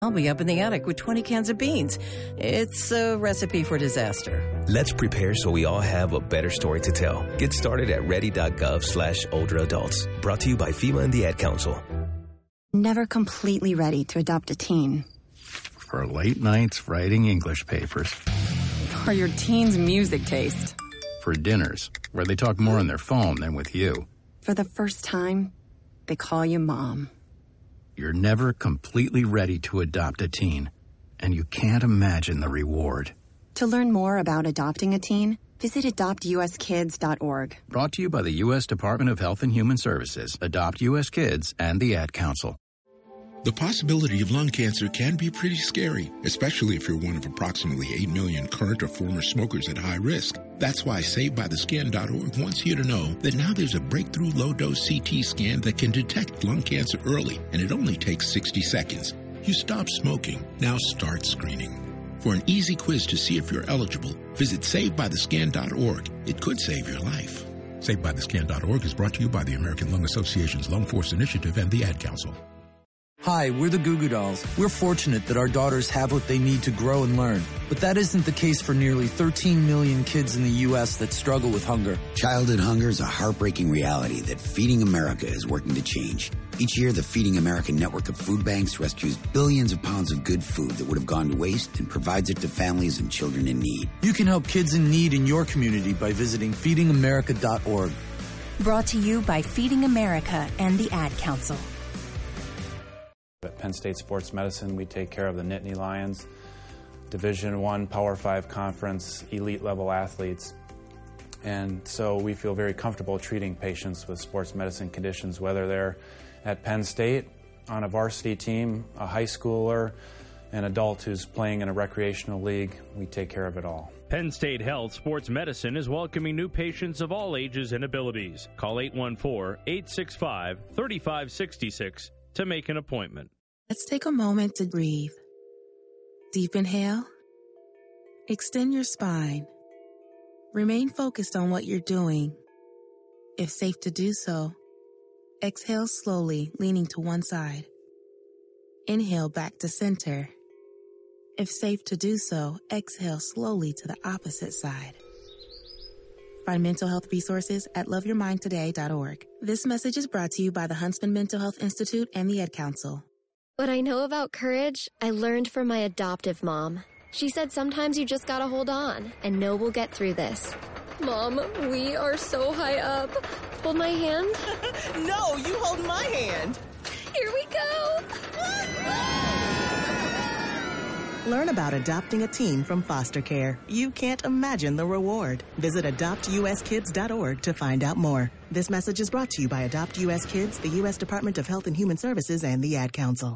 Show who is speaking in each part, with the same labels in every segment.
Speaker 1: I'll be up in the attic with 20 cans of beans. It's a recipe for disaster.
Speaker 2: Let's prepare so we all have a better story to tell. Get started at ready.gov/older adults. Brought to you by FEMA and the Ad Council.
Speaker 3: Never completely ready to adopt a teen.
Speaker 4: For late nights writing English papers.
Speaker 3: For your teen's music taste.
Speaker 4: For dinners, where they talk more on their phone than with you.
Speaker 3: For the first time, they call you Mom.
Speaker 4: You're never completely ready to adopt a teen, and you can't imagine the reward.
Speaker 3: To learn more about adopting a teen, visit adoptuskids.org.
Speaker 4: Brought to you by the U.S. Department of Health and Human Services, Adopt U.S. Kids, and the Ad Council.
Speaker 5: The possibility of lung cancer can be pretty scary, especially if you're one of approximately 8 million current or former smokers at high risk. That's why SaveByTheScan.org wants you to know that now there's a breakthrough low-dose CT scan that can detect lung cancer early, and it only takes 60 seconds. You stop smoking. Now start screening. For an easy quiz to see if you're eligible, visit SaveByTheScan.org. It could save your life. SaveByTheScan.org is brought to you by the American Lung Association's Lung Force Initiative and the Ad Council.
Speaker 6: Hi, we're the Goo Goo Dolls. We're fortunate that our daughters have what they need to grow and learn. But that isn't the case for nearly 13 million kids in the U.S. that struggle with hunger.
Speaker 7: Childhood hunger is a heartbreaking reality that Feeding America is working to change. Each year, the Feeding America network of food banks rescues billions of pounds of good food that would have gone to waste and provides it to families and children in need.
Speaker 6: You can help kids in need in your community by visiting feedingamerica.org.
Speaker 8: Brought to you by Feeding America and the Ad Council.
Speaker 9: At Penn State Sports Medicine, we take care of the Nittany Lions, Division I, Power 5 conference, elite level athletes. And so we feel very comfortable treating patients with sports medicine conditions, whether they're at Penn State, on a varsity team, a high schooler, an adult who's playing in a recreational league. We take care of it all.
Speaker 10: Penn State Health Sports Medicine is welcoming new patients of all ages and abilities. Call 814-865-3566 to make an appointment.
Speaker 11: Let's take a moment to breathe. Deep inhale. Extend your spine. Remain focused on what you're doing. If safe to do so, exhale slowly, leaning to one side. Inhale back to center. If safe to do so, exhale slowly to the opposite side. Find mental health resources at loveyourmindtoday.org. This message is brought to you by the Huntsman Mental Health Institute and the Ad Council.
Speaker 12: What I know about courage, I learned from my adoptive mom. She said sometimes you just gotta hold on and know we'll get through this. Mom, we are so high up. Hold my hand.
Speaker 13: No, you hold my hand.
Speaker 12: Here we go.
Speaker 13: Learn about adopting a teen from foster care. You can't imagine the reward. Visit adoptuskids.org to find out more. This message is brought to you by Adopt U.S. Kids, the U.S. Department of Health and Human Services, and the Ad Council.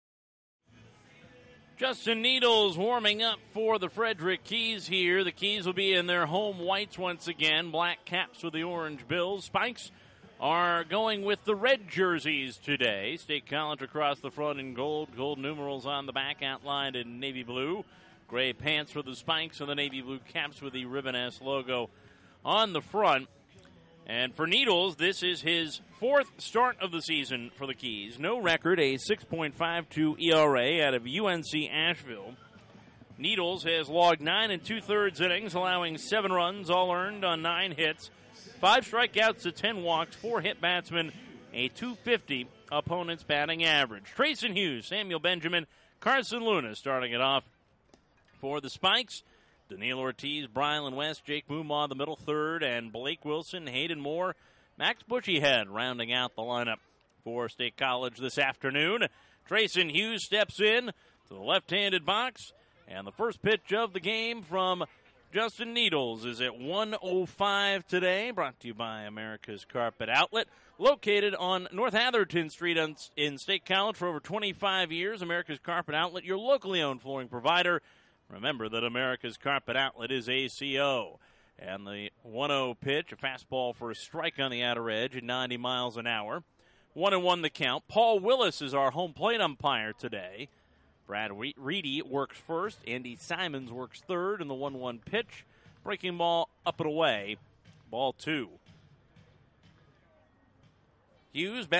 Speaker 10: Justin Needles warming up for the Frederick Keys here. The Keys will be in their home whites once again. Black caps with the orange bills. Spikes are going with the red jerseys today. State College across the front in gold. Gold numerals on the back outlined in navy blue. Gray pants for the Spikes and the navy blue caps with the Ribbon S logo on the front. And for Needles, this is his fourth start of the season for the Keys. No record, a 6.52 ERA out of UNC Asheville. Needles has logged 9 2/3 innings, allowing 7 runs, all earned on 9 hits, 5 strikeouts to 10 walks, 4 hit batsmen, a .250 opponent's batting average. Trayson Hughes, Samuel Benjamin, Carson Luna starting it off for the Spikes. Daniil Ortiz, Brylan West, Jake Moomaw, the middle third, and Blake Wilson, Hayden Moore, Max Bushyhead rounding out the lineup for State College this afternoon. Trayson Hughes steps in to the left-handed box, and the first pitch of the game from Justin Needles is at 1:05 today, brought to you by America's Carpet Outlet, located on North Atherton Street in State College for over 25 years. America's Carpet Outlet, your locally owned flooring provider. Remember that America's Carpet Outlet is ACO. And the 1-0 pitch, a fastball for a strike on the outer edge at 90 miles an hour. 1-1 the count. Paul Willis is our home plate umpire today. Brad Reedy works first. Andy Simons works third in the 1-1 pitch. Breaking ball up and away. Ball 2. Hughes batting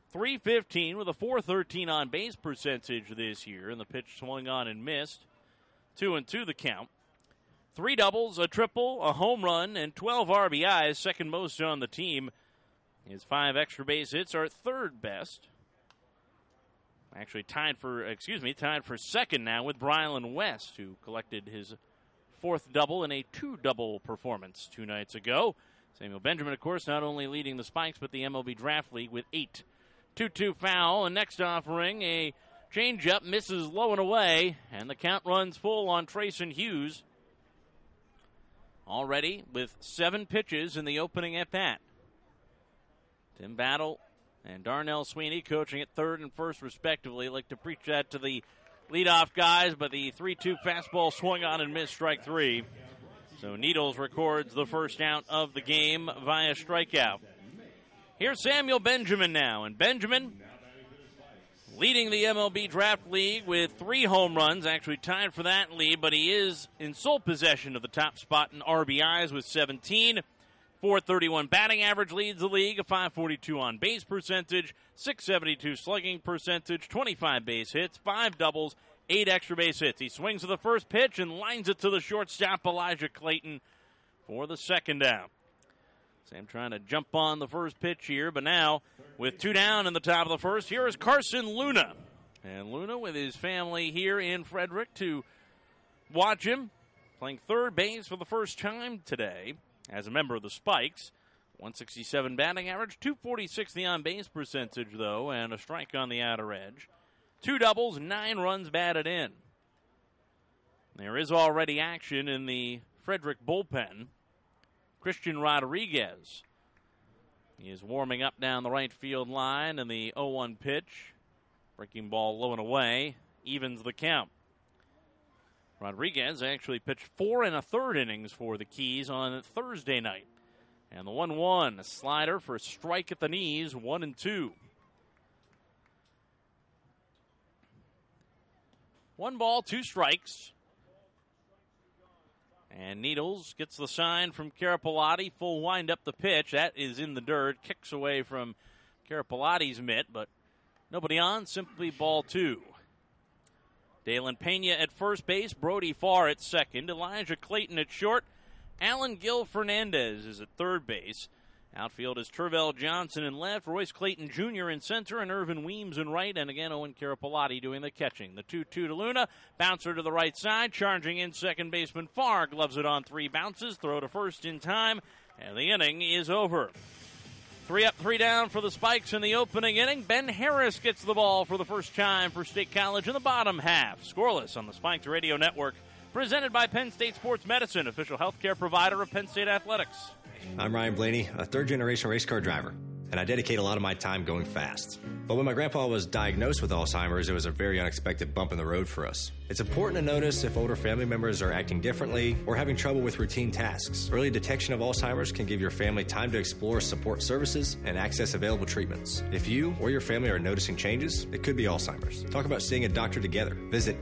Speaker 10: .315 with a .413 on base percentage this year, and the pitch swung on and missed. 2-2 the count. 3 doubles, a triple, a home run, and 12 RBIs, second most on the team. His 5 extra base hits are third best. Actually tied for second now with Brylan West, who collected his 4th double in a 2-double performance 2 nights ago. Samuel Benjamin, of course, not only leading the Spikes, but the MLB Draft League with 8. 2-2 foul, and next offering, a changeup misses low and away, and the count runs full on Trayson Hughes. Already with 7 pitches in the opening at-bat. Tim Battle and Darnell Sweeney coaching at third and first, respectively. Like to preach that to the leadoff guys, but the 3-2 fastball swung on and missed, strike 3. So Needles records the first out of the game via strikeout. Here's Samuel Benjamin now, and Benjamin leading the MLB Draft League with 3 home runs, actually tied for that lead, but he is in sole possession of the top spot in RBIs with 17. .431 batting average leads the league, a .542 on base percentage, .672 slugging percentage, 25 base hits, 5 doubles, 8 extra base hits. He swings to the first pitch and lines it to the shortstop, Elijah Clayton, for the second out. Sam trying to jump on the first pitch here, but now with 2 down in the top of the first, here is Carson Luna. And Luna with his family here in Frederick to watch him, playing third base for the first time today as a member of the Spikes. 167 batting average, .246 the on-base percentage, though, and a strike on the outer edge. 2 doubles, 9 runs batted in. There is already action in the Frederick bullpen. Christian Rodriguez. He is warming up down the right field line, and the 0-1 pitch, breaking ball low and away, evens the count. Rodriguez actually pitched 4 1/3 innings for the Keys on Thursday night. And the 1-1, a slider for a strike at the knees, 1-2. 1 ball, 2 strikes. And Needles gets the sign from Carapolati. Full wind up the pitch. That is in the dirt. Kicks away from Carapolati's mitt, but nobody on. Simply ball 2. Dalen Pena at first base. Brody Farr at second. Elijah Clayton at short. Alan Gil Fernandez is at third base. Outfield is Tervel Johnson in left, Royce Clayton Jr. in center, and Irvin Weems in right, and again Owen Carapolati doing the catching. The 2-2 to Luna, bouncer to the right side, charging in second baseman Farr, gloves it on 3 bounces, throw to first in time, and the inning is over. 3 up, 3 down for the Spikes in the opening inning. Ben Harris gets the ball for the first time for State College in the bottom half. Scoreless on the Spikes Radio Network, presented by Penn State Sports Medicine, official healthcare provider of Penn State Athletics.
Speaker 14: I'm Ryan Blaney, a third-generation race car driver, and I dedicate a lot of my time going fast. But when my grandpa was diagnosed with Alzheimer's, it was a very unexpected bump in the road for us. It's important to notice if older family members are acting differently or having trouble with routine tasks. Early detection of Alzheimer's can give your family time to explore support services and access available treatments. If you or your family are noticing changes, it could be Alzheimer's. Talk about seeing a doctor together. Visit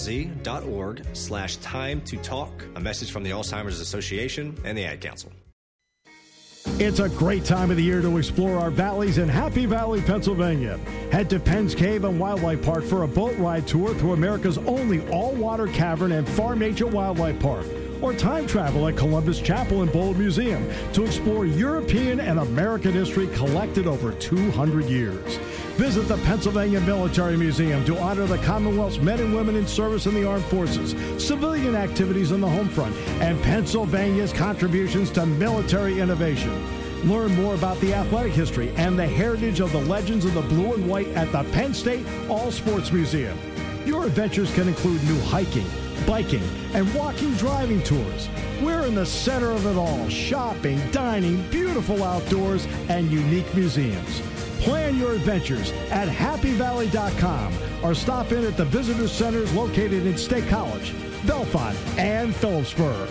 Speaker 14: alz.org/time-to-talk. A message from the Alzheimer's Association and the Ad Council.
Speaker 15: It's a great time of the year to explore our valleys in Happy Valley, Pennsylvania. Head to Penn's Cave and Wildlife Park for a boat ride tour through America's only all-water cavern and farm nature wildlife park. Or time travel at Columbus Chapel and Bowl Museum to explore European and American history collected over 200 years. Visit the Pennsylvania Military Museum to honor the Commonwealth's men and women in service in the armed forces, civilian activities on the home front, and Pennsylvania's contributions to military innovation. Learn more about the athletic history and the heritage of the legends of the blue and white at the Penn State All Sports Museum. Your adventures can include new hiking, biking, and walking driving tours. We're in the center of it all: shopping, dining, beautiful outdoors, and unique museums. Plan your adventures at happyvalley.com or stop in at the visitor centers located in State College, Bellefonte, and Phillipsburg.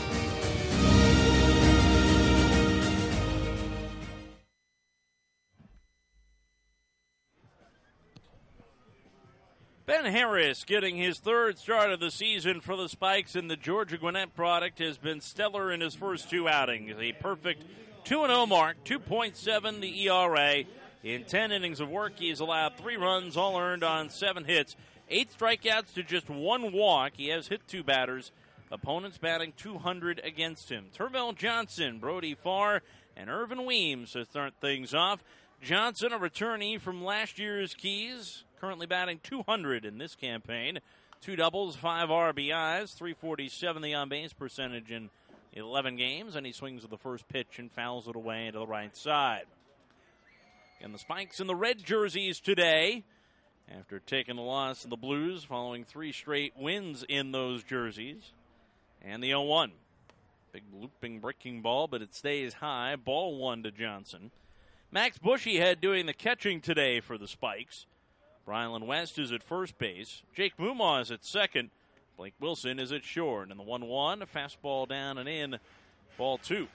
Speaker 10: Ben Harris getting his 3rd start of the season for the Spikes, and the Georgia Gwinnett product has been stellar in his first 2 outings. A perfect 2-0 mark, 2.7 the ERA, In 10 innings of work, he has allowed 3 runs, all earned on 7 hits. 8 strikeouts to just 1 walk. He has hit 2 batters. Opponents batting .200 against him. Tervel Johnson, Brody Farr, and Irvin Weems to start things off. Johnson, a returnee from last year's Keys, currently batting .200 in this campaign. 2 doubles, 5 RBIs, .347 the on-base percentage in 11 games, and he swings with the first pitch and fouls it away to the right side. And the Spikes in the red jerseys today, after taking the loss to the Blues following 3 straight wins in those jerseys. And the 0-1. Big looping breaking ball, but it stays high. Ball 1 to Johnson. Max Bushyhead doing the catching today for the Spikes. Brylan West is at first base. Jake Mumaw is at second. Blake Wilson is at short. And the 1-1, a fastball down and in, ball 2.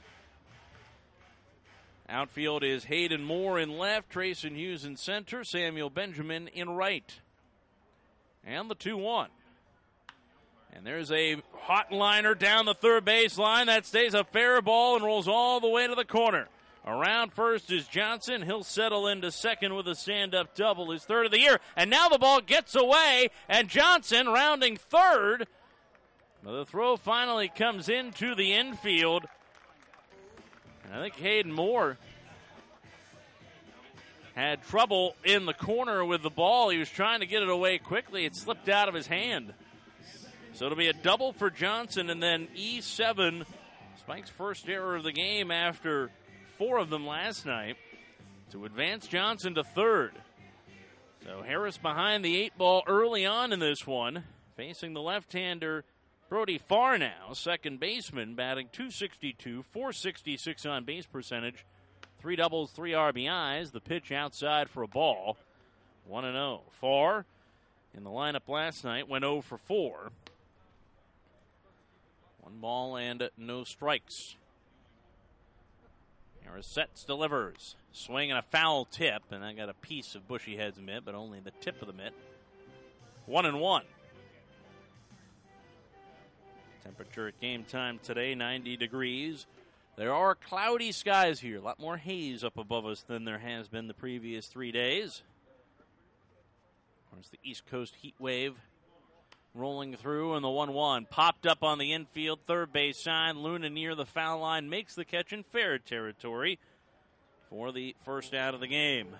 Speaker 10: Outfield is Hayden Moore in left, Trayson Hughes in center, Samuel Benjamin in right. And the 2-1. And there's a hot liner down the third base line. That stays a fair ball and rolls all the way to the corner. Around first is Johnson. He'll settle into second with a stand-up double, his 3rd of the year. And now the ball gets away, and Johnson rounding third. The throw finally comes into the infield. And I think Hayden Moore had trouble in the corner with the ball. He was trying to get it away quickly. It slipped out of his hand. So it'll be a double for Johnson, and then E7, Spike's first error of the game after 4 of them last night, to advance Johnson to third. So Harris behind the 8 ball early on in this one, facing the left-hander Brody Farr now, second baseman, batting .262, .466 on base percentage, 3 doubles, 3 RBIs. The pitch outside for a ball, 1-0. Farr in the lineup last night went 0 for 4. 1 ball and no strikes. Harris sets, delivers. Swing and a foul tip, and I got a piece of Bushyhead's mitt, but only the tip of the mitt. 1-1. Temperature at game time today, 90 degrees. There are cloudy skies here. A lot more haze up above us than there has been the previous 3 days. There's the East Coast heat wave rolling through, and the 1-1 popped up on the infield, third base sign. Luna near the foul line makes the catch in fair territory for the first out of the game.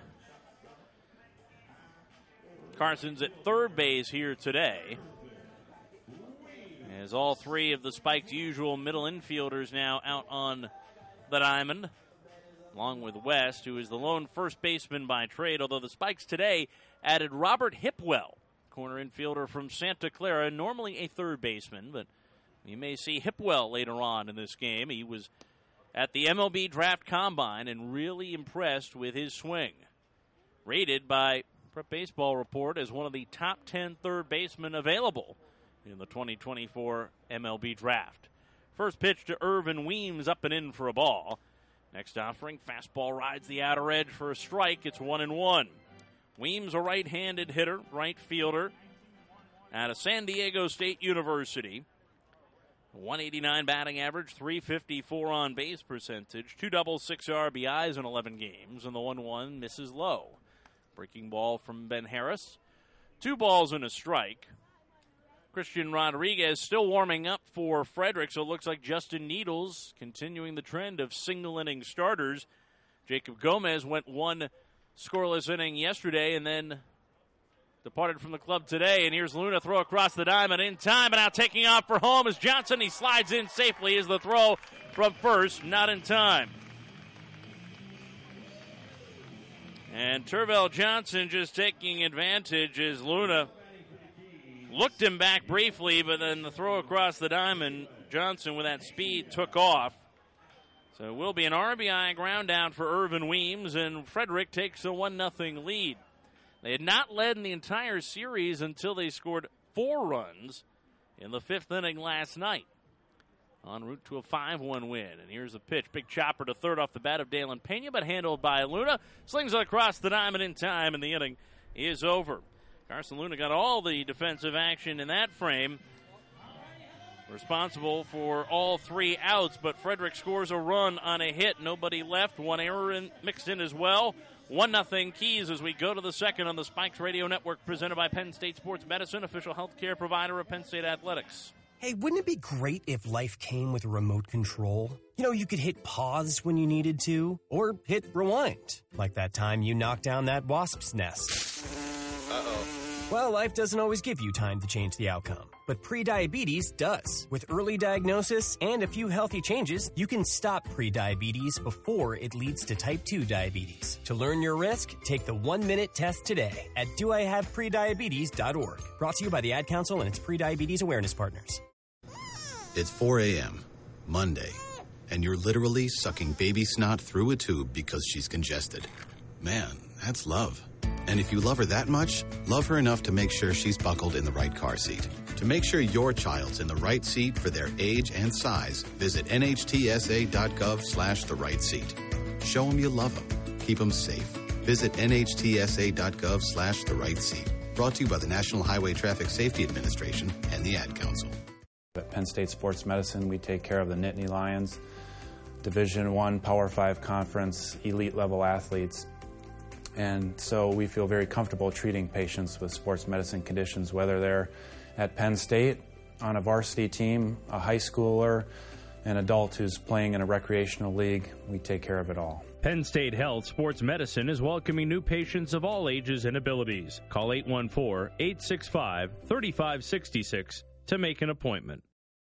Speaker 10: Carson's at third base here today, as all 3 of the Spike's usual middle infielders now out on the diamond, along with West, who is the lone first baseman by trade, although the Spikes today added Robert Hipwell, corner infielder from Santa Clara, normally a third baseman, but you may see Hipwell later on in this game. He was at the MLB Draft Combine and really impressed with his swing. Rated by Prep Baseball Report as one of the top 10 third basemen available in the 2024 MLB Draft. First pitch to Irvin Weems, up and in for a ball. Next offering, fastball rides the outer edge for a strike. It's 1-1. Weems, a right-handed hitter, right fielder out of San Diego State University. 189 batting average, 354 on base percentage, 2 doubles, 6 RBIs in 11 games, and the 1-1 misses low. Breaking ball from Ben Harris. 2 balls and a strike. Christian Rodriguez still warming up for Frederick, so it looks like Justin Needles continuing the trend of single-inning starters. Jacob Gomez went 1 scoreless inning yesterday and then departed from the club today. And here's Luna, throw across the diamond in time, and now taking off for home is Johnson. He slides in safely as the throw from first, not in time. And Tervel Johnson just taking advantage as Luna looked him back briefly, but then the throw across the diamond, Johnson with that speed took off. So it will be an RBI ground down for Irvin Weems, and Frederick takes a 1-0 lead. They had not led in the entire series until they scored 4 runs in the 5th inning last night, en route to a 5-1 win. And here's the pitch. Big chopper to third off the bat of Dalen Pena, but handled by Luna. Slings it across the diamond in time, and the inning is over. Carson Luna got all the defensive action in that frame. responsible for all 3 outs, but Frederick scores a run on a hit. Nobody left. 1 error mixed in as well. 1-0 Keys as we go to the second on the Spikes Radio Network, presented by Penn State Sports Medicine, official healthcare provider of Penn State Athletics.
Speaker 16: Hey, wouldn't it be great if life came with a remote control? You know, you could hit pause when you needed to, or hit rewind, like that time you knocked down that wasp's nest. Uh-oh. Well, life doesn't always give you time to change the outcome, but prediabetes does. With early diagnosis and a few healthy changes, you can stop prediabetes before it leads to type 2 diabetes. To learn your risk, take the 1-minute test today at doihaveprediabetes.org. Brought to you by the Ad Council and its prediabetes awareness partners.
Speaker 17: It's 4 a.m., Monday, and you're literally sucking baby snot through a tube because she's congested. Man, that's love. And if you love her that much, love her enough to make sure she's buckled in the right car seat. To make sure your child's in the right seat for their age and size, visit nhtsa.gov/the right seat. Show them you love them. Keep them safe. Visit nhtsa.gov/the right seat. Brought to you by the National Highway Traffic Safety Administration and the Ad Council.
Speaker 9: At Penn State Sports Medicine, we take care of the Nittany Lions, Division I Power 5 Conference, elite-level athletes. And so we feel very comfortable treating patients with sports medicine conditions, whether they're at Penn State, on a varsity team, a high schooler, an adult who's playing in a recreational league. We take care of it all.
Speaker 18: Penn State Health Sports Medicine is welcoming new patients of all ages and abilities. Call 814-865-3566 to make an appointment.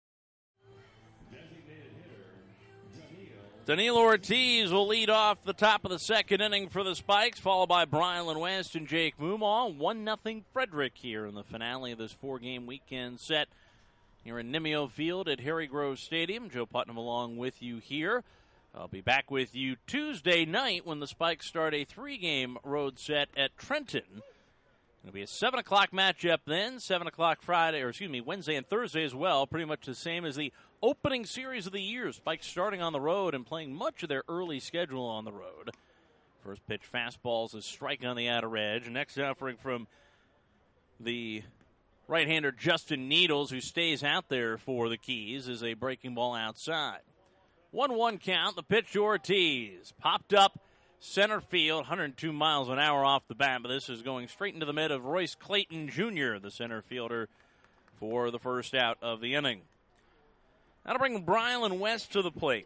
Speaker 10: Daniil Ortiz will lead off the top of the second inning for the Spikes, followed by Brylan West and Jake Mumaw. 1-0 Frederick here in the finale of this 4-game weekend set here in Nimeo Field at Harry Grove Stadium. Joe Putnam along with you here. I'll be back with you Tuesday night when the Spikes start a 3-game road set at Trenton. It'll be a 7 o'clock matchup then, 7 o'clock Wednesday and Thursday as well, pretty much the same as the opening series of the year. Spikes starting on the road and playing much of their early schedule on the road. First pitch fastballs, a strike on the outer edge. Next offering from the right-hander Justin Needles, who stays out there for the Keys, is a breaking ball outside. 1-1 count, the pitch to Ortiz. Popped up center field, 102 miles an hour off the bat, but this is going straight into the mid of Royce Clayton Jr., the center fielder, for the first out of the inning. That'll bring Brylan West to the plate.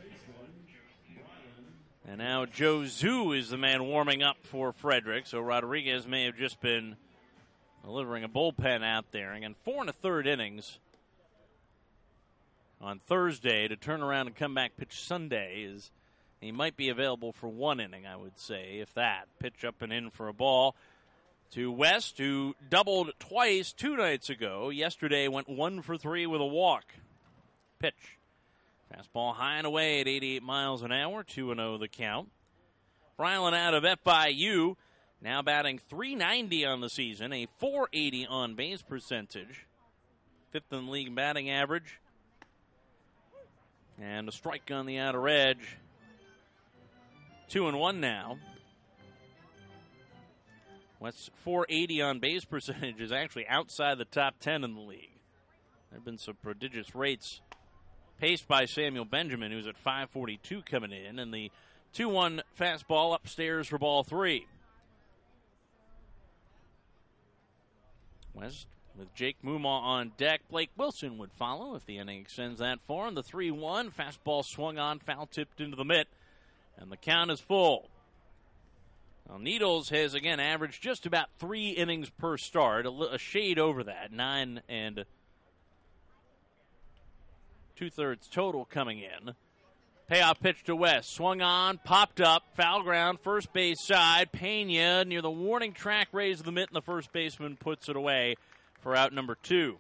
Speaker 10: And now Joe Zhu is the man warming up for Frederick, so Rodriguez may have just been delivering a bullpen out there. Again, 4 1/3 innings on Thursday to turn around and come back pitch Sunday is... He might be available for 1 inning, I would say, if that. Pitch up and in for a ball to West, who doubled twice 2 nights ago. Yesterday went 1 for 3 with a walk. Pitch. Fastball high and away at 88 miles an hour, 2-0 the count. Brylan out of FIU, now batting .390 on the season, a .480 on base percentage. 5th in the league batting average. And a strike on the outer edge. 2-1 now. West's .480 on base percentage is actually outside the top 10 in the league. There have been some prodigious rates paced by Samuel Benjamin, who's at .542 coming in, and the 2-1 fastball upstairs for ball 3. West with Jake Mumaw on deck. Blake Wilson would follow if the inning extends that far. And the 3-1 fastball swung on, foul tipped into the mitt. And the count is full. Now, Needles has, again, averaged just about 3 innings per start, a shade over that, 9 2/3 total coming in. Payoff pitch to West, swung on, popped up, foul ground, first base side. Pena near the warning track, raised the mitt, and the first baseman puts it away for out number 2.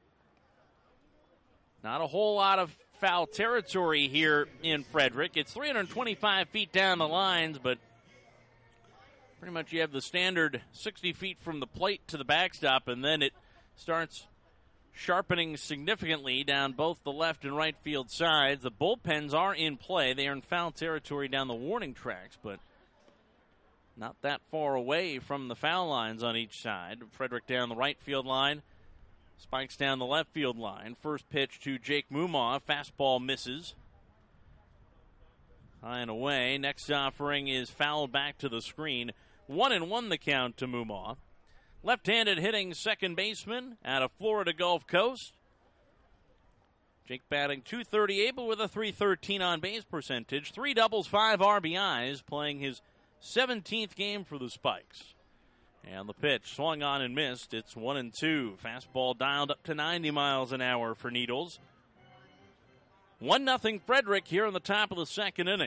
Speaker 10: Not a whole lot of foul territory here in Frederick. It's 325 feet down the lines, but pretty much you have the standard 60 feet from the plate to the backstop, and then it starts sharpening significantly down both the left and right field sides. The bullpens are in play. They are in foul territory down the warning tracks, but not that far away from the foul lines on each side. Frederick down the right field line. Spikes down the left field line. First pitch to Jake Mumaw. Fastball misses. High and away. Next offering is fouled back to the screen. 1-1 the count to Mumaw. Left-handed hitting second baseman out of Florida Gulf Coast. Jake batting .238, but with a .313 on base percentage. 3 doubles, 5 RBIs, playing his 17th game for the Spikes. And the pitch swung on and missed. It's 1-2. Fastball dialed up to 90 miles an hour for Needles. 1-0 Frederick here in the top of the second inning.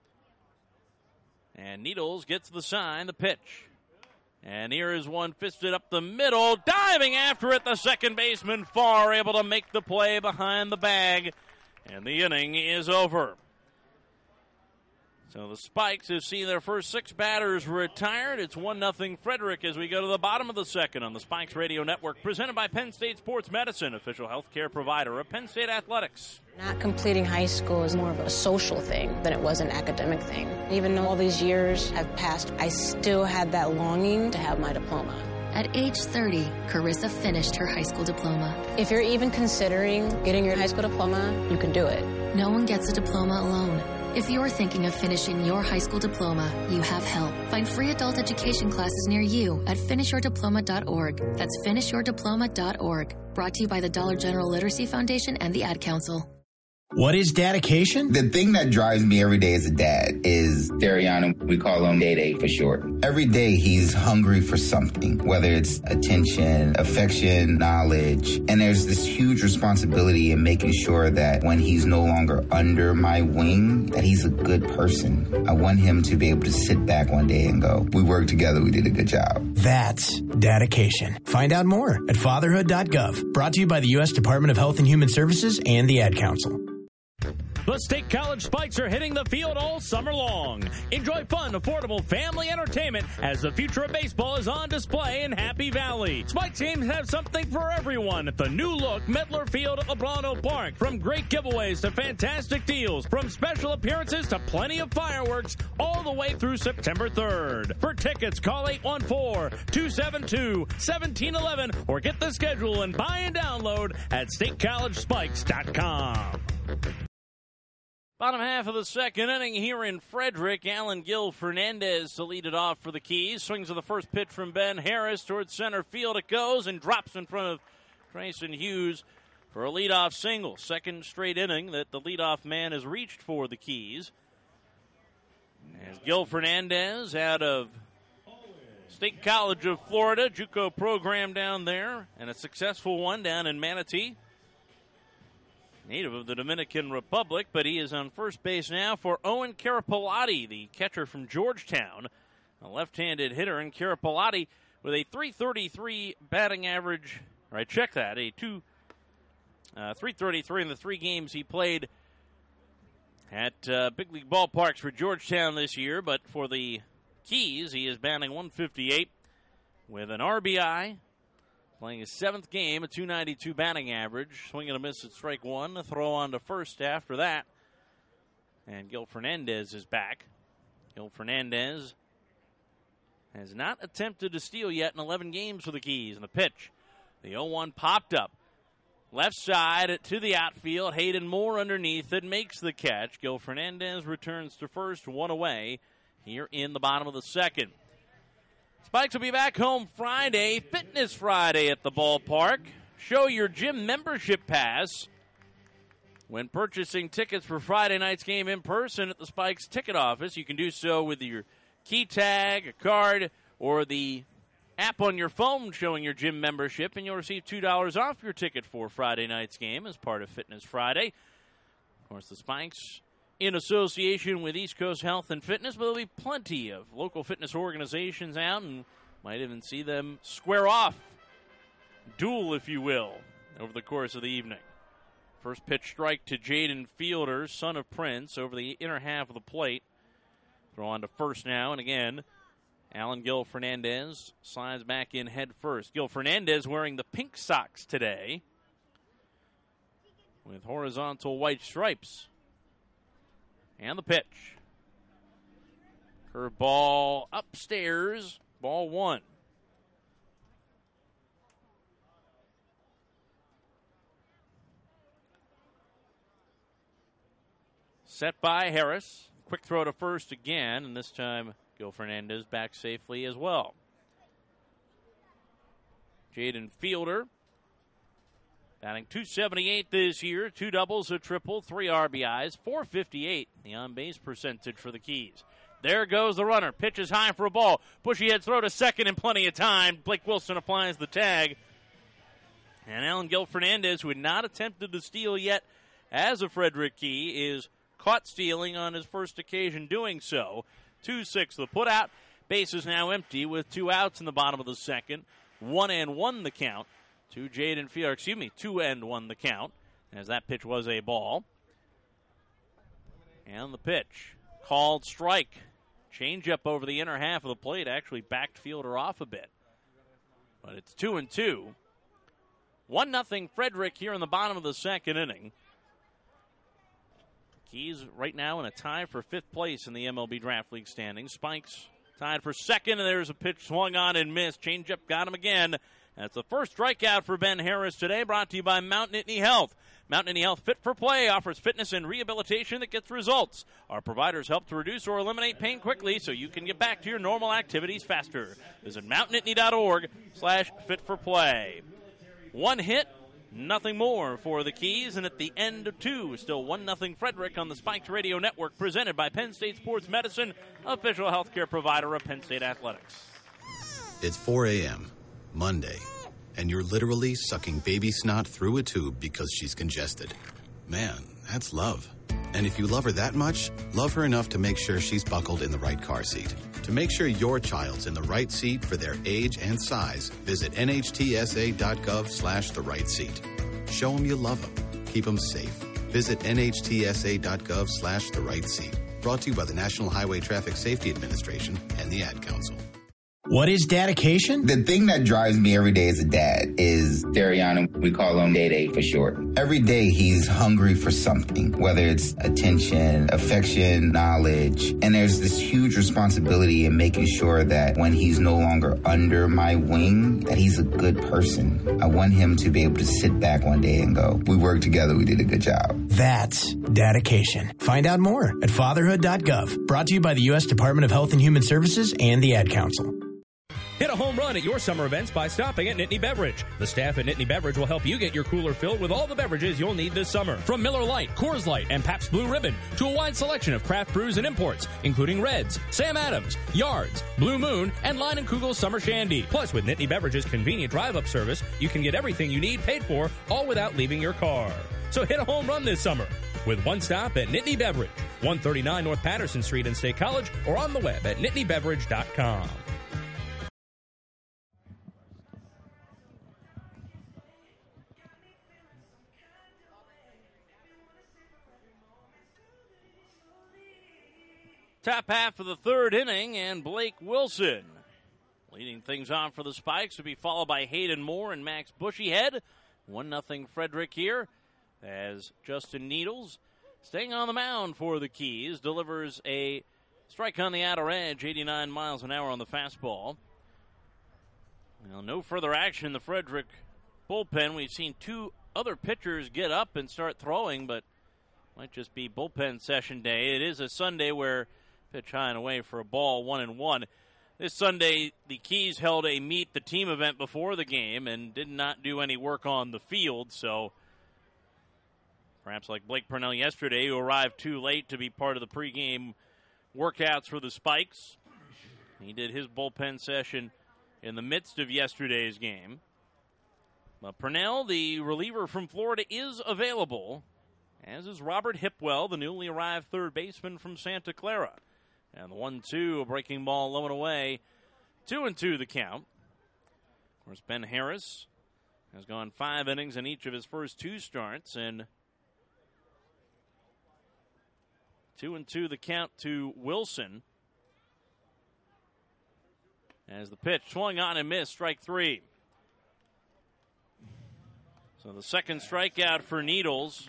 Speaker 10: And Needles gets the sign, the pitch. And here is one fisted up the middle. Diving after it, the second baseman Farr able to make the play behind the bag. And the inning is over. So the Spikes have seen their first 6 batters retired. It's 1-0 Frederick as we go to the bottom of the second on the Spikes Radio Network, presented by Penn State Sports Medicine, official healthcare provider of Penn State Athletics.
Speaker 19: Not completing high school is more of a social thing than it was an academic thing. Even though all these years have passed, I still had that longing to have my diploma.
Speaker 20: At age 30, Carissa finished her high school diploma.
Speaker 19: If you're even considering getting your high school diploma, you can do it.
Speaker 20: No one gets a diploma alone. If you're thinking of finishing your high school diploma, you have help. Find free adult education classes near you at finishyourdiploma.org. That's finishyourdiploma.org. Brought to you by the Dollar General Literacy Foundation and the Ad Council.
Speaker 21: What is dedication?
Speaker 22: The thing that drives me every day as a dad is Dariana. We call him Day for short. Every day he's hungry for something, whether it's attention, affection, knowledge. And there's this huge responsibility in making sure that when he's no longer under my wing, that he's a good person. I want him to be able to sit back one day and go, we worked together, we did a good job.
Speaker 21: That's dedication. Find out more at fatherhood.gov. Brought to you by the U.S. Department of Health and Human Services and the Ad Council.
Speaker 18: The State College Spikes are hitting the field all summer long. Enjoy fun, affordable family entertainment as the future of baseball is on display in Happy Valley. Spikes games have something for everyone at the new-look Medler Field at LeBron Park. From great giveaways to fantastic deals, from special appearances to plenty of fireworks, all the way through September 3rd. For tickets, call 814-272-1711 or get the schedule and buy and download at statecollegespikes.com.
Speaker 10: Bottom half of the second inning here in Frederick. Alan Gil Fernandez to lead it off for the Keys. Swings of the first pitch from Ben Harris towards center field. It goes and drops in front of Grayson Hughes for a leadoff single. Second straight inning that the leadoff man has reached for the Keys. As Gil Fernandez out of State College of Florida, JUCO program down there, and a successful one down in Manatee. Native of the Dominican Republic, but he is on first base now for Owen Carapolati, the catcher from Georgetown, a left-handed hitter. And Carapolati with a .333 batting average, or I checked that, .333 in the 3 games he played at big league ballparks for Georgetown this year. But for the Keys, he is batting .158 with an RBI. Playing his 7th game, a .292 batting average. Swing and a miss at strike one. A throw on to first after that. And Gil Fernandez is back. Gil Fernandez has not attempted to steal yet in 11 games for the Keys. And the pitch, the 0-1 popped up. Left side to the outfield. Hayden Moore underneath it makes the catch. Gil Fernandez returns to first, 1 away here in the bottom of the second. Spikes will be back home Friday, Fitness Friday at the ballpark. Show your gym membership pass when purchasing tickets for Friday night's game in person at the Spikes ticket office. You can do so with your key tag, a card, or the app on your phone showing your gym membership, and you'll receive $2 off your ticket for Friday night's game as part of Fitness Friday. Of course, the Spikes in association with East Coast Health and Fitness, but there'll be plenty of local fitness organizations out, and might even see them square off, duel, if you will, over the course of the evening. First pitch strike to Jaden Fielder, son of Prince, over the inner half of the plate. Throw on to first now, and again, Alan Gil Fernandez slides back in head first. Gil Fernandez wearing the pink socks today with horizontal white stripes. And the pitch. Curveball upstairs. Ball 1. Set by Harris. Quick throw to first again, and this time Gil Fernandez back safely as well. Jaden Fielder batting .278 this year, 2 doubles, a triple, 3 RBIs, .458 the on-base percentage for the Keys. There goes the runner. Pitch is high for a ball. Bushy head throw to second in plenty of time. Blake Wilson applies the tag. And Alan Gil Fernandez, who had not attempted to steal yet as a Frederick Key, is caught stealing on his first occasion doing so. 2-6 the putout. Base is now empty with 2 outs in the bottom of the second. 1-1 the count to Jaden Fielder. 2-1 the count, as that pitch was a ball. And the pitch. Called strike. Changeup over the inner half of the plate actually backed Fielder off a bit. But it's 2-2. 1-0 Frederick here in the bottom of the second inning. Keys right now in a tie for 5th place in the MLB Draft League standings. Spikes tied for second, and there's a pitch swung on and missed. Changeup got him again. That's the first strikeout for Ben Harris today, brought to you by Mount Nittany Health. Mount Nittany Health Fit for Play offers fitness and rehabilitation that gets results. Our providers help to reduce or eliminate pain quickly so you can get back to your normal activities faster. Visit mountnittany.org/fit-for-play. 1 hit, nothing more for the Keys, and at the end of 2, still 1-0 Frederick on the Spiked Radio Network, presented by Penn State Sports Medicine, official healthcare provider of Penn State Athletics.
Speaker 17: It's 4 a.m., Monday, and you're literally sucking baby snot through a tube because she's congested. Man, that's love. And if you love her that much, love her enough to make sure she's buckled in the right car seat. To make sure your child's in the right seat for their age and size, visit nhtsa.gov/the right seat. Show them you love them. Keep them safe. Visit nhtsa.gov/the right seat. Brought to you by the National Highway Traffic Safety Administration and the Ad Council.
Speaker 21: What is dedication?
Speaker 22: The thing that drives me every day as a dad is Dariana. We call him Day for short. Every day he's hungry for something, whether it's attention, affection, knowledge. And there's this huge responsibility in making sure that when he's no longer under my wing, that he's a good person. I want him to be able to sit back one day and go, we worked together, we did a good job.
Speaker 21: That's dedication. Find out more at fatherhood.gov. Brought to you by the U.S. Department of Health and Human Services and the Ad Council.
Speaker 18: Hit a home run at your summer events by stopping at Nittany Beverage. The staff at Nittany Beverage will help you get your cooler filled with all the beverages you'll need this summer. From Miller Lite, Coors Light, and Pabst Blue Ribbon to a wide selection of craft brews and imports, including Reds, Sam Adams, Yards, Blue Moon, and Line & Kugel's Summer Shandy. Plus, with Nittany Beverage's convenient drive-up service, you can get everything you need paid for, all without leaving your car. So hit a home run this summer with one stop at Nittany Beverage, 139 North Patterson Street in State College, or on the web at nittanybeverage.com.
Speaker 10: Top half of the third inning, and Blake Wilson leading things on for the Spikes will be followed by Hayden Moore and Max Bushyhead. 1-0 Frederick here as Justin Needles, staying on the mound for the Keys, delivers a strike on the outer edge, 89 miles an hour on the fastball. Well, no further action in the Frederick bullpen. We've seen 2 other pitchers get up and start throwing, but might just be bullpen session day. It is a Sunday where pitch high and away for a ball, 1-1. This Sunday, the Keys held a meet the team event before the game and did not do any work on the field, so perhaps like Blake Purnell yesterday, who arrived too late to be part of the pregame workouts for the Spikes. He did his bullpen session in the midst of yesterday's game. But Purnell, the reliever from Florida, is available, as is Robert Hipwell, the newly arrived third baseman from Santa Clara. And the 1-2, a breaking ball low and away. 2-2 the count. Of course, Ben Harris has gone 5 innings in each of his first 2 starts. And 2-2 the count to Wilson. As the pitch swung on and missed, strike 3. So the second strikeout for Needles.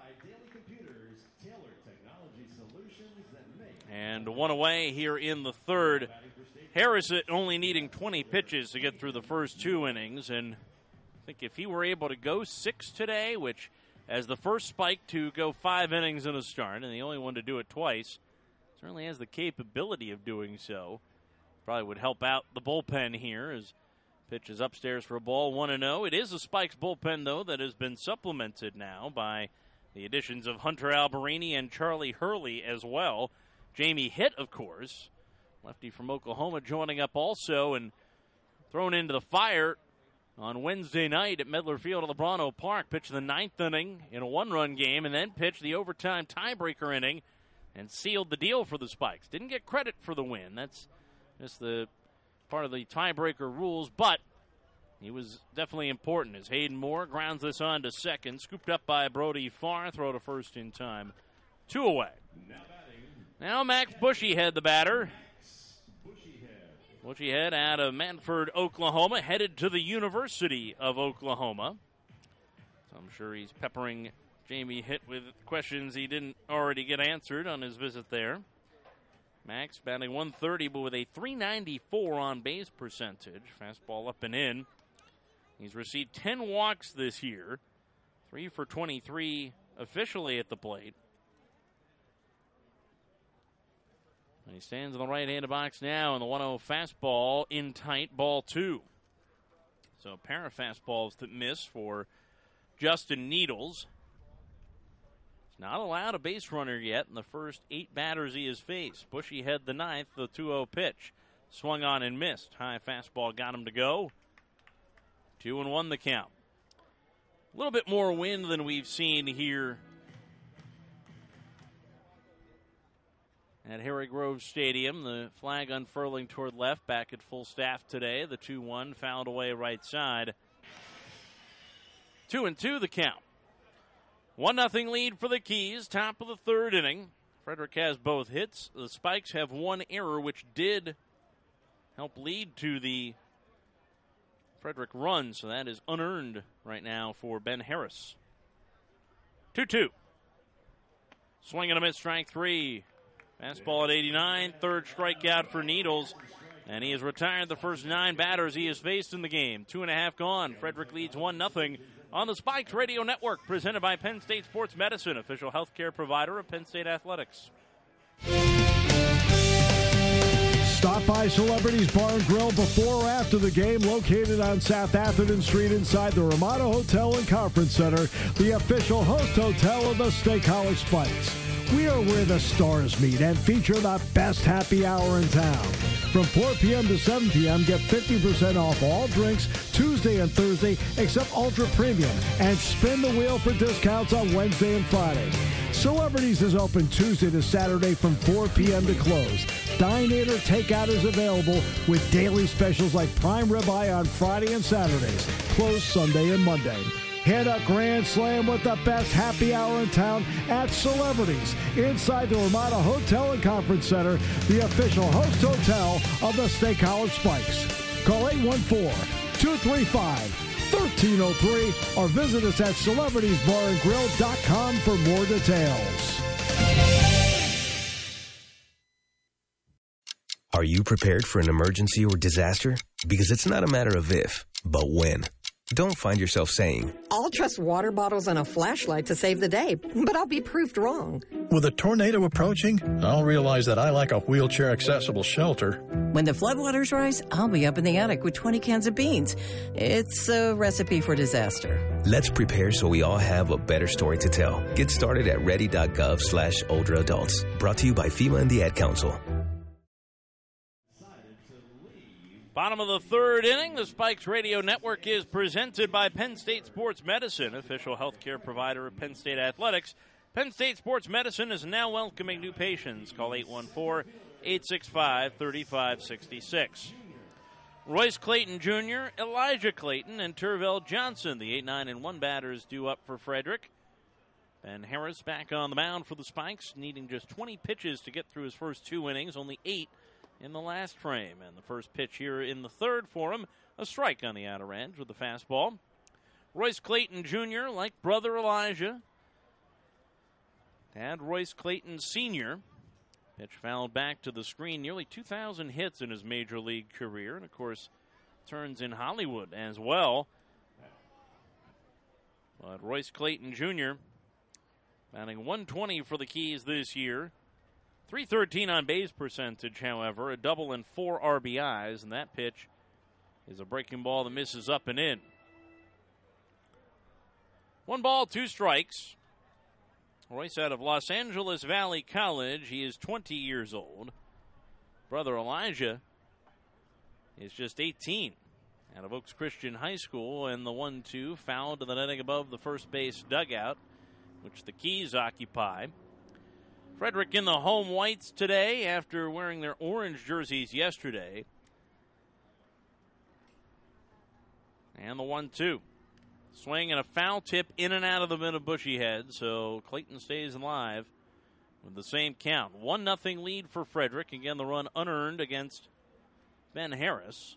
Speaker 10: And 1 away here in the third. Harris only needing 20 pitches to get through the first 2 innings. And I think if he were able to go 6 today, which as the first Spike to go 5 innings in a start, and the only one to do it twice. Certainly has the capability of doing so. Probably would help out the bullpen here as pitch is upstairs for a ball, 1-0. It is a Spikes bullpen, though, that has been supplemented now by the additions of Hunter Alberini and Charlie Hurley as well. Jamie Hitt, of course, lefty from Oklahoma, joining up also and thrown into the fire on Wednesday night at Medler Field at LeBron Park. Pitched the 9th inning in a 1-run game and then pitched the overtime tiebreaker inning and sealed the deal for the Spikes. Didn't get credit for the win. That's just the part of the tiebreaker rules, but he was definitely important as Hayden Moore grounds this on to second, scooped up by Brody Farr, throw to first in time. 2 away. Now Max Bushyhead, the batter. Bushyhead out of Manford, Oklahoma, headed to the University of Oklahoma. So I'm sure he's peppering Jamie Hitt with questions he didn't already get answered on his visit there. Max batting 130, but with a .394 on base percentage. Fastball up and in. He's received 10 walks this year, 3 for 23 officially at the plate. And he stands in the right-handed box now, and the 1-0 fastball in tight, ball 2. So a pair of fastballs that miss for Justin Needles. He's not allowed a base runner yet in the first 8 batters he has faced. Bushyhead the 9th, the 2-0 pitch. Swung on and missed. High fastball got him to go. 2-1 the count. A little bit more wind than we've seen here at Harry Grove Stadium. The flag unfurling toward left, back at full staff today. The 2-1 fouled away right side. 2-2 the count. 1-0 lead for the Keys, top of the 3rd inning. Frederick has both hits. The Spikes have one error, which did help lead to the Frederick run, so that is unearned right now for Ben Harris. 2-2. Swing and a miss, strike 3. Fastball at 89, 3rd strikeout for Needles. And he has retired the first 9 batters he has faced in the game. 2.5 gone. Frederick leads 1-0 on the Spikes Radio Network, presented by Penn State Sports Medicine, official healthcare provider of Penn State Athletics.
Speaker 15: Stop by Celebrities Bar and Grill before or after the game, located on South Atherton Street inside the Ramada Hotel and Conference Center, the official host hotel of the State College Spikes. We are where the stars meet and feature the best happy hour in town. From 4 p.m. to 7 p.m., get 50% off all drinks Tuesday and Thursday except Ultra Premium, and spin the wheel for discounts on Wednesday and Friday. Celebrities is open Tuesday to Saturday from 4 p.m. to close. Dine-in or takeout is available with daily specials like prime ribeye on Friday and Saturdays, closed Sunday and Monday. Hit a grand slam with the best happy hour in town at Celebrities inside the Ramada Hotel and Conference Center, the official host hotel of the State College Spikes. Call 814-235-1303 or visit us at celebritieSbarandGrill.com for more details.
Speaker 1: Are you prepared for an emergency or disaster? Because it's not a matter of if, but when. Don't find yourself saying,
Speaker 2: I'll trust water bottles and a flashlight to save the day, but I'll be proved wrong.
Speaker 23: With a tornado approaching, I'll realize that I lack a wheelchair-accessible shelter.
Speaker 24: When the floodwaters rise, I'll be up in the attic with 20 cans of beans. It's a recipe for disaster.
Speaker 1: Let's prepare so we all have a better story to tell. Get started at ready.gov/older adults. Brought to you by FEMA and the Ad Council.
Speaker 10: Bottom of the 3rd inning, the Spikes Radio Network is presented by Penn State Sports Medicine, official healthcare provider of Penn State Athletics. Penn State Sports Medicine is now welcoming new patients. Call 814-865-3566. Royce Clayton Jr., Elijah Clayton, and Tervell Johnson, the 8-9-1 batters due up for Frederick. Ben Harris back on the mound for the Spikes, needing just 20 pitches to get through his first 2 innings, only 8 in the last frame. And the first pitch here in the 3rd for him, a strike on the outer edge with the fastball. Royce Clayton Jr., like brother Elijah, and Royce Clayton Sr. Pitch fouled back to the screen. Nearly 2,000 hits in his major league career, and of course turns in Hollywood as well. But Royce Clayton Jr. batting 120 for the Keys this year. .313 on base percentage, however, a double and 4 RBIs, and that pitch is a breaking ball that misses up and in. 1 ball, 2 strikes. Royce out of Los Angeles Valley College. He is 20 years old. Brother Elijah is just 18. Out of Oaks Christian High School, and the 1-2 fouled to the netting above the first base dugout, which the Keys occupy. Frederick in the home whites today after wearing their orange jerseys yesterday. And the 1-2. Swing and a foul tip in and out of the middle of Bushy Head, so Clayton stays alive with the same count. 1-0 lead for Frederick. Again, the run unearned against Ben Harris.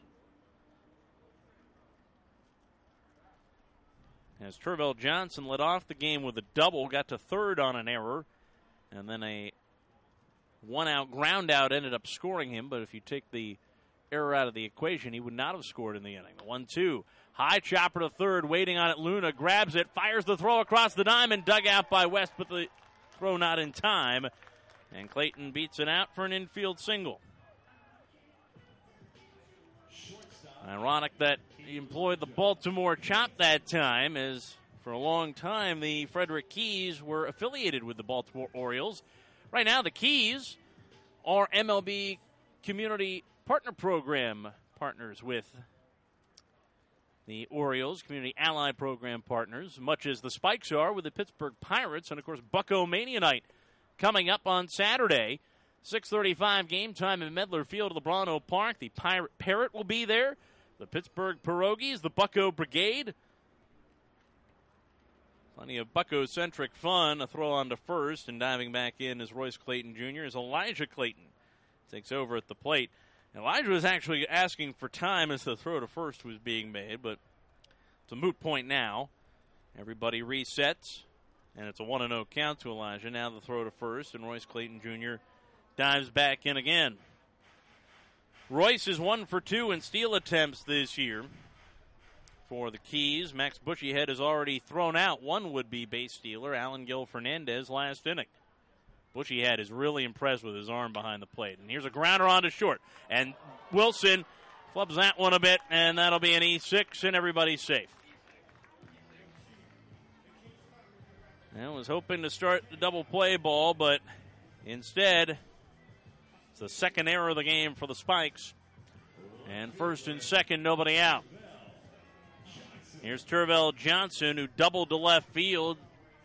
Speaker 10: As Tervel Johnson led off the game with a double, got to third on an error, and then a one-out ground out ended up scoring him, but if you take the error out of the equation, he would not have scored in the inning. The 1-2. High chopper to third, waiting on it. Luna grabs it, fires the throw across the diamond, dug out by West, but the throw not in time. And Clayton beats it out for an infield single. Ironic that he employed the Baltimore chop that time, as for a long time the Frederick Keys were affiliated with the Baltimore Orioles. Right now the Keys are MLB Community Partner Program partners with the Orioles, Community Ally Program partners, much as the Spikes are with the Pittsburgh Pirates. And, of course, Bucko Mania Night coming up on Saturday. 6:35 game time in Medler Field at LeBron Park. The Pirate Parrot will be there. The Pittsburgh Pierogies, the Bucko Brigade. Plenty of Bucko-centric fun. A throw on to first, and diving back in is Royce Clayton Jr. as Elijah Clayton takes over at the plate. Elijah was actually asking for time as the throw to first was being made, but it's a moot point now. Everybody resets, and it's a 1-0 count to Elijah. Now the throw to first, and Royce Clayton Jr. dives back in again. Royce is 1 for 2 in steal attempts this year for the Keys. Max Bushyhead has already thrown out one would-be base stealer, Alan Gil Fernandez, last inning. Bushyhead is really impressed with his arm behind the plate. And here's a grounder on to short. And Wilson flubs that one a bit, and that'll be an E6, and everybody's safe. I was hoping to start the double play ball, but instead, it's the second error of the game for the Spikes. And first and second, nobody out. Here's Tervel Johnson, who doubled to left field.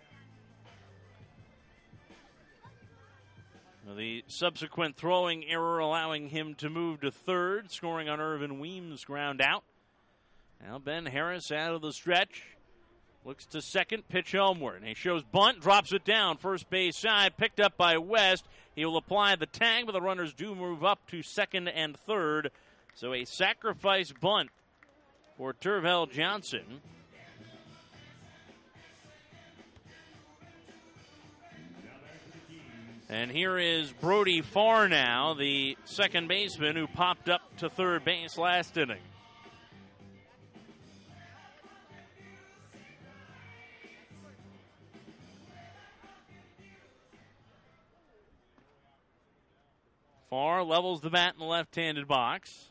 Speaker 10: The subsequent throwing error allowing him to move to third, scoring on Irvin Weems' ground out. Now Ben Harris out of the stretch. Looks to second, pitch homeward. And he shows bunt, drops it down. First base side, picked up by West. He will apply the tag, but the runners do move up to second and third. So a sacrifice bunt for Tervel Johnson. And here is Brody Farr now, the second baseman who popped up to third base last inning. Farr levels the bat in the left-handed box.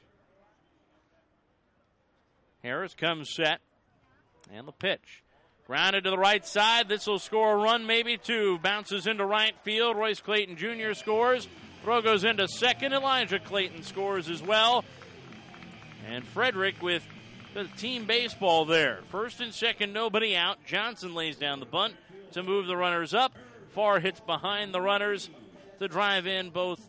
Speaker 10: Harris comes set, and the pitch. Grounded to the right side. This will score a run, maybe two. Bounces into right field. Royce Clayton Jr. scores. Throw goes into second. Elijah Clayton scores as well. And Frederick with the team baseball there. First and second, nobody out. Johnson lays down the bunt to move the runners up. Farr hits behind the runners to drive in both.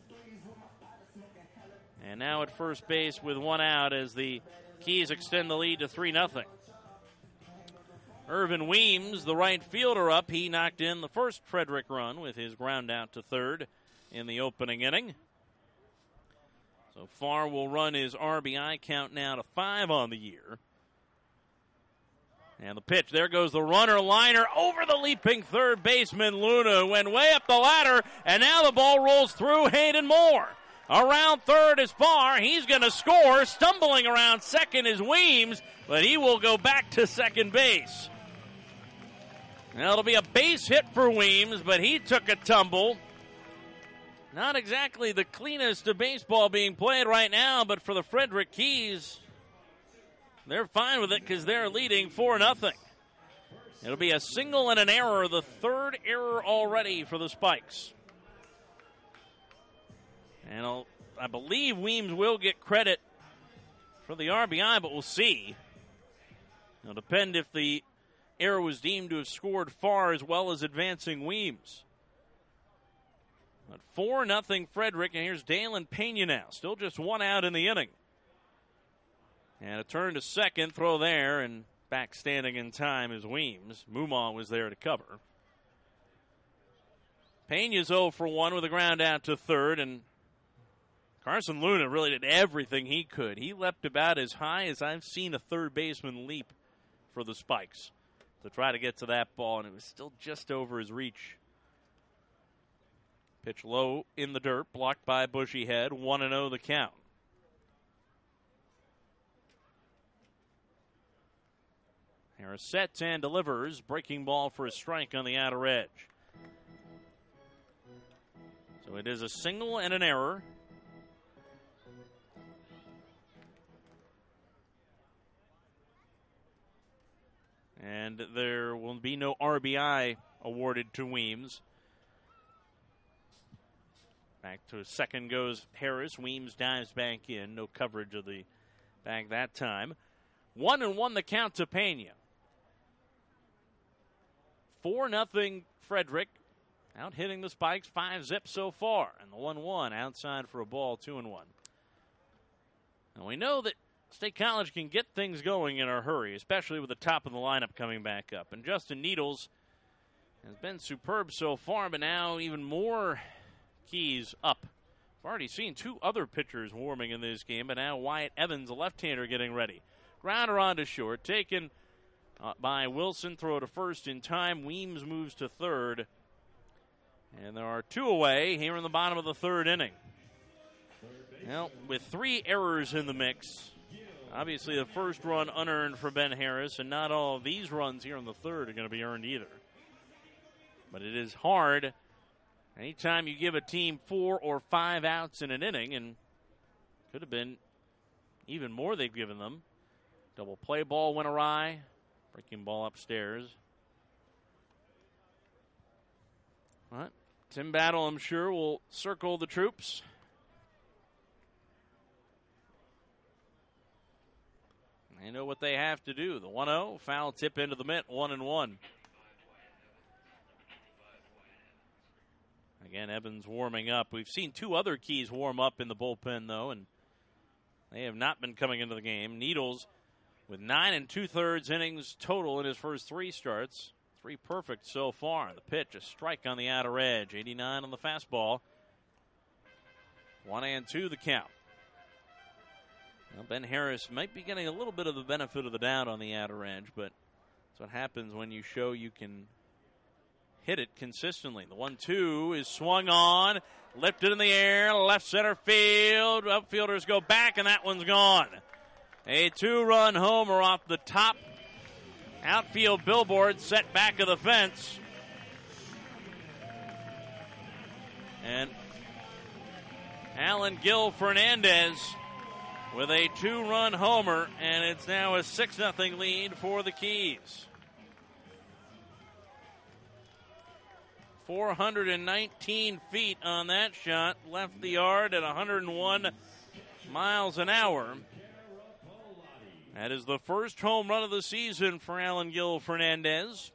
Speaker 10: And now at first base with one out as the Keys extend the lead to 3-0. Irvin Weems, the right fielder, up. He knocked in the first Frederick run with his ground out to third in the opening inning. So Farr will run his RBI count now to 5 on the year. And the pitch. There goes the runner liner over the leaping third baseman Luna, who went way up the ladder, and now the ball rolls through Hayden Moore. Around third is Farr. He's going to score. Stumbling around second is Weems, but he will go back to second base. Now it'll be a base hit for Weems, but he took a tumble. Not exactly the cleanest of baseball being played right now, but for the Frederick Keys, they're fine with it because they're leading 4-0. It'll be a single and an error, the third error already for the Spikes. And I believe Weems will get credit for the RBI, but we'll see. It'll depend if the error was deemed to have scored far as well as advancing Weems. But 4-0 Frederick, and here's Dalen Pena now. Still just one out in the inning. And a turn to second, throw there, and back standing in time is Weems. Mumon was there to cover. Pena's 0 for 1 with a ground out to third, and Carson Luna really did everything he could. He leapt about as high as I've seen a third baseman leap for the Spikes to try to get to that ball, and it was still just over his reach. Pitch low in the dirt, blocked by Bushyhead. 1-0 the count. Harris sets and delivers. Breaking ball for a strike on the outer edge. So it is a single and an error. And there will be no RBI awarded to Weems. Back to second goes Harris. Weems dives back in. No coverage of the bag that time. 1-1 the count to Pena. 4-0 Frederick. Out hitting the Spikes. 5-zip so far. And the 1-1 outside for a ball. 2-1. And we know that State College can get things going in a hurry, especially with the top of the lineup coming back up. And Justin Needles has been superb so far, but now even more keys up. We've already seen two other pitchers warming in this game, but now Wyatt Evans, a left-hander, getting ready. Grounder on to short, taken by Wilson. Throw to first in time. Weems moves to third. And there are two away here in the bottom of the third inning. Well, with three errors in the mix, obviously the first run unearned for Ben Harris, and not all of these runs here in the third are going to be earned either. But it is hard anytime you give a team 4 or 5 outs in an inning, and could have been even more they've given them. Double play ball went awry. Breaking ball upstairs. But Tim Battle, I'm sure, will circle the troops. They know what they have to do. The 1-0, foul tip into the mitt, 1-1. Again, Evans warming up. We've seen two other keys warm up in the bullpen, though, and they have not been coming into the game. Needles with 9 2/3 innings total in his first 3 starts. 3 perfect so far. The pitch, a strike on the outer edge. 89 on the fastball. 1-2 the count. Well, Ben Harris might be getting a little bit of the benefit of the doubt on the outer edge, but that's what happens when you show you can hit it consistently. The 1-2 is swung on, lifted in the air, left center field. Outfielders go back, and that one's gone. A 2-run homer off the top outfield billboard set back of the fence. And Alan Gil Fernandez with a 2-run homer, and it's now a 6-0 lead for the Keys. 419 feet on that shot, left the yard at 101 miles an hour. That is the first home run of the season for Alan Gil Fernandez.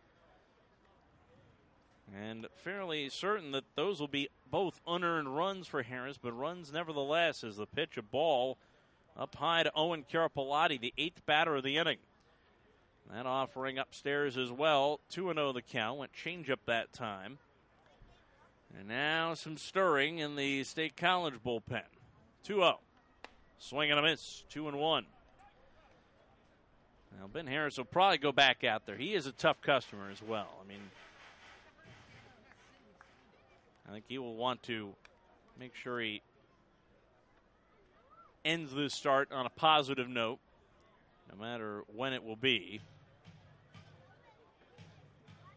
Speaker 10: And fairly certain that those will be both unearned runs for Harris, but runs nevertheless as the pitch, a ball up high to Owen Chiarapalati, the 8th batter of the inning. That offering upstairs as well. 2-0 the count. Went changeup that time. And now some stirring in the State College bullpen. 2-0. Swing and a miss. 2-1. Now Ben Harris will probably go back out there. He is a tough customer as well. I mean, I think he will want to make sure he ends this start on a positive note, no matter when it will be.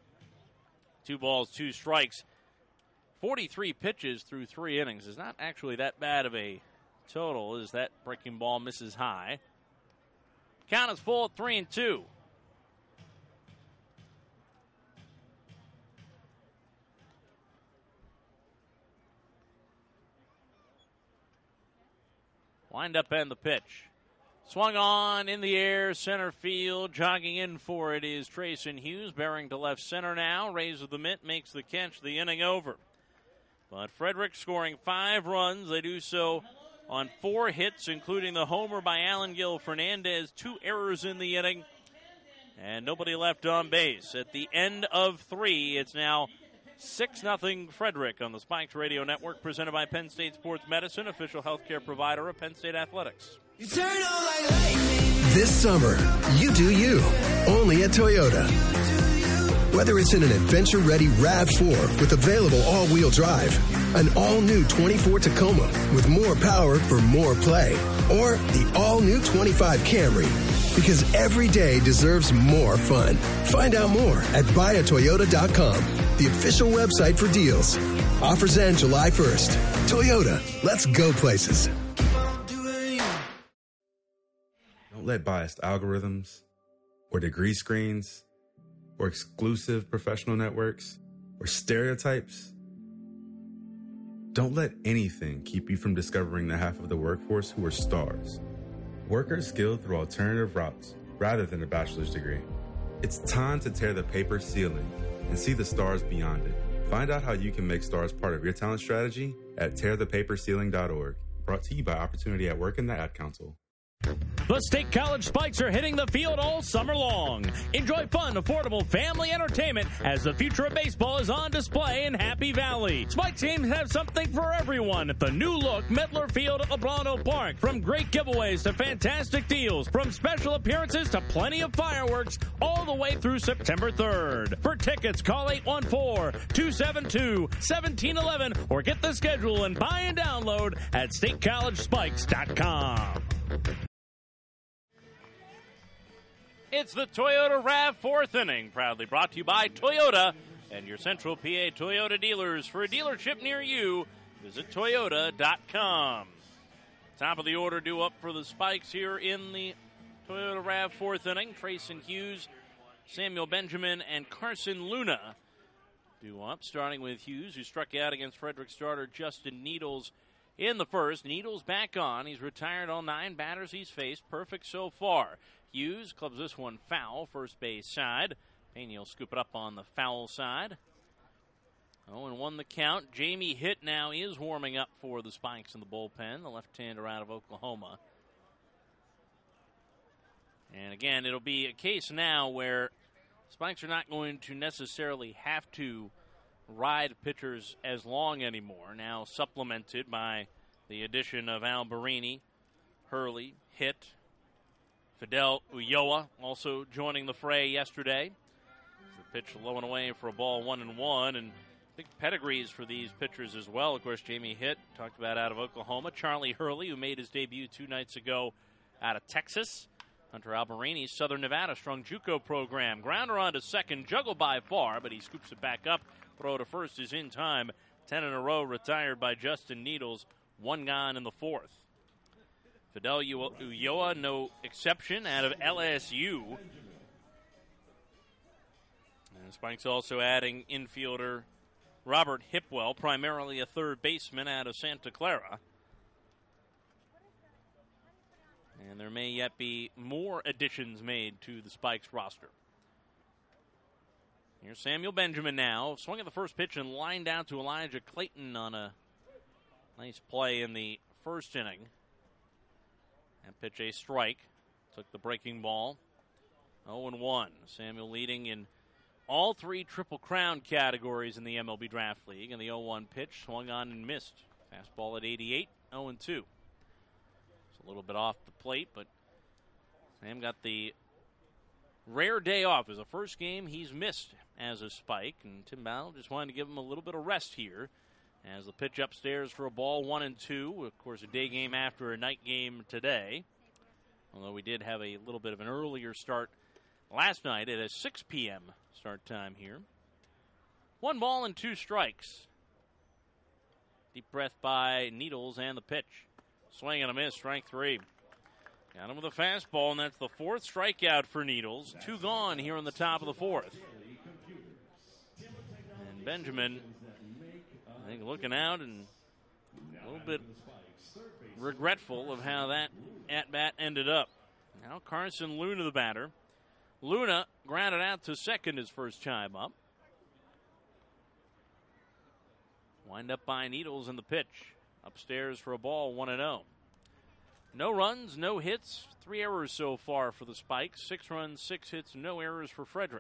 Speaker 10: 2 balls, 2 strikes. 43 pitches through 3 innings is not actually that bad of a total, as that breaking ball misses high. Count is full at 3-2. Wind up and the pitch. Swung on in the air, center field. Jogging in for it is Trayson Hughes, bearing to left center now. Raises the mitt, makes the catch, the inning over. But Frederick scoring 5 runs. They do so on 4 hits, including the homer by Alan Gil Fernandez. 2 errors in the inning, and nobody left on base. At the end of 3, it's now 6-0 Frederick on the Spikes Radio Network, presented by Penn State Sports Medicine, official healthcare provider of Penn State Athletics.
Speaker 3: This summer, you do you, only at Toyota. Whether it's in an adventure-ready RAV4 with available all-wheel drive, an all-new 24 Tacoma with more power for more play, or the all-new 25 Camry, because every day deserves more fun. Find out more at buyatoyota.com, the official website for deals. Offers end July 1st. Toyota, let's go places.
Speaker 4: Don't let biased algorithms or degree screens or exclusive professional networks or stereotypes. Don't let anything keep you from discovering the half of the workforce who are stars. Workers skilled through alternative routes rather than a bachelor's degree. It's time to tear the paper ceiling and see the stars beyond it. Find out how you can make stars part of your talent strategy at tearthepaperceiling.org. Brought to you by Opportunity at Work and the Ad Council.
Speaker 18: The State College Spikes are hitting the field all summer long. Enjoy fun, affordable family entertainment as the future of baseball is on display in Happy Valley. Spike teams have something for everyone at the new-look Medler Field at LeBron Park. From great giveaways to fantastic deals, from special appearances to plenty of fireworks, all the way through September 3rd. For tickets, call 814-272-1711 or get the schedule and buy and download at statecollegespikes.com.
Speaker 10: It's the Toyota RAV 4th inning, proudly brought to you by Toyota and your Central PA Toyota dealers. For a dealership near you, visit Toyota.com. Top of the order due up for the Spikes here in the Toyota RAV 4th inning. Trayson Hughes, Samuel Benjamin, and Carson Luna due up, starting with Hughes, who struck out against Frederick starter Justin Needles in the first. Needles back on. He's retired all 9 batters he's faced. Perfect so far. Hughes clubs this one foul, first base side. Pena will scoop it up on the foul side. 0-1 the count. Jamie Hitt now is warming up for the Spikes in the bullpen, the left-hander out of Oklahoma. And again, it'll be a case now where Spikes are not going to necessarily have to ride pitchers as long anymore, now supplemented by the addition of Al Barini, Hurley, Hitt, Fidel Ulloa also joining the fray yesterday. The pitch low and away for a ball 1-1, and big pedigrees for these pitchers as well. Of course, Jamie Hitt, talked about out of Oklahoma. Charlie Hurley, who made his debut 2 nights ago out of Texas. Hunter Albarini's Southern Nevada strong JUCO program. Grounder on to second, juggled by far, but he scoops it back up. Throw to first is in time. 10 in a row retired by Justin Needles. 1 gone in the 4th. Fidel Ulloa, no exception, out of LSU. And Spikes also adding infielder Robert Hipwell, primarily a third baseman out of Santa Clara. And there may yet be more additions made to the Spikes roster. Here's Samuel Benjamin now. Swung at the first pitch and lined out to Elijah Clayton on a nice play in the first inning. And pitch a strike. Took the breaking ball. 0-1. Samuel leading in all 3 Triple Crown categories in the MLB Draft League. And the 0-1 pitch swung on and missed. Fastball at 88. 0-2. It's a little bit off the plate, but Sam got the rare day off. As the first game he's missed as a Spike. And Tim Bowell just wanted to give him a little bit of rest here. As the pitch upstairs for a ball 1-2. Of course, a day game after a night game today. Although we did have a little bit of an earlier start last night at a 6 p.m. start time here. 1 ball and 2 strikes. Deep breath by Needles and the pitch. Swing and a miss, strike 3. Got him with a fastball, and that's the 4th strikeout for Needles. 2 gone here in the top of the 4th. And Benjamin, I think, looking out and a little bit regretful of how that at-bat ended up. Now Carson Luna, the batter. Luna grounded out to second his first time up. Wind up by Needles in the pitch. Upstairs for a ball, 1-0. No runs, no hits, 3 errors so far for the Spikes. 6 runs, 6 hits, no errors for Frederick.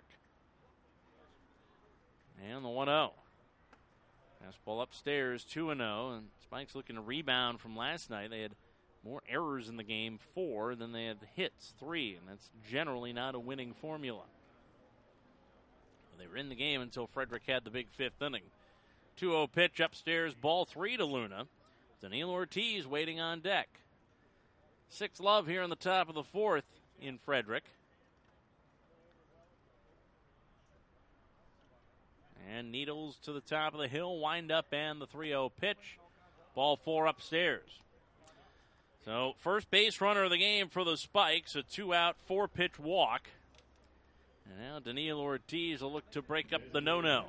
Speaker 10: And the 1-0. Fastball upstairs, 2-0. And Spikes looking to rebound from last night. They had more errors in the game, 4, than they had hits, 3. And that's generally not a winning formula. They were in the game until Frederick had the big 5th inning. 2-0 pitch upstairs, ball 3 to Luna. Daniil Ortiz waiting on deck. 6 love here in the top of the 4th in Frederick. And Needles to the top of the hill, wind up and the 3-0 pitch. Ball 4 upstairs. So first base runner of the game for the Spikes, a 2-out, 4-pitch walk. And now Daniil Ortiz will look to break up the no-no.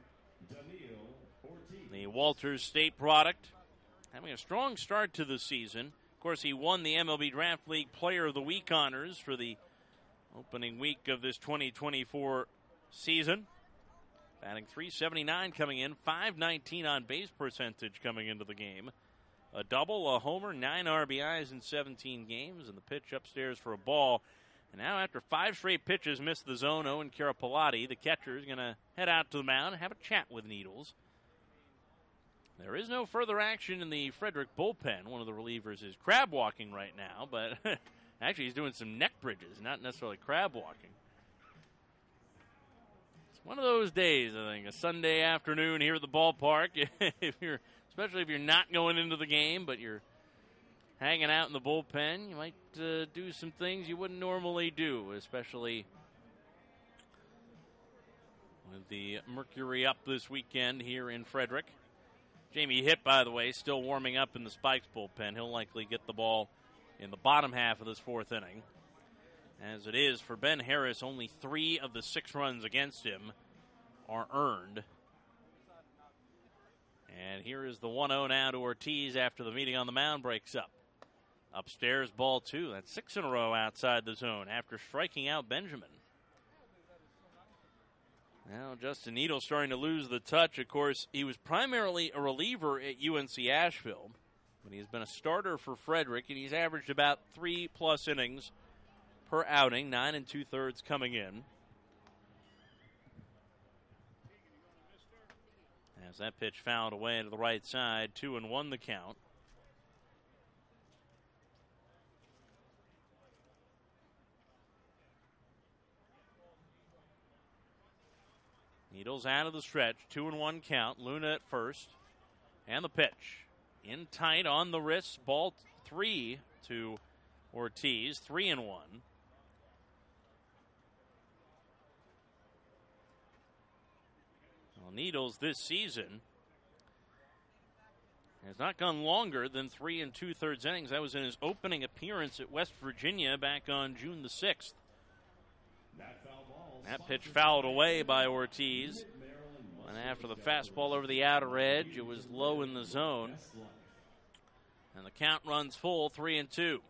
Speaker 10: The Walters State product having a strong start to the season. Of course, he won the MLB Draft League Player of the Week honors for the opening week of this 2024 season. Batting .379 coming in, .519 on base percentage coming into the game. A double, a homer, 9 RBIs in 17 games, and the pitch upstairs for a ball. And now after 5 straight pitches missed the zone, Owen Carapalati, the catcher, is going to head out to the mound and have a chat with Needles. There is no further action in the Frederick bullpen. One of the relievers is crab walking right now, but actually he's doing some neck bridges, not necessarily crab walking. It's one of those days, I think, a Sunday afternoon here at the ballpark, especially if you're not going into the game, but you're hanging out in the bullpen, you might do some things you wouldn't normally do, especially with the mercury up this weekend here in Frederick. Jamie Hitt, by the way, still warming up in the Spikes bullpen. He'll likely get the ball in the bottom half of this 4th inning. As it is, for Ben Harris, only 3 of the 6 runs against him are earned. And here is the 1-0 now to Ortiz after the meeting on the mound breaks up. Upstairs, ball 2. That's 6 in a row outside the zone after striking out Benjamin. Now Justin Needles starting to lose the touch. Of course, he was primarily a reliever at UNC Asheville, but he's been a starter for Frederick, and he's averaged about 3+ innings per outing, 9 2/3 coming in. As that pitch fouled away to the right side, 2-1 the count. Needles out of the stretch, 2-1 count. Luna at first. And the pitch. In tight on the wrist. Ball 3 to Ortiz. 3-1. Well, Needles this season has not gone longer than 3 2/3 innings. That was in his opening appearance at West Virginia back on June the 6th. That pitch fouled away by Ortiz. And after the fastball over the outer edge, it was low in the zone. And the count runs full, 3-2.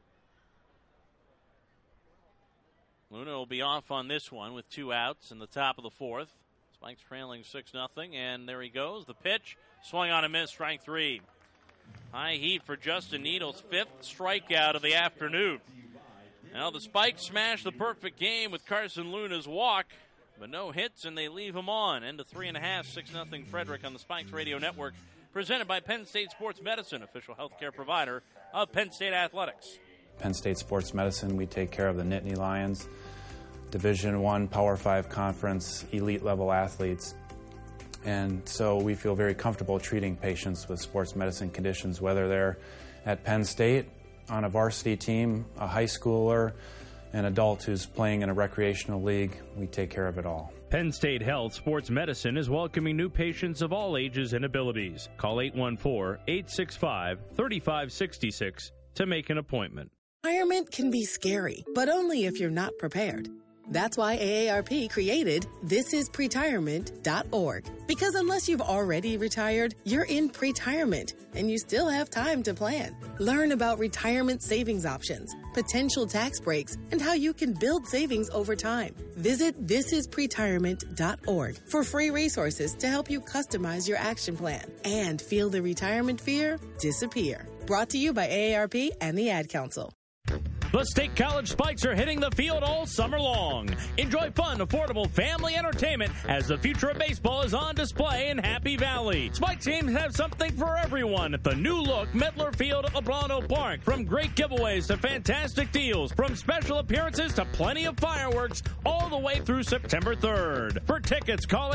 Speaker 10: Luna will be off on this one with 2 outs in the top of the 4th. Spikes trailing 6-0, and there he goes. The pitch, swung on a miss, strike 3. High heat for Justin Needles, 5th strikeout of the afternoon. Now the Spikes smash the perfect game with Carson Luna's walk, but no hits, and they leave him on. End of 3.5, 6-0 Frederick on the Spikes Radio Network, presented by Penn State Sports Medicine, official healthcare provider of Penn State Athletics.
Speaker 9: Penn State Sports Medicine, we take care of the Nittany Lions, Division I, Power 5 Conference, elite-level athletes. And so we feel very comfortable treating patients with sports medicine conditions, whether they're at Penn State, on a varsity team, a high schooler, an adult who's playing in a recreational league, we take care of it all.
Speaker 18: Penn State Health Sports Medicine is welcoming new patients of all ages and abilities. Call 814-865-3566 to make an appointment.
Speaker 13: Retirement can be scary, but only if you're not prepared. That's why AARP created thisispretirement.org. Because unless you've already retired, you're in pretirement, and you still have time to plan. Learn about retirement savings options, potential tax breaks, and how you can build savings over time. Visit thisispretirement.org for free resources to help you customize your action plan and feel the retirement fear disappear. Brought to you by AARP and the Ad Council.
Speaker 18: The State College Spikes are hitting the field all summer long. Enjoy fun, affordable family entertainment as the future of baseball is on display in Happy Valley. Spike teams have something for everyone at the new-look Mettler Field at LeBron Park. From great giveaways to fantastic deals, from special appearances to plenty of fireworks, all the way through September 3rd. For tickets, call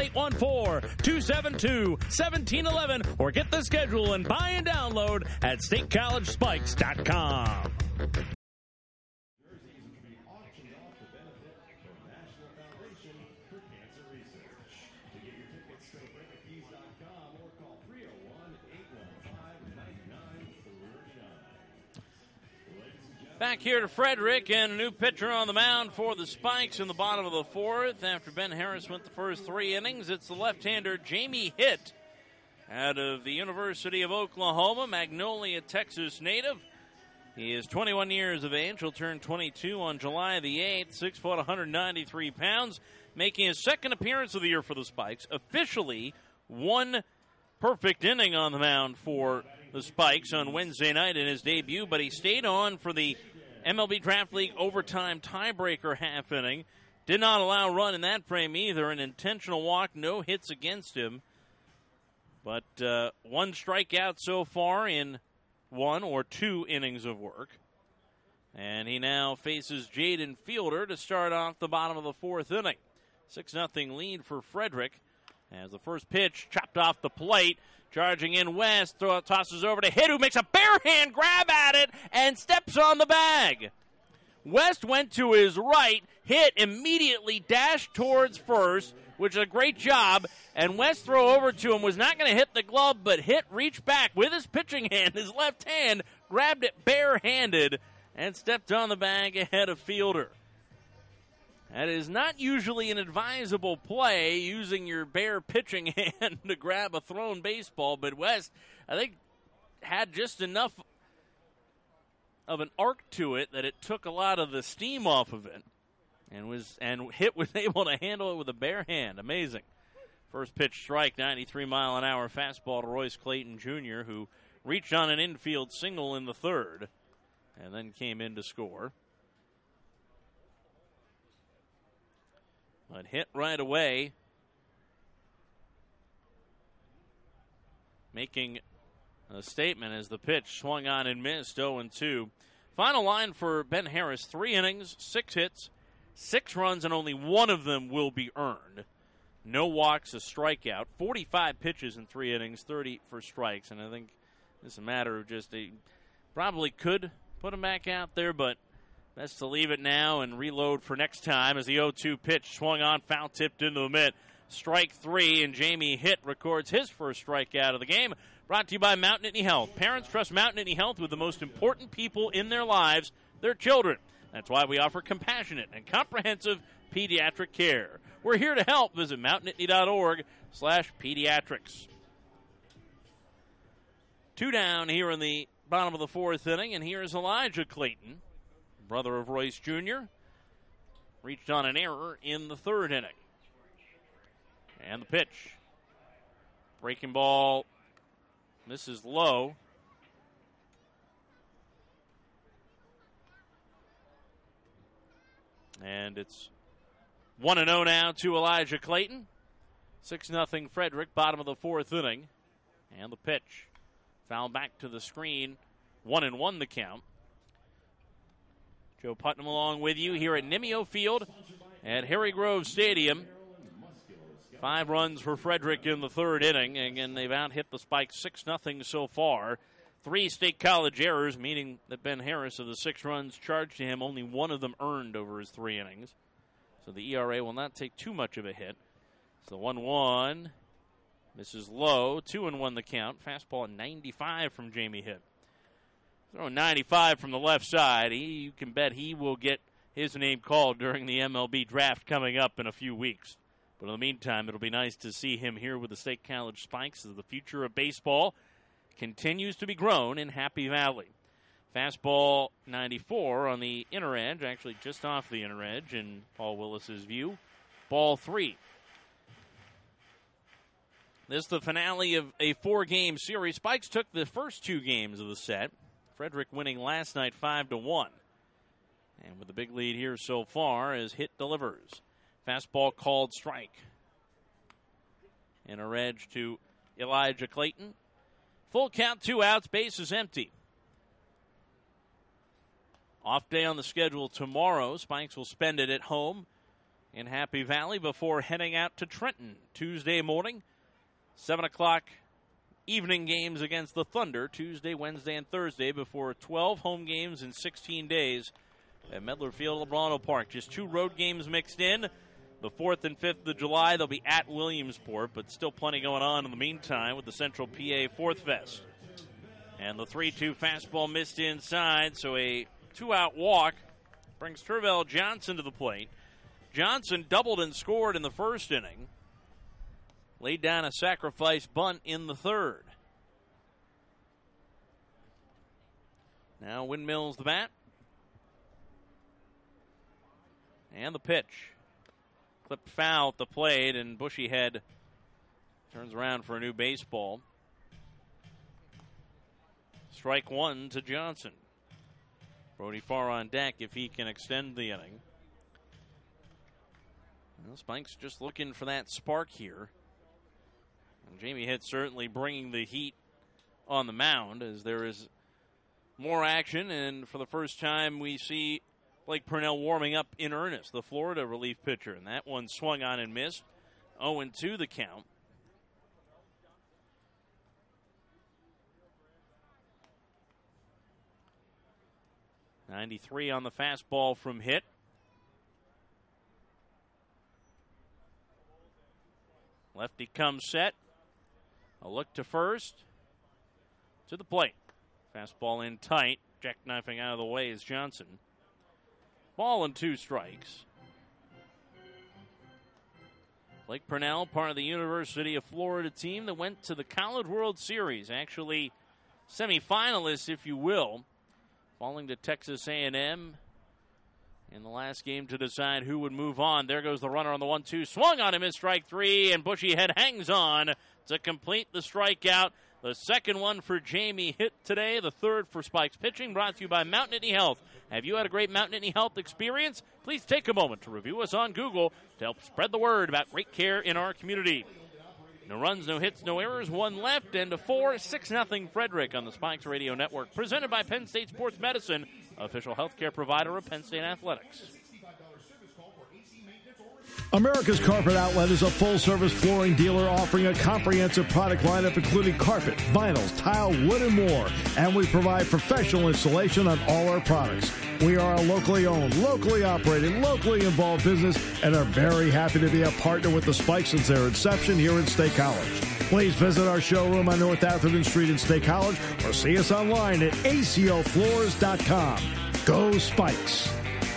Speaker 18: 814-272-1711 or get the schedule and buy and download at statecollegespikes.com.
Speaker 10: Back here to Frederick, and a new pitcher on the mound for the Spikes in the bottom of the fourth. After Ben Harris went the first 3 innings, it's the left-hander Jamie Hitt out of the University of Oklahoma, Magnolia, Texas native. He is 21 years of age. He'll turn 22 on July the 8th, 6 foot, 193 pounds, making his second appearance of the year for the Spikes. Officially, 1 perfect inning on the mound for the Spikes on Wednesday night in his debut, but he stayed on for the MLB Draft League overtime tiebreaker half inning. Did not allow a run in that frame either. An intentional walk, no hits against him. But 1 strikeout so far in 1 or 2 innings of work. And he now faces Jaden Fielder to start off the bottom of the 4th inning. 6-0 lead for Frederick as the first pitch chopped off the plate. Charging in West, tosses over to Hitt, who makes a bare hand grab at it and steps on the bag. West went to his right. Hitt immediately dashed towards first, which is a great job. And West throw over to him was not going to hit the glove, but Hitt reached back with his pitching hand, his left hand, grabbed it barehanded, and stepped on the bag ahead of Fielder. That is not usually an advisable play, using your bare pitching hand to grab a thrown baseball, but West, I think, had just enough of an arc to it that it took a lot of the steam off of it, and Hitt was able to handle it with a bare hand. Amazing. First pitch strike, 93-mile-an-hour fastball to Royce Clayton Jr., who reached on an infield single in the 3rd and then came in to score. But Hitt right away, making a statement as the pitch swung on and missed, 0-2. Final line for Ben Harris, 3 innings, 6 hits, 6 runs, and only 1 of them will be earned. No walks, a strikeout, 45 pitches in 3 innings, 30 for strikes. And I think it's a matter of just they probably could put him back out there, but best to leave it now and reload for next time as the 0-2 pitch swung on, foul tipped into the mitt. Strike 3, and Jamie Hitt records his first strikeout of the game. Brought to you by Mount Nittany Health. Parents trust Mount Nittany Health with the most important people in their lives, their children. That's why we offer compassionate and comprehensive pediatric care. We're here to help. Visit mountnittany.org/pediatrics. 2 down here in the bottom of the 4th inning, and here's Elijah Clayton, brother of Royce Jr., reached on an error in the 3rd inning. And the pitch. Breaking ball. This is low. And it's 1-0 now to Elijah Clayton. 6-0 Frederick, bottom of the 4th inning. And the pitch. Foul back to the screen. 1-1 the count. Joe Putnam along with you here at Nimio Field at Harry Grove Stadium. 5 runs for Frederick in the 3rd inning. Again, they've out-hit the Spikes 6-0 so far. 3 State College errors, meaning that Ben Harris, of the 6 runs charged to him, only 1 of them earned over his 3 innings. So the ERA will not take too much of a hit. So 1-1. Misses low. 2-1 the count. Fastball at 95 from Jamie Hitt. Throwing 95 from the left side. You can bet he will get his name called during the MLB draft coming up in a few weeks. But in the meantime, it'll be nice to see him here with the State College Spikes as the future of baseball continues to be grown in Happy Valley. Fastball 94 on the inner edge, actually just off the inner edge in Paul Willis's view. Ball 3. This is the finale of a 4-game series. Spikes took the first 2 games of the set. Frederick winning last night 5-1. And with the big lead here so far as Hitt delivers. Fastball called strike. Inner edge to Elijah Clayton. Full count, 2 outs, base is empty. Off day on the schedule tomorrow. Spikes will spend it at home in Happy Valley before heading out to Trenton Tuesday morning. 7 o'clock evening games against the Thunder Tuesday, Wednesday, and Thursday before 12 home games in 16 days at Medler Field, LeBron Park. Just 2 road games mixed in. The 4th and 5th of July, they'll be at Williamsport, but still plenty going on in the meantime with the Central PA 4th Fest. And the 3-2 fastball missed inside, so a 2-out walk brings Tervel Johnson to the plate. Johnson doubled and scored in the first inning. Laid down a sacrifice bunt in the third. Now Windmills the bat. And the pitch. Clipped foul at the plate, and Bushyhead turns around for a new baseball. Strike 1 to Johnson. Brody Farr on deck if he can extend the inning. Well, Spike's just looking for that spark here. And Jamie Hitt certainly bringing the heat on the mound as there is more action, and for the first time we see Blake Purnell warming up in earnest, the Florida relief pitcher, and that one swung on and missed. 0-2 the count. .93 on the fastball from Hitt. Lefty comes set. A look to first. To the plate. Fastball in tight. Jackknifing out of the way is Johnson. Ball and 2 strikes. Blake Purnell, part of the University of Florida team that went to the College World Series. Actually, semifinalists, if you will. Falling to Texas A&M in the last game to decide who would move on. There goes the runner on the 1-2. Swung on him is strike 3, and Bushyhead hangs on to complete the strikeout. The second one for Jamie Hitt today, the third for Spikes pitching, brought to you by Mount Nittany Health. Have you had a great Mount Nittany Health experience? Please take a moment to review us on Google to help spread the word about great care in our community. No runs, no hits, no errors, 1 left, and a 4-6-0 Frederick on the Spikes Radio Network. Presented by Penn State Sports Medicine, official healthcare provider of Penn State Athletics.
Speaker 15: America's Carpet Outlet is a full-service flooring dealer offering a comprehensive product lineup including carpet, vinyls, tile, wood, and more. And we provide professional installation on all our products. We are a locally owned, locally operated, locally involved business and are very happy to be a partner with the Spikes since their inception here in State College. Please visit our showroom on North Atherton Street in State College or see us online at acofloors.com. Go Spikes!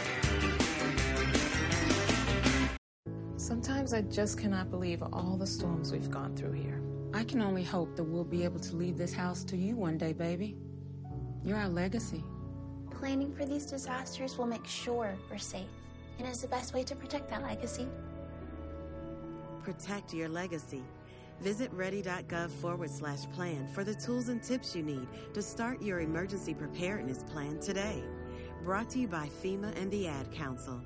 Speaker 5: Sometimes I just cannot believe all the storms we've gone through here.
Speaker 6: I can only hope that we'll be able to leave this house to you one day, baby. You're our legacy.
Speaker 7: Planning for these disasters will make sure we're safe, and is the best way to protect that legacy.
Speaker 8: Protect your legacy. Visit ready.gov/plan for the tools and tips you need to start your emergency preparedness plan today. Brought to you by FEMA and the Ad Council.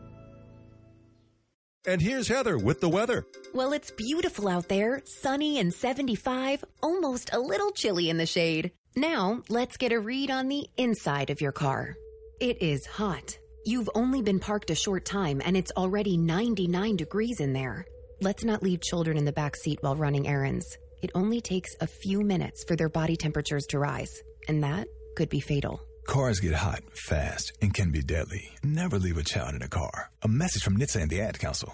Speaker 25: And here's Heather with the weather.
Speaker 26: Well, it's beautiful out there, sunny and 75, almost a little chilly in the shade. Now, let's get a read on the inside of your car. It is hot. You've only been parked a short time and it's already 99 degrees in there. Let's not leave children in the back seat while running errands. It only takes a few minutes for their body temperatures to rise. and that could be fatal.
Speaker 11: Cars get hot, fast, and can be deadly. Never leave a child in a car. A message from NHTSA and the Ad Council.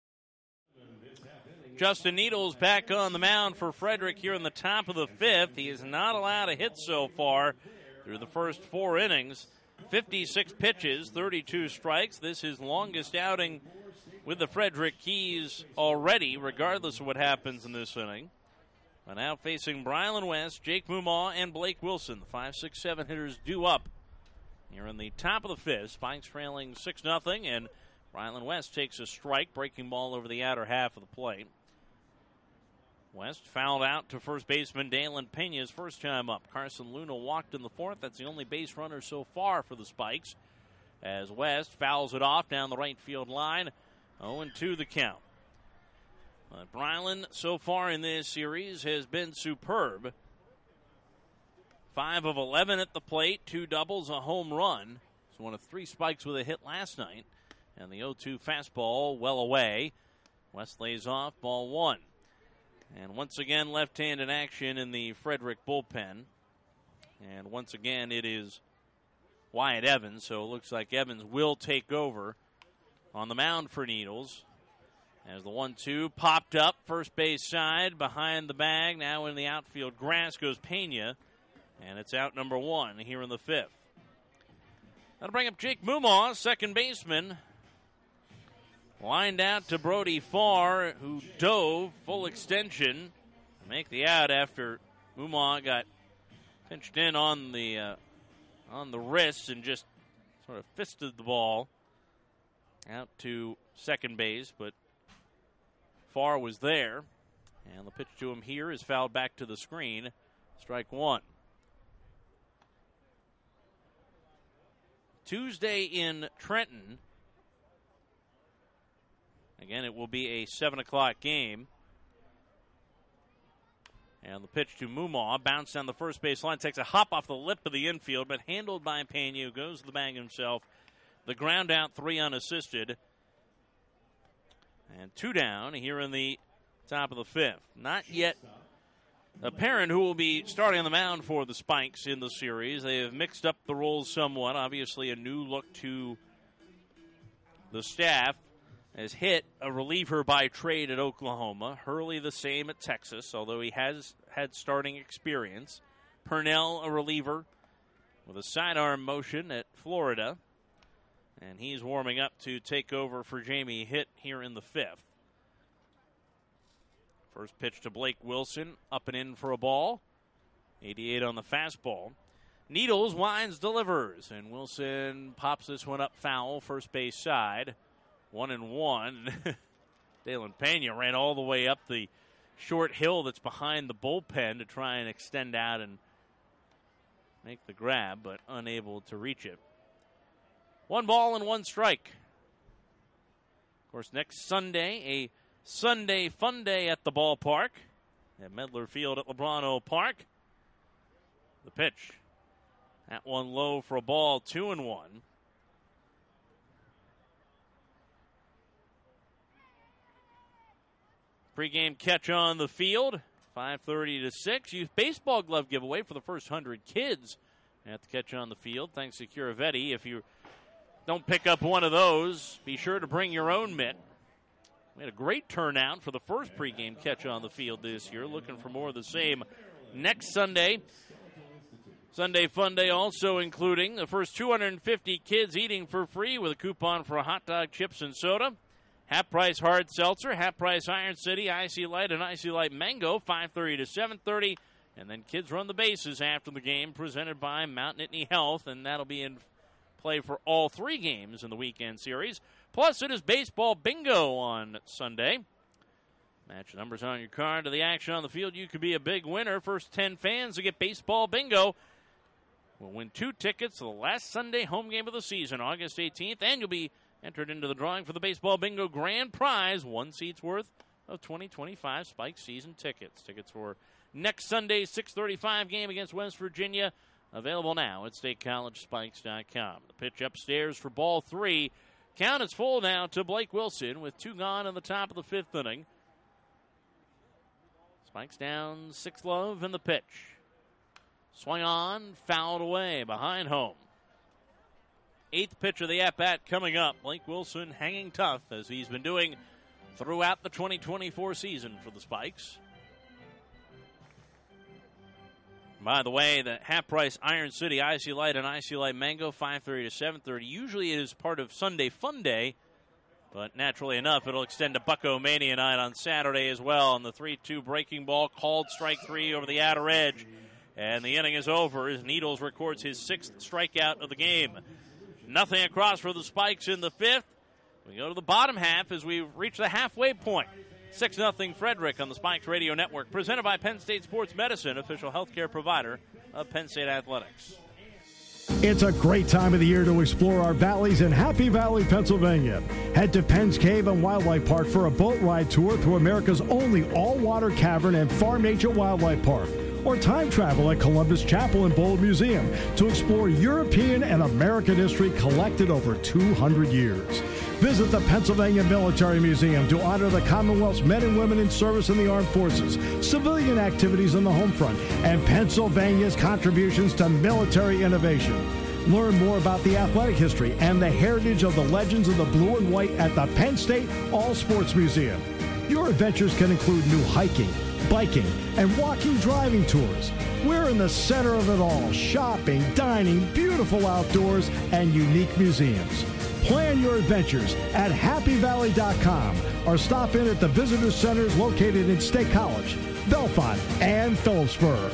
Speaker 10: Justin Needles back on the mound for Frederick here in the top of the fifth. He is not allowed a hit so far through the first 4 innings. 56 pitches, 32 strikes. This is his longest outing with the Frederick Keys already, regardless of what happens in this inning. But now facing Brylan West, Jake Mumaw, and Blake Wilson. The 5, 6, 7 hitters due up here in the top of the fifth. Spikes trailing 6-0, and Brylan West takes a strike, breaking ball over the outer half of the plate. West fouled out to first baseman Dalen Pena's first time up. Carson Luna walked in the fourth. That's the only base runner so far for the Spikes, as West fouls it off down the right field line. 0-2 the count. But Brylan, so far in this series, has been superb. 5 of 11 at the plate, 2 doubles, a home run. He's one of 3 Spikes with a hit last night. And the 0-2 fastball well away. West lays off, ball 1. And once again, left-hand in action in the Frederick bullpen. And once again, it is Wyatt Evans, so it looks like Evans will take over on the mound for Needles. As the 1-2 popped up, first base side, behind the bag, now in the outfield grass goes Pena, and it's out number 1 here in the fifth. That'll bring up Jake Mumaw, second baseman. Lined out to Brody Farr, who dove full extension to make the out after Mumaw got pinched in on the wrist and just sort of fisted the ball out to second base, but Farr was there, and the pitch to him here is fouled back to the screen. Strike 1. Tuesday in Trenton. Again, it will be a 7 o'clock game. And the pitch to Mumaw, bounced down the first base line, takes a hop off the lip of the infield, but handled by Pena, who goes to the bag himself. The ground out, 3 unassisted. And 2 down here in the top of the fifth. Not yet apparent who will be starting on the mound for the Spikes in the series. They have mixed up the roles somewhat. Obviously, a new look to the staff. Has hit a reliever by trade at Oklahoma. Hurley the same at Texas, although he has had starting experience. Purnell, a reliever with a sidearm motion at Florida. And he's warming up to take over for Jamie Hitt here in the fifth. First pitch to Blake Wilson, up and in for a ball. 88 on the fastball. Needles winds, delivers, and Wilson pops this one up foul, first base side. 1-1. Dalen Pena ran all the way up the short hill that's behind the bullpen to try and extend out and make the grab, but unable to reach it. 1 ball and 1 strike. Of course, next Sunday, a Sunday fun day at the ballpark at Medler Field at Lebrano Park. The pitch. That one low for a ball, 2-1. Pre-game catch on the field, 5:30 to 6. Youth baseball glove giveaway for the first 100 kids at the catch on the field. Thanks to Curavetti. If you don't pick up one of those, be sure to bring your own mitt. We had a great turnout for the first pregame catch on the field this year. Looking for more of the same next Sunday. Sunday Fun Day also including the first 250 kids eating for free with a coupon for a hot dog, chips, and soda. Half-price hard seltzer, half-price Iron City, Icy Light, and Icy Light Mango, 5:30 to 7:30. And then kids run the bases after the game, presented by Mount Nittany Health, and that'll be in play for all 3 games in the weekend series. Plus, it is baseball bingo on Sunday. Match numbers on your card to the action on the field. You could be a big winner. First 10 fans to get baseball bingo will win 2 tickets to the last Sunday home game of the season, August 18th, and you'll be entered into the drawing for the Baseball Bingo grand prize, 1 seat's worth of 2025 Spike season tickets. Tickets for next Sunday's 6:35 game against West Virginia available now at statecollegespikes.com. The pitch upstairs for ball 3. Count is full now to Blake Wilson with 2 gone in the top of the 5th inning. Spikes down 6-love in the pitch. Swung on, fouled away behind home. 8th pitch of the at-bat coming up. Blake Wilson hanging tough as he's been doing throughout the 2024 season for the Spikes. By the way, the half-price Iron City Icy Light and Icy Light Mango, 5:30 to 7:30. Usually it is part of Sunday Fun Day, but naturally enough, it'll extend to Bucko Mania night on Saturday as well. And the 3-2 breaking ball called strike 3 over the outer edge. And the inning is over as Needles records his 6th strikeout of the game. Nothing across for the Spikes in the 5th. We go to the bottom half as we reach the halfway point. 6-0 Frederick on the Spikes Radio Network, presented by Penn State Sports Medicine, official healthcare provider of Penn State Athletics.
Speaker 15: It's a great time of the year to explore our valleys in Happy Valley, Pennsylvania. Head to Penn's Cave and Wildlife Park for a boat ride tour through America's only all-water cavern and farm nature wildlife park. Or time travel at Columbus Chapel and Bold Museum to explore European and American history collected over 200 years. Visit the Pennsylvania Military Museum to honor the Commonwealth's men and women in service in the armed forces, civilian activities on the home front, and Pennsylvania's contributions to military innovation. Learn more about the athletic history and the heritage of the legends of the blue and white at the Penn State All Sports Museum. Your adventures can include new hiking, biking, and walking driving tours. We're in the center of it all: shopping, dining, beautiful outdoors, and unique museums. Plan your adventures at happyvalley.com or stop in at the visitor centers located in State College, Bellefonte, and Phillipsburg.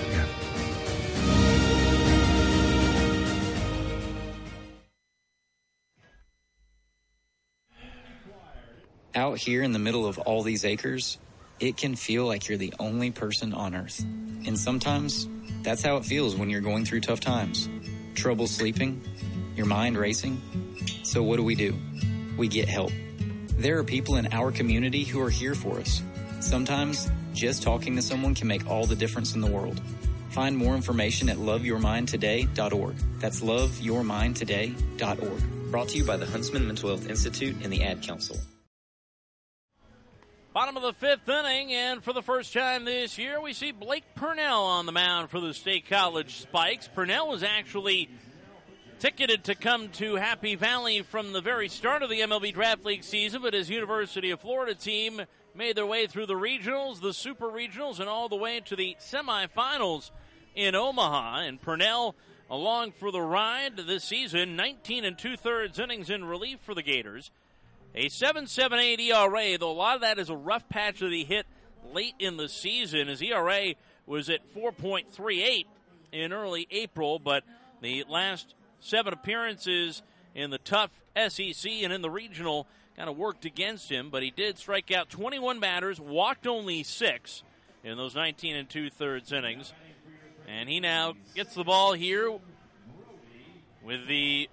Speaker 12: Out here in the middle of all these acres, it can feel like you're the only person on Earth. And sometimes, that's how it feels when you're going through tough times. Trouble sleeping, your mind racing. So what do? We get help. There are people in our community who are here for us. Sometimes, just talking to someone can make all the difference in the world. Find more information at loveyourmindtoday.org. That's loveyourmindtoday.org.
Speaker 14: Brought to you by the Huntsman Mental Health Institute and the Ad Council.
Speaker 10: Bottom of the 5th inning, and for the first time this year, we see Blake Purnell on the mound for the State College Spikes. Purnell was actually ticketed to come to Happy Valley from the very start of the MLB Draft League season, but his University of Florida team made their way through the regionals, the super regionals, and all the way to the semifinals in Omaha. And Purnell along for the ride this season, 19 2/3 innings in relief for the Gators. A 7.78 ERA, though a lot of that is a rough patch that he hit late in the season. His ERA was at 4.38 in early April, but the last 7 appearances in the tough SEC and in the regional kind of worked against him, but he did strike out 21 batters, walked only 6 in those 19 2/3 innings. And he now gets the ball here with the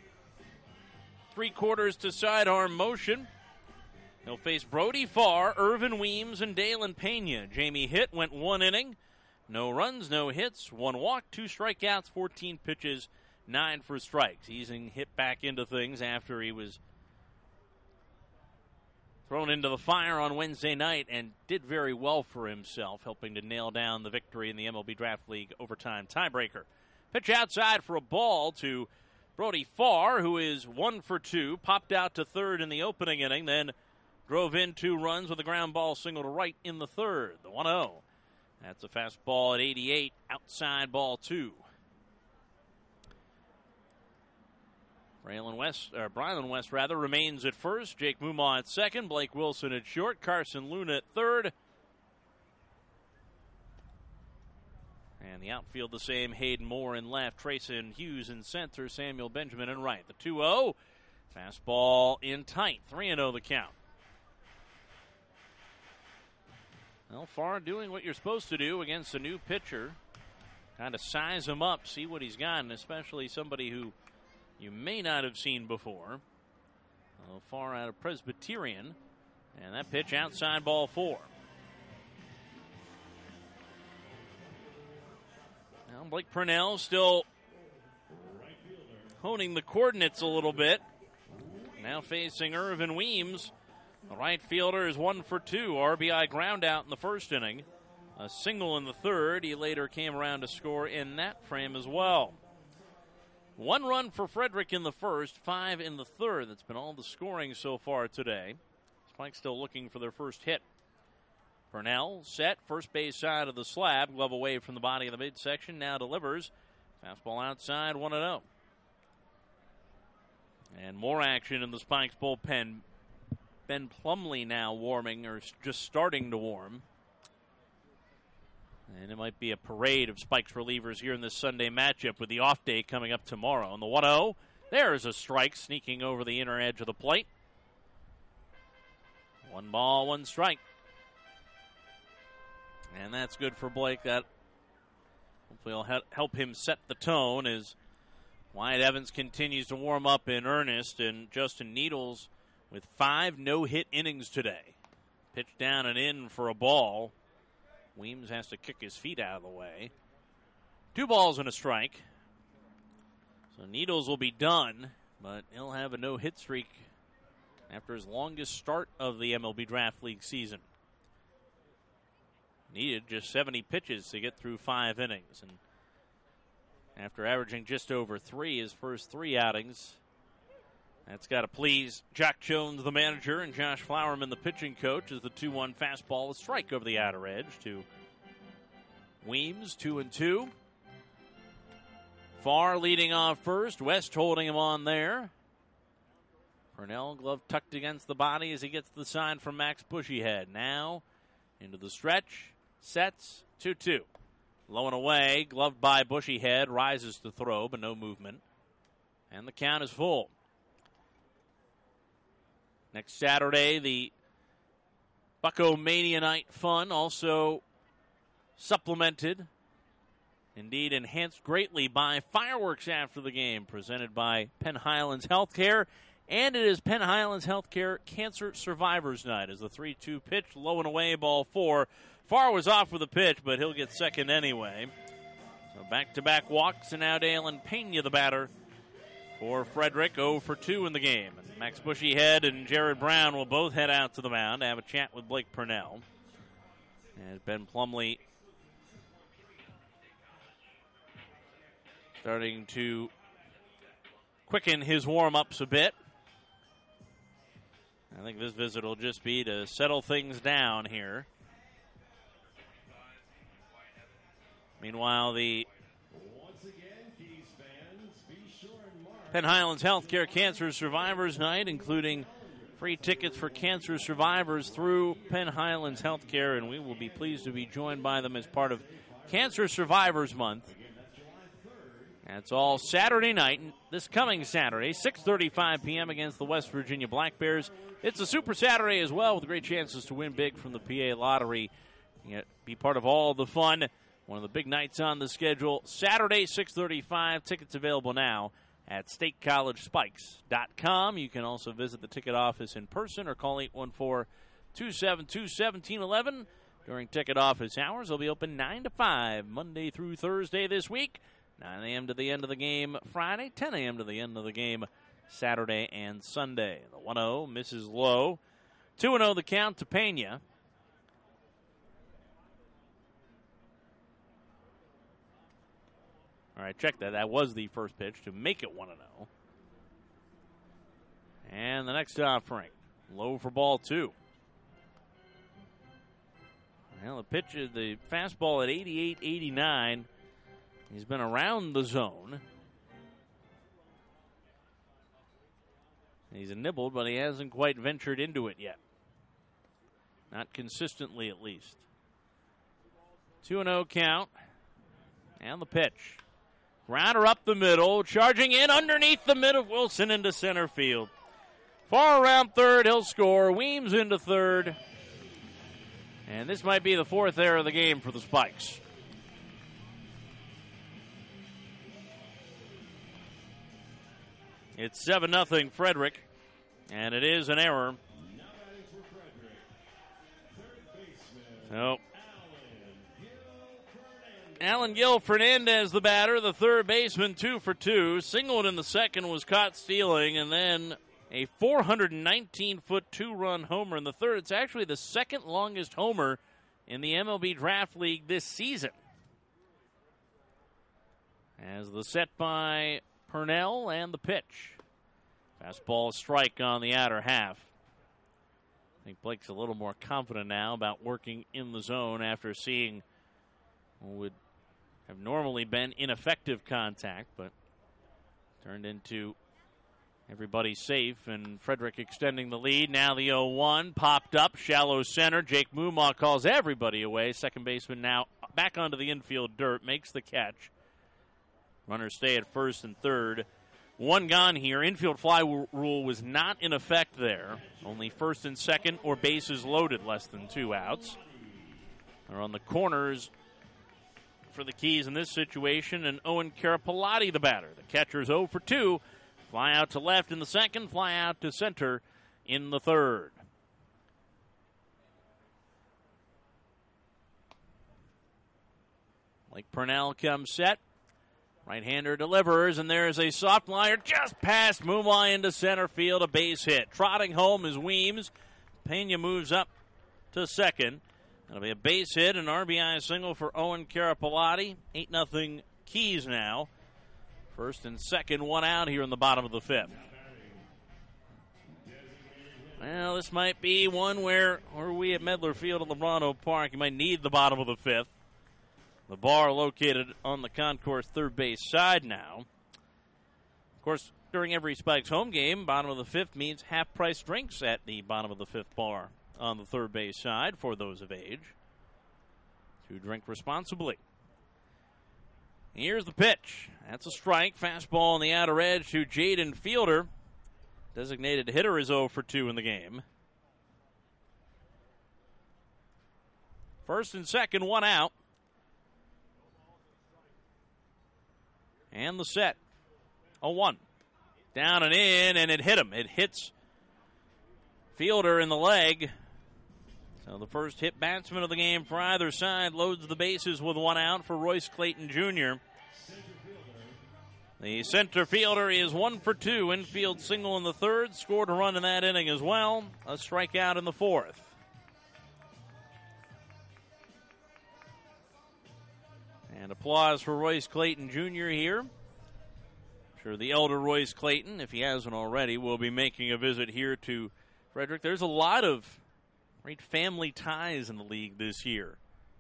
Speaker 10: 3/4 to sidearm motion. He'll face Brody Farr, Irvin Weems, and Dalen Pena. Jamie Hitt went 1 inning. No runs, no hits, 1 walk, 2 strikeouts, 14 pitches, 9 for strikes. He's hit back into things after he was thrown into the fire on Wednesday night and did very well for himself, helping to nail down the victory in the MLB Draft League overtime tiebreaker. Pitch outside for a ball to Brody Farr, who is 1 for 2, popped out to third in the opening inning, then drove in 2 runs with a ground ball single to right in the third. The 1-0. That's a fastball at 88, outside ball 2. Braylon West remains at first. Jake Mumau at second. Blake Wilson at short. Carson Luna at third. And the outfield the same. Hayden Moore in left. Trayson Hughes in center. Samuel Benjamin in right. The 2-0. Fastball in tight. 3-0 the count. Well, Farr doing what you're supposed to do against a new pitcher. Kind of size him up, see what he's got, and especially somebody who you may not have seen before. Farr out of Presbyterian. And that pitch outside ball 4. Now Blake Purnell still honing the coordinates a little bit. Now facing Irvin Weems. The right fielder is 1 for 2. RBI ground out in the first inning a single in the third. He later came around to score in that frame as well. 1 run for Frederick in the first, 5 in the third. That's been all the scoring so far today. Spikes still looking for their first hit. Purnell set, first base side of the slab, glove away from the body of the midsection, now delivers. Fastball outside, 1-0. And more action in the Spikes bullpen. Ben Plumlee now warming, or just starting to warm. And it might be a parade of Spikes relievers here in this Sunday matchup with the off day coming up tomorrow. And the 1-0, there's a strike sneaking over the inner edge of the plate. 1 ball, 1 strike. And that's good for Blake. That hopefully will help him set the tone as Wyatt Evans continues to warm up in earnest. And Justin Needles with 5 no-hit innings today. Pitched down and in for a ball. Weems has to kick his feet out of the way. 2 balls and a strike. So Needles will be done, but he'll have a no-hit streak after his longest start of the MLB Draft League season. Needed just 70 pitches to get through 5 innings. And after averaging just over 3 his first 3 outings, that's got to please Jack Jones, the manager, and Josh Flowerman, the pitching coach, as the 2-1 fastball, a strike over the outer edge to Weems, 2-2. Farr leading off first. West holding him on there. Purnell, glove tucked against the body as he gets the sign from Max Bushyhead. Now into the stretch. Sets, 2-2. Low and away, gloved by Bushyhead, rises to throw, but no movement. And the count is full. Next Saturday, the Bucko-Mania Night Fun, also supplemented, indeed enhanced greatly by fireworks after the game, presented by Penn Highlands Healthcare. And it is Penn Highlands Healthcare Cancer Survivors Night as the 3-2 pitch, low and away, ball 4. Farr was off with a pitch, but he'll get second anyway. So back-to-back walks, and now Dalen Pena, the batter for Frederick, 0 for 2 in the game. And Max Bushyhead and Jared Brown will both head out to the mound to have a chat with Blake Purnell. As Ben Plumlee starting to quicken his warm-ups a bit. I think this visit will just be to settle things down here. Meanwhile, the Penn Highlands Healthcare Cancer Survivors Night, including free tickets for cancer survivors through Penn Highlands Healthcare, and we will be pleased to be joined by them as part of Cancer Survivors Month. That's all Saturday night, this coming Saturday, 6:35 p.m. against the West Virginia Black Bears. It's a Super Saturday as well with great chances to win big from the PA Lottery. Be part of all the fun. One of the big nights on the schedule, Saturday, 6:35. Tickets available now at statecollegespikes.com. You can also visit the ticket office in person or call 814-272-1711 during ticket office hours. They'll be open 9 to 5 Monday through Thursday this week. 9 a.m. to the end of the game Friday, 10 a.m. to the end of the game Saturday and Sunday. The 1-0 misses low. 2-0 the count to Pena. All right, check that. That was the first pitch to make it 1-0. And the next offering, low for ball 2. Well, the pitch is the fastball at 88-89. He's been around the zone. He's nibbled, but he hasn't quite ventured into it yet. Not consistently, at least. 2-0 count. And the pitch. Grounder up the middle, charging in underneath the mid of Wilson into center field. Far around third, he'll score. Weems into third. And this might be the 4th error of the game for the Spikes. It's 7-0 Frederick, and it is an error. So, Alan Gil Fernandez, the batter, the third baseman, 2 for 2. Singled in the second, was caught stealing, and then a 419-foot 2-run homer in the third. It's actually the second longest homer in the MLB Draft League this season. As the set by Purnell and the pitch. Fastball strike on the outer half. I think Blake's a little more confident now about working in the zone after seeing what would have normally been ineffective contact, but turned into everybody safe, and Frederick extending the lead. Now the 0-1, popped up, shallow center. Jake Mumaw calls everybody away. Second baseman now back onto the infield dirt, makes the catch. Runners stay at first and third. One gone here. Infield fly rule was not in effect there. Only first and second or bases loaded, less than 2 outs. They're on the corners for the Keys in this situation, and Owen Carapalati, the batter. The catcher's 0 for 2. Fly out to left in the second, fly out to center in the third. Blake Purnell comes set. Right-hander delivers, and there's a soft liner just past Mumaw into center field, a base hit. Trotting home is Weems. Pena moves up to second. That'll be a base hit, an RBI single for Owen Carapalati. 8-0 Keys now. First and second, 1 out here in the bottom of the 5th. Well, this might be one where we at Medler Field at Lebrano Park, you might need the bottom of the 5th. The bar located on the concourse third base side now. Of course, during every Spikes home game, bottom of the 5th means half-price drinks at the bottom of the 5th bar on the third base side for those of age. To drink responsibly. Here's the pitch. That's a strike. Fastball on the outer edge to Jaden Fielder. Designated hitter is 0 for 2 in the game. First and second, 1 out. And the set. 0-1. Down and in, and it hit him. It hits Fielder in the leg. So the first hit batsman of the game for either side loads the bases with 1 out for Royce Clayton Jr. The center fielder is 1 for 2. Infield single in the third. Scored a run in that inning as well. A strikeout in the 4th. And applause for Royce Clayton Jr. here. I'm sure the elder Royce Clayton, if he hasn't already, will be making a visit here to Frederick. There's a lot of great family ties in the league this year.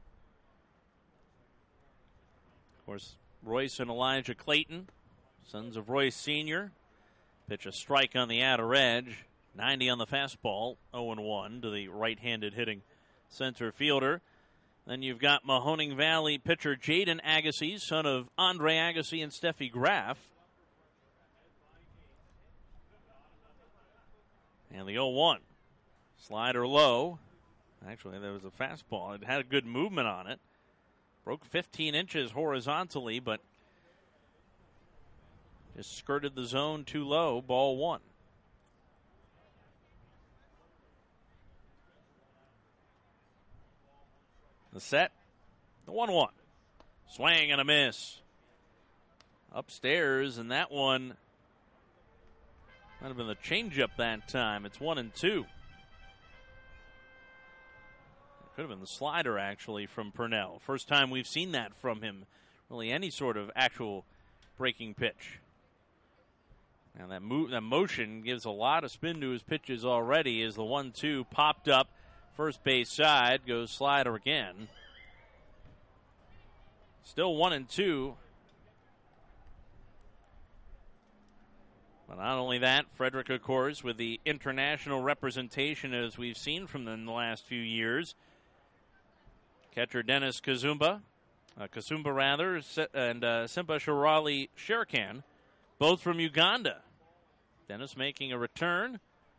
Speaker 10: Of course, Royce and Elijah Clayton, sons of Royce Sr., pitch a strike on the outer edge. 90 on the fastball, 0-1 to the right-handed hitting center fielder. Then you've got Mahoning Valley pitcher Jaden Agassi, son of Andre Agassi and Steffi Graf. And the 0-1. Slider low. Actually, there was a fastball. It had a good movement on it. Broke 15 inches horizontally, but just skirted the zone too low. Ball 1. The set, the 1-1. Swing and a miss. Upstairs, and that one might have been the changeup that time. It's 1-2. It could have been the slider, actually, from Purnell. First time we've seen that from him. Really any sort of actual breaking pitch. Now that motion gives a lot of spin to his pitches already as the 1-2 popped up. First base side, goes slider again. Still 1-2. But not only that, Frederick, of course, with the international representation as we've seen from them in the last few years. Catcher Dennis Kasumba, and Simba Shirali Sherkan, both from Uganda. Dennis making a return.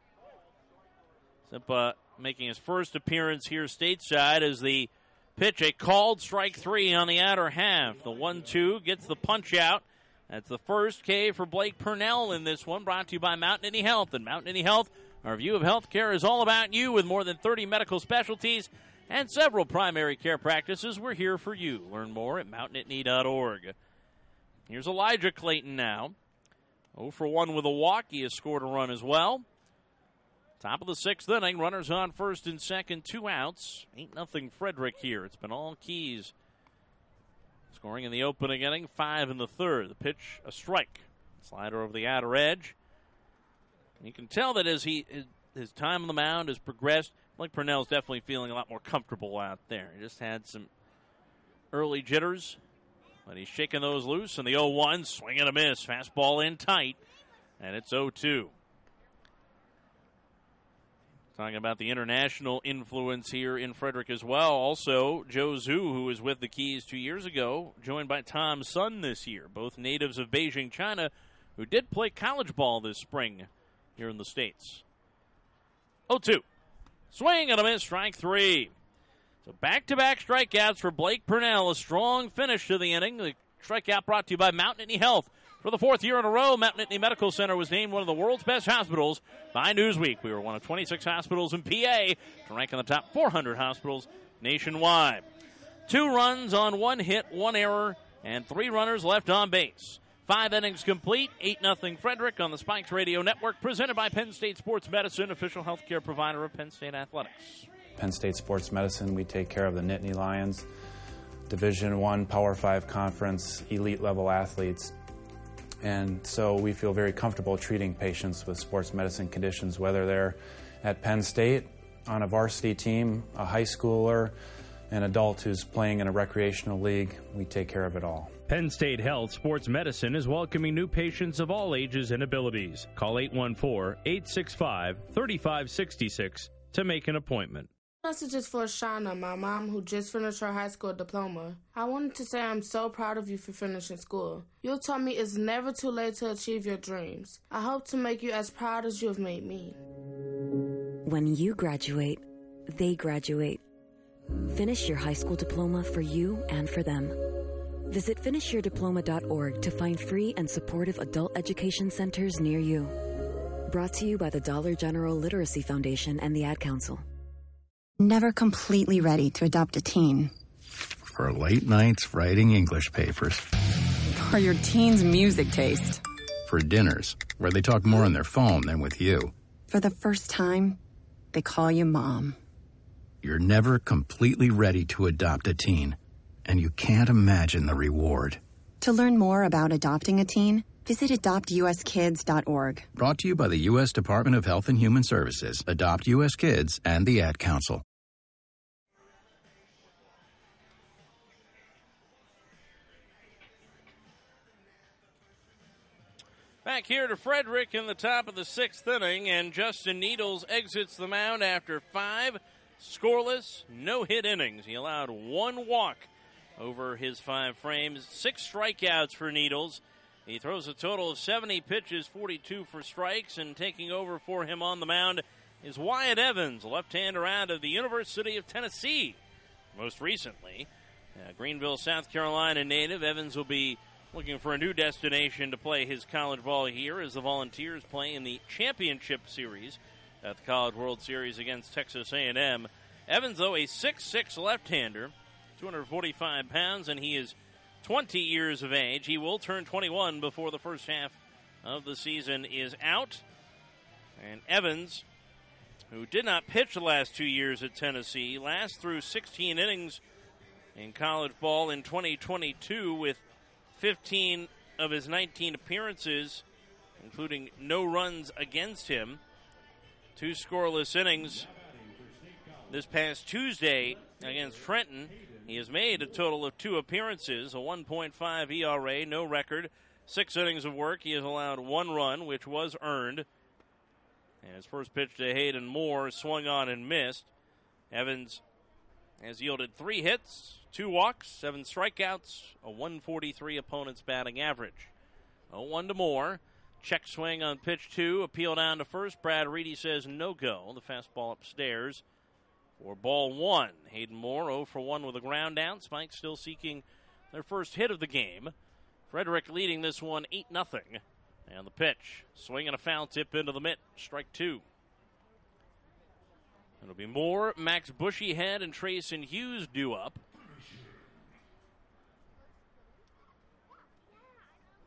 Speaker 10: Simba making his first appearance here stateside as the pitch, a called strike 3 on the outer half. The 1-2 gets the punch out. That's the first K for Blake Purnell in this one, brought to you by Mountain Indy Health. And Mountain Indy Health, our view of healthcare is all about you. With more than 30 medical specialties and several primary care practices, we're here for you. Learn more at mountainitney.org. Here's Elijah Clayton now. 0 for 1 with a walk. He has scored a run as well. Top of the 6th inning, runners on first and second, 2 outs. 8-0 Frederick here. It's been all Keys scoring in the opening inning, 5 in the third. The pitch, a strike. Slider over the outer edge. And you can tell that as his time on the mound has progressed, Blake Purnell's definitely feeling a lot more comfortable out there. He just had some early jitters, but he's shaking those loose. And the 0-1, swing and a miss. Fastball in tight, and it's 0-2. Talking about the international influence here in Frederick as well. Also, Joe Zhu, who was with the Keys 2 years ago, joined by Tom Sun this year, both natives of Beijing, China, who did play college ball this spring here in the States. 0-2. Swing and a miss, strike 3. So back-to-back strikeouts for Blake Purnell. A strong finish to the inning. The strikeout brought to you by Mount Nittany Health. For the 4th year in a row, Mount Nittany Medical Center was named one of the world's best hospitals by Newsweek. We were one of 26 hospitals in PA to rank in the top 400 hospitals nationwide. 2 runs on 1 hit, 1 error, and 3 runners left on base. 5 innings complete, 8-0 Frederick on the Spikes Radio Network, presented by Penn State Sports Medicine, official healthcare provider of Penn State Athletics.
Speaker 9: Penn State Sports Medicine, we take care of the Nittany Lions, Division I Power 5 Conference, elite-level athletes. And so we feel very comfortable treating patients with sports medicine conditions, whether they're at Penn State, on a varsity team, a high schooler, an adult who's playing in a recreational league. We take care of it all.
Speaker 18: Penn State Health Sports Medicine is welcoming new patients of all ages and abilities. Call 814-865-3566 to make an appointment.
Speaker 16: Message is for Shauna, my mom, who just finished her high school diploma. I wanted to say I'm so proud of you for finishing school. You told me it's never too late to achieve your dreams. I hope to make you as proud as you have made me.
Speaker 17: When you graduate, they graduate. Finish your high school diploma for you and for them. Visit finishyourdiploma.org to find free and supportive adult education centers near you. Brought to you by the Dollar General Literacy Foundation and the Ad Council.
Speaker 19: Never completely ready to adopt a teen.
Speaker 23: For late nights writing English papers.
Speaker 19: For your teen's music taste.
Speaker 23: For dinners where they talk more on their phone than with you.
Speaker 19: For the first time, they call you Mom.
Speaker 23: You're never completely ready to adopt a teen, and you can't imagine the reward.
Speaker 19: To learn more about adopting a teen, visit adoptuskids.org.
Speaker 23: Brought to you by the U.S. Department of Health and Human Services, Adopt U.S. Kids, and the Ad Council.
Speaker 10: Back here to Frederick in the top of the 6th inning, and Justin Needles exits the mound after 5 scoreless, no-hit innings. He allowed 1 walk over his 5 frames, 6 strikeouts for Needles. He throws a total of 70 pitches, 42 for strikes, and taking over for him on the mound is Wyatt Evans, left-hander out of the University of Tennessee. Most recently, Greenville, South Carolina native, Evans will be looking for a new destination to play his college ball here as the Volunteers play in the championship series at the College World Series against Texas A&M. Evans, though, a 6'6 left-hander, 245 pounds, and he is 20 years of age. He will turn 21 before the first half of the season is out. And Evans, who did not pitch the last 2 years at Tennessee, last threw 16 innings in college ball in 2022 with 15 of his 19 appearances, including no runs against him. 2 scoreless innings this past Tuesday against Trenton. He has made a total of 2 appearances, a 1.5 ERA, no record, 6 innings of work. He has allowed 1 run, which was earned. And his first pitch to Hayden Moore swung on and missed. Evans has yielded 3 hits, 2 walks, 7 strikeouts, a 143 opponent's batting average. 0-1 to Moore. Check swing on pitch 2, appeal down to first. Brad Reedy says no go. The fastball upstairs for ball 1. Hayden Moore 0 for 1 with a ground out. Spikes still seeking their first hit of the game. Frederick leading this one 8-0. And the pitch, swing and a foul tip into the mitt. Strike 2. It'll be Moore, Max Bushyhead, and Trayson Hughes due up.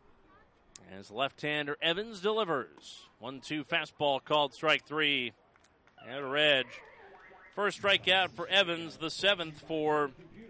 Speaker 10: As left-hander Evans delivers. 1-2 fastball called strike 3. And a Reg. First strikeout for Evans, the 7th for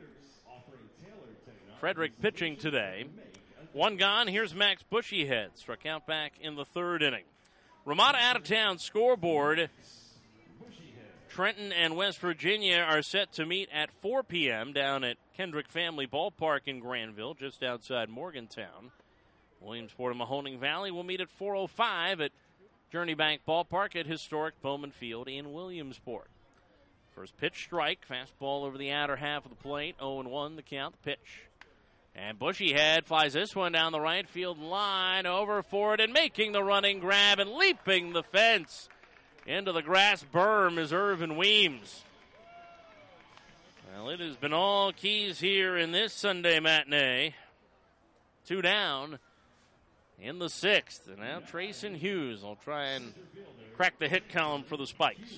Speaker 10: Frederick pitching today. One gone. Here's Max Bushyhead. Struck out back in the 3rd inning. Ramada out of town scoreboard. Trenton and West Virginia are set to meet at 4 p.m. down at Kendrick Family Ballpark in Granville, just outside Morgantown. Williamsport and Mahoning Valley will meet at 4:05 at Journey Bank Ballpark at historic Bowman Field in Williamsport. First pitch strike, fastball over the outer half of the plate, 0-1 the count, the pitch. And Bushyhead flies this one down the right field line, over for it, and making the running grab and leaping the fence into the grass berm is Irvin Weems. Well, it has been all Keys here in this Sunday matinee. 2 down in the 6th. And now Trayson Hughes will try and crack the hit column for the Spikes.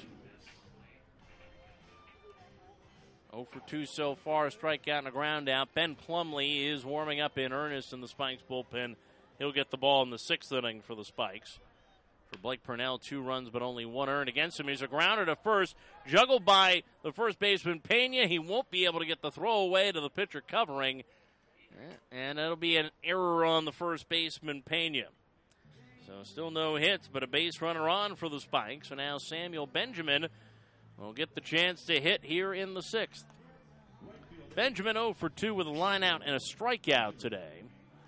Speaker 10: 0 for 2 so far, a strikeout and a ground out. Ben Plumlee is warming up in earnest in the Spikes bullpen. He'll get the ball in the 6th inning for the Spikes. For Blake Purnell, 2 runs but only 1 earned against him. He's a grounder to first, juggled by the first baseman Pena. He won't be able to get the throw away to the pitcher covering. And it'll be an error on the first baseman Pena. So still no hits, but a base runner on for the Spikes. So now Samuel Benjamin will get the chance to hit here in the 6th. Benjamin 0 for 2 with a line out and a strikeout today.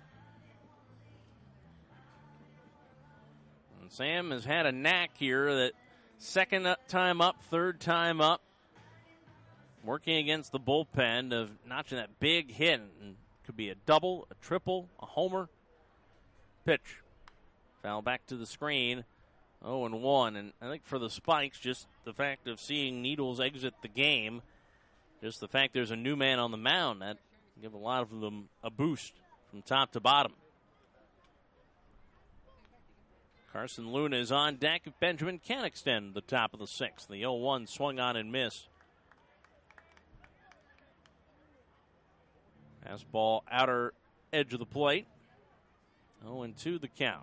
Speaker 10: And Sam has had a knack here that second time up, third time up, working against the bullpen of notching that big hit. And could be a double, a triple, a homer. Pitch. Foul back to the screen. 0-1. And I think for the Spikes, just the fact of seeing Needles exit the game, just the fact there's a new man on the mound, that give a lot of them a boost from top to bottom. Carson Luna is on deck if Benjamin can extend the top of the 6th. The 0-1 swung on and missed. Fastball outer edge of the plate. 0-2 the count.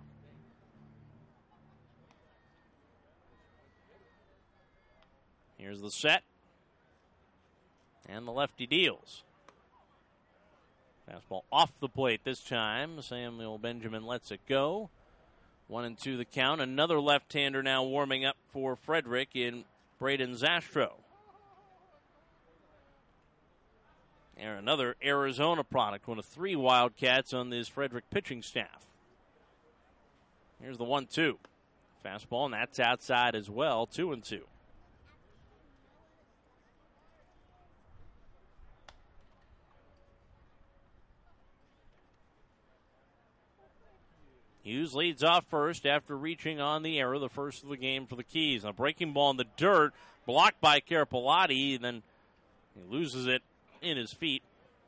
Speaker 10: Here's the set. And the lefty deals. Fastball off the plate this time. Samuel Benjamin lets it go. 1-2 the count. Another left-hander now warming up for Frederick in Braden Zastro. And another Arizona product, one of 3 Wildcats on this Frederick pitching staff. Here's the 1-2. Fastball, and that's outside as well, 2-2. Hughes leads off first after reaching on the error, the first of the game for the Keys. A breaking ball in the dirt, blocked by Carapolati, and then he loses it in his feet.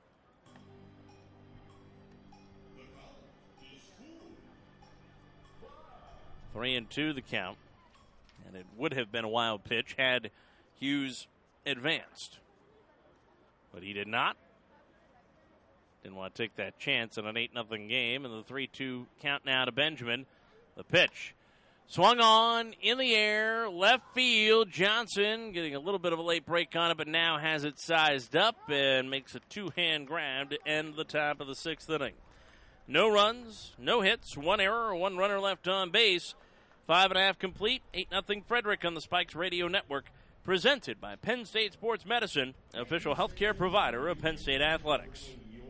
Speaker 10: 3-2 the count. And it would have been a wild pitch had Hughes advanced. But he did not. Didn't want to take that chance in an 8-0 game. And the 3-2 count now to Benjamin. The pitch. Swung on, in the air, left field. Johnson getting a little bit of a late break on it, but now has it sized up and makes a 2-hand grab to end the top of the 6th inning. No runs, no hits, 1 error, 1 runner left on base. 5.5 complete, 8-0 Frederick on the Spikes Radio Network. Presented by Penn State Sports Medicine, official healthcare provider of Penn State Athletics.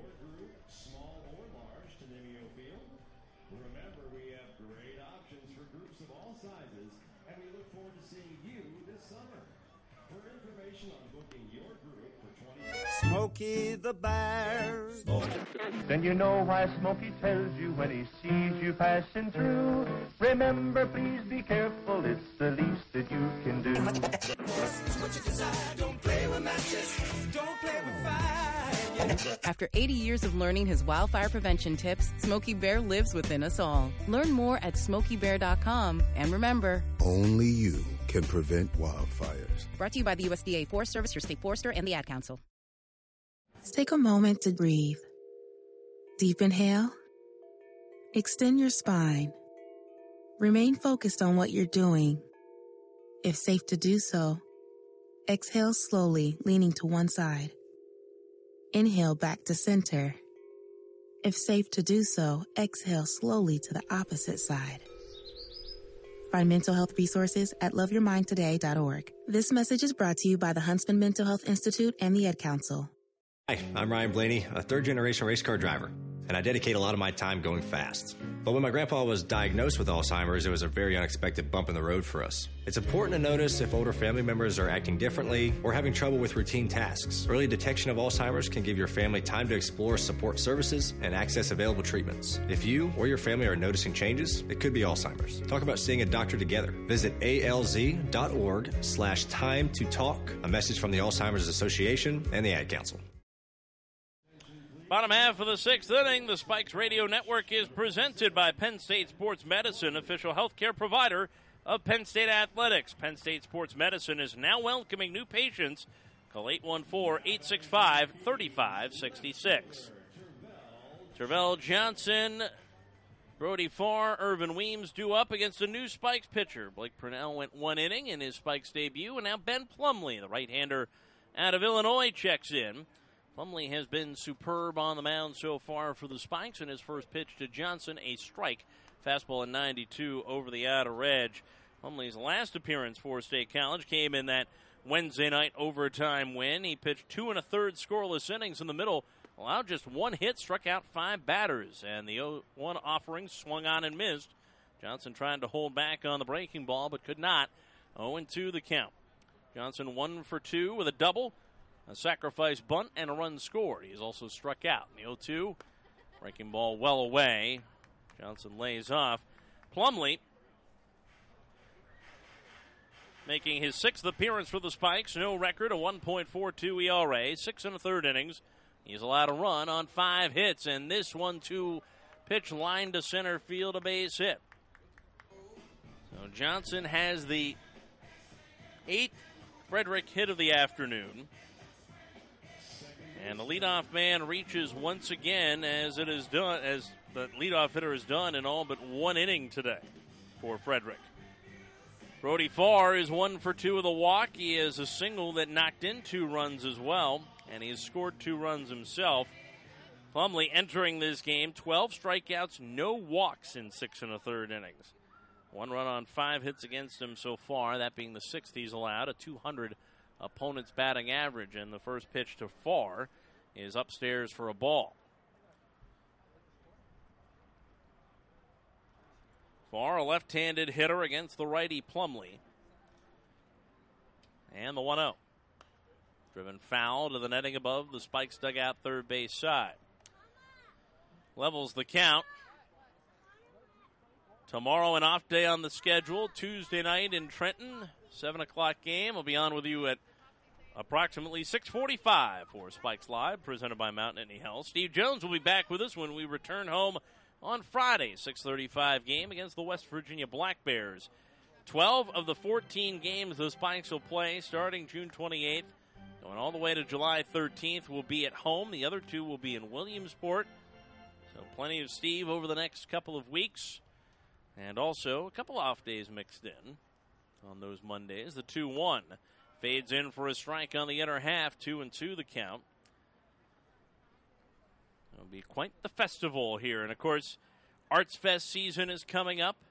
Speaker 1: Smokey the Bear.
Speaker 2: Then you know why Smokey tells you when he sees you passing through. Remember, please be careful, it's the least that you can do.
Speaker 1: What you desire, don't play with matches, don't play with fire.
Speaker 20: After 80 years of learning his wildfire prevention tips, Smokey Bear lives within us all. Learn more at SmokeyBear.com. And remember,
Speaker 21: only you can prevent wildfires.
Speaker 20: Brought to you by the USDA Forest Service, your state forester, and the Ad Council.
Speaker 22: Take a moment to breathe. Deep inhale. Extend your spine. Remain focused on what you're doing. If safe to do so, exhale slowly, leaning to one side. Inhale back to center. If safe to do so, exhale slowly to the opposite side. Find mental health resources at loveyourmindtoday.org. This message is brought to you by the Huntsman Mental Health Institute and the Ad Council.
Speaker 3: Hi, I'm Ryan Blaney, a third-generation race car driver, and I dedicate a lot of my time going fast. But when my grandpa was diagnosed with Alzheimer's, it was a very unexpected bump in the road for us. It's important to notice if older family members are acting differently or having trouble with routine tasks. Early detection of Alzheimer's can give your family time to explore support services and access available treatments. If you or your family are noticing changes, it could be Alzheimer's. Talk about seeing a doctor together. Visit alz.org/time to talk. A message from the Alzheimer's Association and the Ad Council.
Speaker 10: Bottom half of the sixth inning, the Spikes Radio Network is presented by Penn State Sports Medicine, official healthcare provider of Penn State Athletics. Penn State Sports Medicine is now welcoming new patients. Call 814-865-3566. Terrell Johnson, Brody Farr, Irvin Weems due up against a new Spikes pitcher. Blake Purnell went one inning in his Spikes debut, and now Ben Plumlee, the right-hander out of Illinois, checks in. Plumlee has been superb on the mound so far for the Spikes, and his first pitch to Johnson, a strike. Fastball at 92 over the outer edge. Plumlee's last appearance for State College came in that Wednesday night overtime win. He pitched 2 1/3 scoreless innings in the middle, allowed just one hit, struck out 5 batters, and the 0-1 offering swung on and missed. Johnson trying to hold back on the breaking ball, but could not. 0-2 the count. Johnson 1 for 2 with a double, a sacrifice bunt, and a run scored. He's also struck out. The 0-2, breaking ball well away. Johnson lays off. Plumlee making his 6th appearance for the Spikes. No record, a 1.42 ERA, 6 1/3 innings. He's allowed a run on 5 hits, and this 1-2 pitch line to center field, a base hit. So Johnson has the 8th Frederick hit of the afternoon. And the leadoff man reaches once again, as the leadoff hitter has done in all but 1 inning today for Frederick. Brody Farr is 1 for 2 with a walk. He has a single that knocked in 2 runs as well, and he's scored 2 runs himself. Plumlee entering this game, 12 strikeouts, no walks in 6 1/3 innings. 1 run on 5 hits against him so far, that being the 6th he's allowed, a .200 opponent's batting average, and the first pitch to Farr is upstairs for a ball. Farr, a left-handed hitter against the righty Plumlee. And the 1-0. Driven foul to the netting above the Spikes dugout third base side. Levels the count. Tomorrow an off day on the schedule. Tuesday night in Trenton, 7 o'clock game. I'll be on with you at approximately 6:45 for Spikes Live, presented by Mount Nittany Health. Steve Jones will be back with us when we return home on Friday, 6:35 game against the West Virginia Black Bears. 12 of the 14 games the Spikes will play starting June 28th, going all the way to July 13th, will be at home. The other 2 will be in Williamsport. So plenty of Steve over the next couple of weeks. And also a couple off days mixed in on those Mondays. The 2-1 fades in for a strike on the inner half, 2-2 the count. It'll be quite the festival here. And, of course, Arts Fest season is coming up.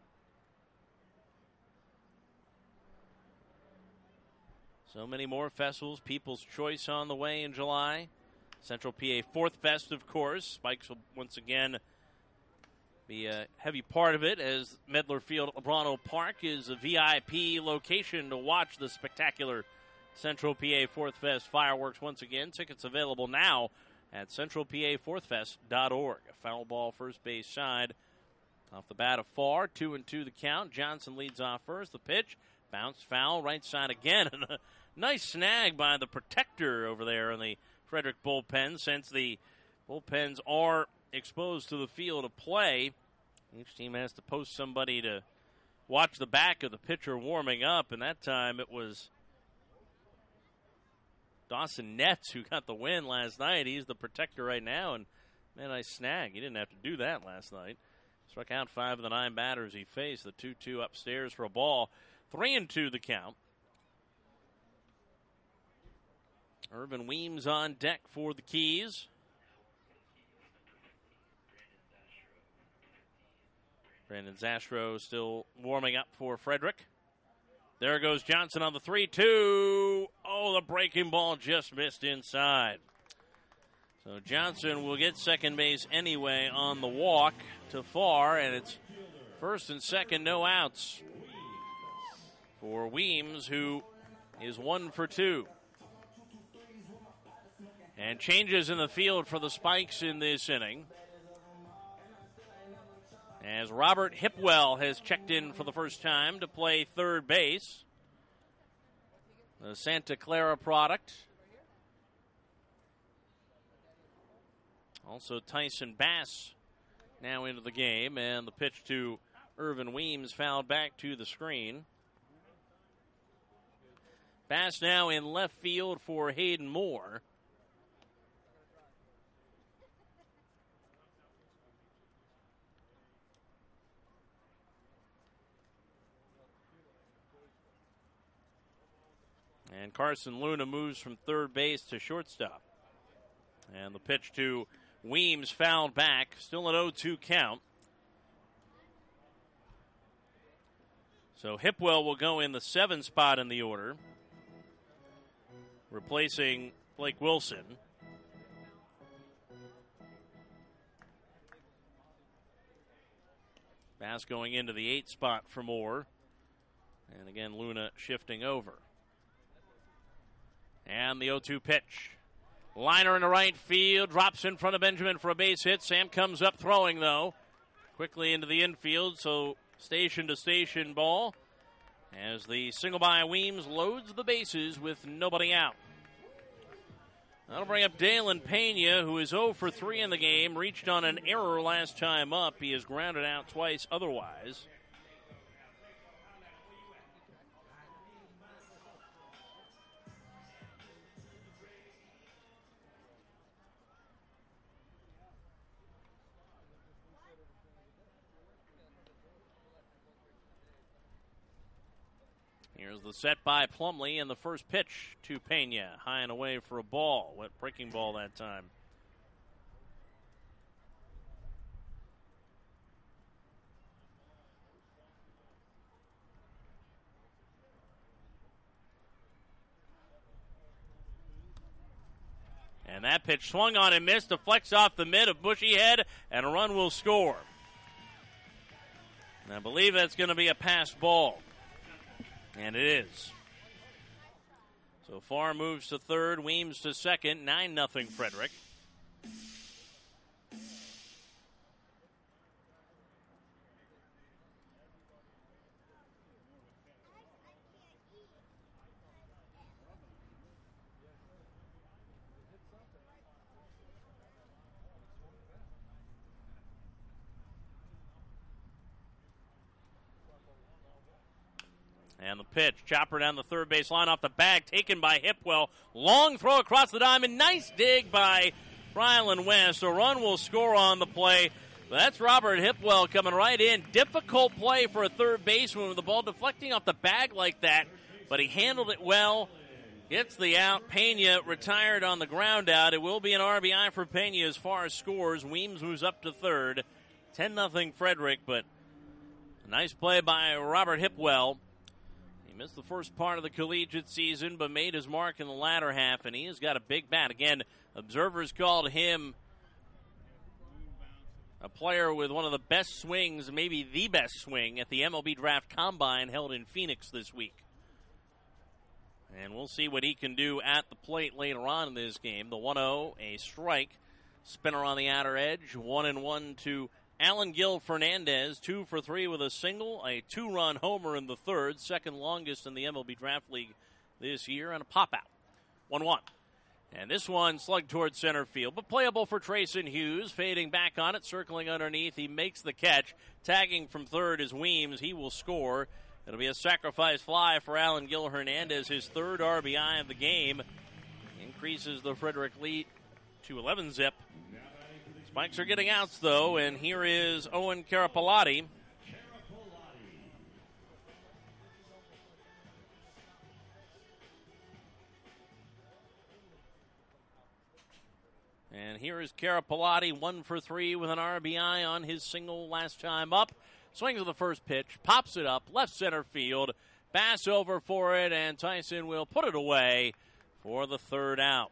Speaker 10: So many more festivals. People's Choice on the way in July. Central PA Fourth Fest, of course. Spikes will once again be a heavy part of it, as Medler Field at Lebrano Park is a VIP location to watch the spectacular Central PA Fourth Fest fireworks once again. Tickets available now at centralpa4thfest.org. A foul ball first base side off the bat of Farr. 2-2 the count. Johnson leads off first. The pitch bounced foul right side again. And a nice snag by the protector over there in the Frederick bullpen, since the bullpens are exposed to the field of play. Each team has to post somebody to watch the back of the pitcher warming up, and that time it was Dawson Netz who got the win last night. He's the protector right now, and man, nice snag. He didn't have to do that last night. Struck out 5 of the 9 batters he faced. The 2-2 upstairs for a ball. 3-2 the count. Irvin Weems on deck for the Keys. Brandon Zastro still warming up for Frederick. There goes Johnson on the 3-2. Oh, the breaking ball just missed inside. So Johnson will get second base anyway on the walk to far, and it's first and second, no outs for Weems, who is 1 for 2. And changes in the field for the Spikes in this inning, as Robert Hipwell has checked in for the first time to play third base. The Santa Clara product. Also Tyson Bass now into the game, and the pitch to Irvin Weems fouled back to the screen. Bass now in left field for Hayden Moore. And Carson Luna moves from third base to shortstop. And the pitch to Weems fouled back. Still an 0-2 count. So Hipwell will go in the 7 spot in the order, replacing Blake Wilson. Bass going into the 8 spot for Moore. And again, Luna shifting over. And the 0-2 pitch. Liner in the right field, drops in front of Benjamin for a base hit. Sam comes up throwing, though, quickly into the infield, so station-to-station ball as the single by Weems loads the bases with nobody out. That'll bring up Dalen Pena, who is 0 for 3 in the game, reached on an error last time up. He is grounded out twice otherwise. Here's the set by Plumlee, and the first pitch to Pena. High and away for a ball. Wet breaking ball that time. And that pitch swung on and missed. Deflects off the mid of Bushy Head, and a run will score. And I believe that's going to be a pass ball. And it is. So Farr moves to third, Weems to second, 9-0 Frederick. And the pitch, chopper down the third base line off the bag, taken by Hipwell. Long throw across the diamond. Nice dig by Ryland West. A run will score on the play. That's Robert Hipwell coming right in. Difficult play for a third baseman with the ball deflecting off the bag like that, but he handled it well. Gets the out. Pena retired on the ground out. It will be an RBI for Pena as far as scores. Weems moves up to third. 10-0 Frederick, but a nice play by Robert Hipwell. Missed the first part of the collegiate season, but made his mark in the latter half, and he has got a big bat. Again, observers called him a player with one of the best swings, maybe the best swing, at the MLB Draft Combine held in Phoenix this week. And we'll see what he can do at the plate later on in this game. The 1-0, a strike. Spinner on the outer edge. 1-1 to Alan Gil Fernandez, 2 for 3 with a single, a 2-run homer in the third, second longest in the MLB Draft League this year, and a pop-out. 1-1. And this one slugged towards center field, but playable for Trayson Hughes, fading back on it, circling underneath. He makes the catch. Tagging from third is Weems. He will score. It'll be a sacrifice fly for Alan Gil Hernandez, his third RBI of the game. Increases the Frederick lead to 11-zip. Spikes are getting outs, though, and here is Owen Carapalati. And here is Carapalati, 1 for 3 with an RBI on his single last time up. Swings at the first pitch, pops it up, left center field. Bass over for it, and Tyson will put it away for the third out.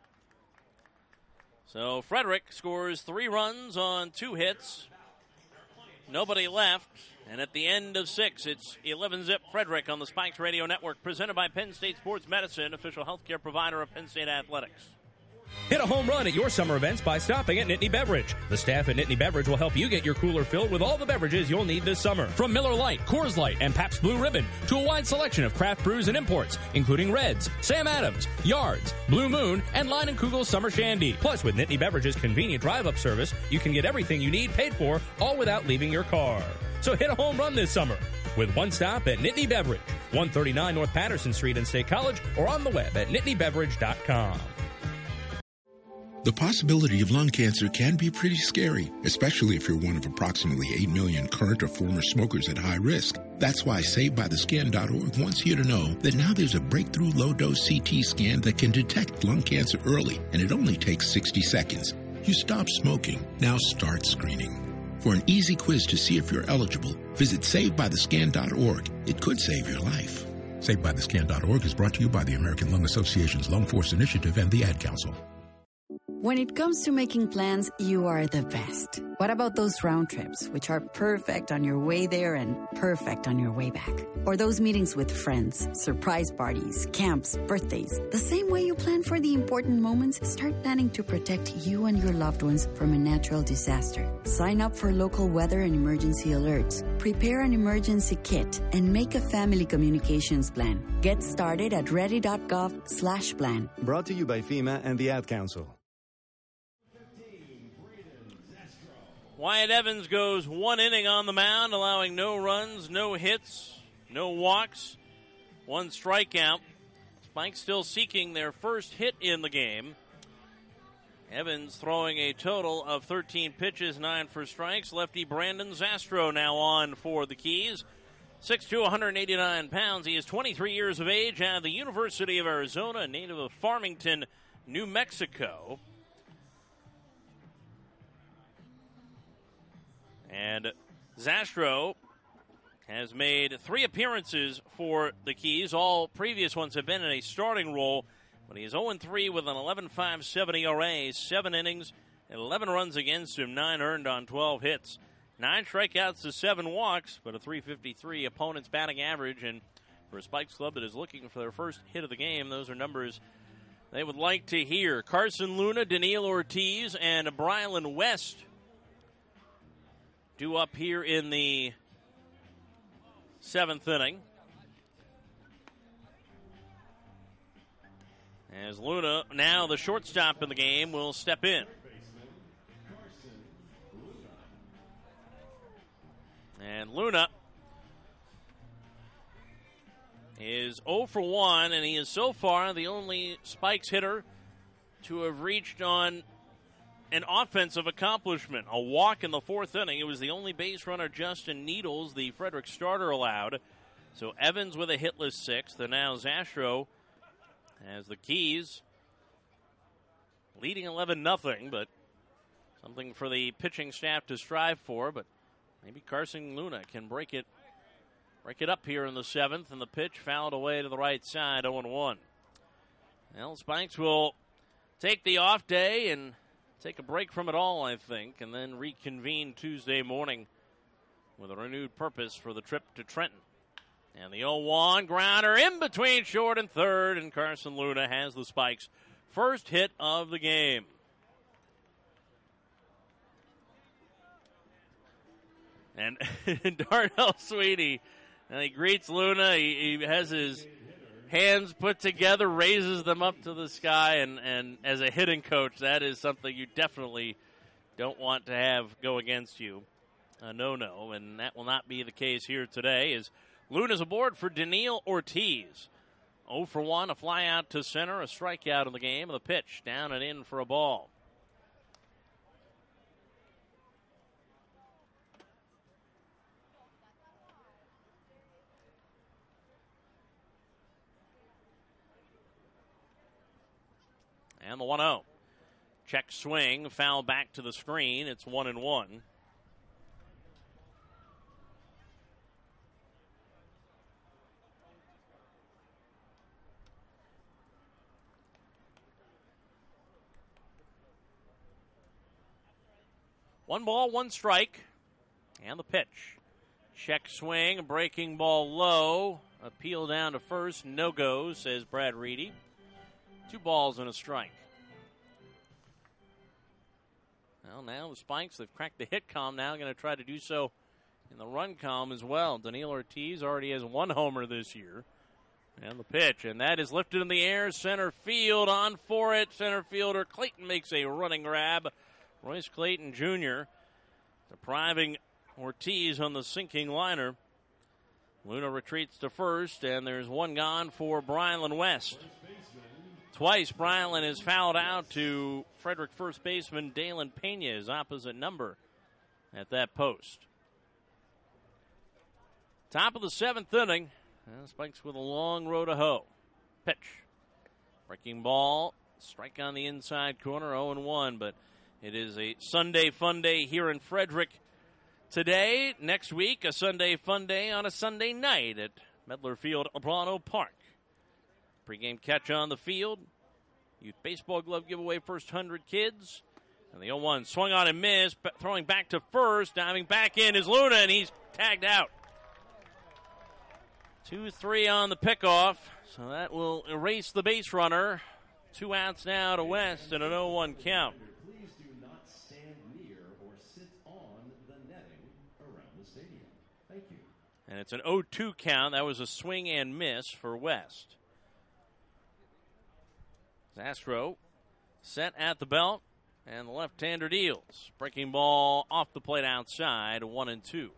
Speaker 10: So Frederick scores 3 runs on 2 hits. Nobody left. And at the end of 6, it's 11-zip Frederick on the Spikes Radio Network, presented by Penn State Sports Medicine, official healthcare provider of Penn State Athletics.
Speaker 18: Hit a home run at your summer events by stopping at Nittany Beverage. The staff at Nittany Beverage will help you get your cooler filled with all the beverages you'll need this summer. From Miller Lite, Coors Light, and Pabst Blue Ribbon to a wide selection of craft brews and imports, including Reds, Sam Adams, Yards, Blue Moon, and Line & Kugel's Summer Shandy. Plus, with Nittany Beverage's convenient drive-up service, you can get everything you need paid for, all without leaving your car. So hit a home run this summer with one stop at Nittany Beverage, 139 North Patterson Street in State College, or on the web at nittanybeverage.com.
Speaker 4: The possibility of lung cancer can be pretty scary, especially if you're one of approximately 8 million current or former smokers at high risk. That's why SaveByTheScan.org wants you to know that now there's a breakthrough low-dose CT scan that can detect lung cancer early, and it only takes 60 seconds. You stop smoking, now start screening. For an easy quiz to see if you're eligible, visit SaveByTheScan.org. It could save your life. SaveByTheScan.org is brought to you by the American Lung Association's Lung Force Initiative and the Ad Council.
Speaker 5: When it comes to making plans, you are the best. What about those round trips, which are perfect on your way there and perfect on your way back? Or those meetings with friends, surprise parties, camps, birthdays. The same way you plan for the important moments, start planning to protect you and your loved ones from a natural disaster. Sign up for local weather and emergency alerts. Prepare an emergency kit and make a family communications plan. Get started at ready.gov/plan.
Speaker 6: Brought to you by FEMA and the Ad Council.
Speaker 10: Wyatt Evans goes 1 inning on the mound, allowing no runs, no hits, no walks, 1 strikeout. Spikes still seeking their first hit in the game. Evans throwing a total of 13 pitches, 9 for strikes. Lefty Brandon Zastro now on for the Keys. 6'2", 189 pounds. He is 23 years of age, out of the University of Arizona, a native of Farmington, New Mexico. And Zastro has made 3 appearances for the Keys. All previous ones have been in a starting role, but he is 0-3 with an 11.57 ERA, 7 innings, 11 runs against him, 9 earned on 12 hits. 9 strikeouts to 7 walks, but a .353 opponent's batting average. And for a Spikes club that is looking for their first hit of the game, those are numbers they would like to hear. Carson Luna, Daniil Ortiz, and Brylan West due up here in the 7th inning. As Luna, now the shortstop in the game, will step in. And Luna is 0 for 1, and he is so far the only Spikes hitter to have reached on an offensive accomplishment. A walk in the 4th inning. It was the only base runner, Justin Needles, the Frederick starter, allowed. So Evans with a hitless 6th, and now Zastro has the Keys leading 11-0, but something for the pitching staff to strive for. But maybe Carson Luna can break it up here in the 7th, and the pitch fouled away to the right side, 0-1. Well, Spikes will take the off day and take a break from it all, I think, and then reconvene Tuesday morning with a renewed purpose for the trip to Trenton. And the 0-1 grounder in between short and third, and Carson Luna has the Spikes' first hit of the game. And Darnell Sweeney, and he greets Luna. He has his hands put together, raises them up to the sky, and as a hitting coach, that is something you definitely don't want to have go against you. A no-no, and that will not be the case here today, as Luna's aboard for Daniil Ortiz. 0 for 1, a fly out to center, a strikeout in the game, the pitch down and in for a ball. And the 1-0. Check swing, foul back to the screen. It's 1-1. One ball, one strike, and the pitch. Check swing, breaking ball low. Appeal down to first, no go, says Brad Reedy. 2 balls and a strike. Well, now the Spikes, they've cracked the hit column now, going to try to do so in the run column as well. Daniil Ortiz already has 1 homer this year. And the pitch, and that is lifted in the air, center field, on for it. Center fielder Clayton makes a running grab. Royce Clayton Jr. depriving Ortiz on the sinking liner. Luna retreats to first, and there's 1 gone for Brylan West. Twice, Brylan is fouled out to Frederick first baseman Dalen Pena, his opposite number at that post. Top of the 7th inning. Spikes with a long row to hoe. Pitch. Breaking ball. Strike on the inside corner, 0-1, but it is a Sunday fun day here in Frederick today. Next week, a Sunday fun day on a Sunday night at Medler Field, Abrano Park. Pre-game catch on the field. Youth baseball glove giveaway, first 100 kids. And the 0-1 swung on and missed, throwing back to first. Diving back in is Luna, and he's tagged out. 2-3 on the pickoff, so that will erase the base runner. 2 outs now to West and an 0-1 count.
Speaker 7: Please do not stand near or sit on the netting around the stadium. Thank you.
Speaker 10: And it's an 0-2 count. That was a swing and miss for West. Zastro set at the belt, and the left-hander deals. Breaking ball off the plate outside, 1-2.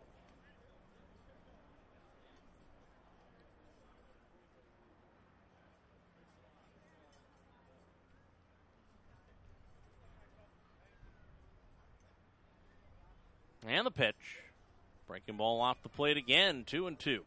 Speaker 10: And the pitch. Breaking ball off the plate again, 2-2.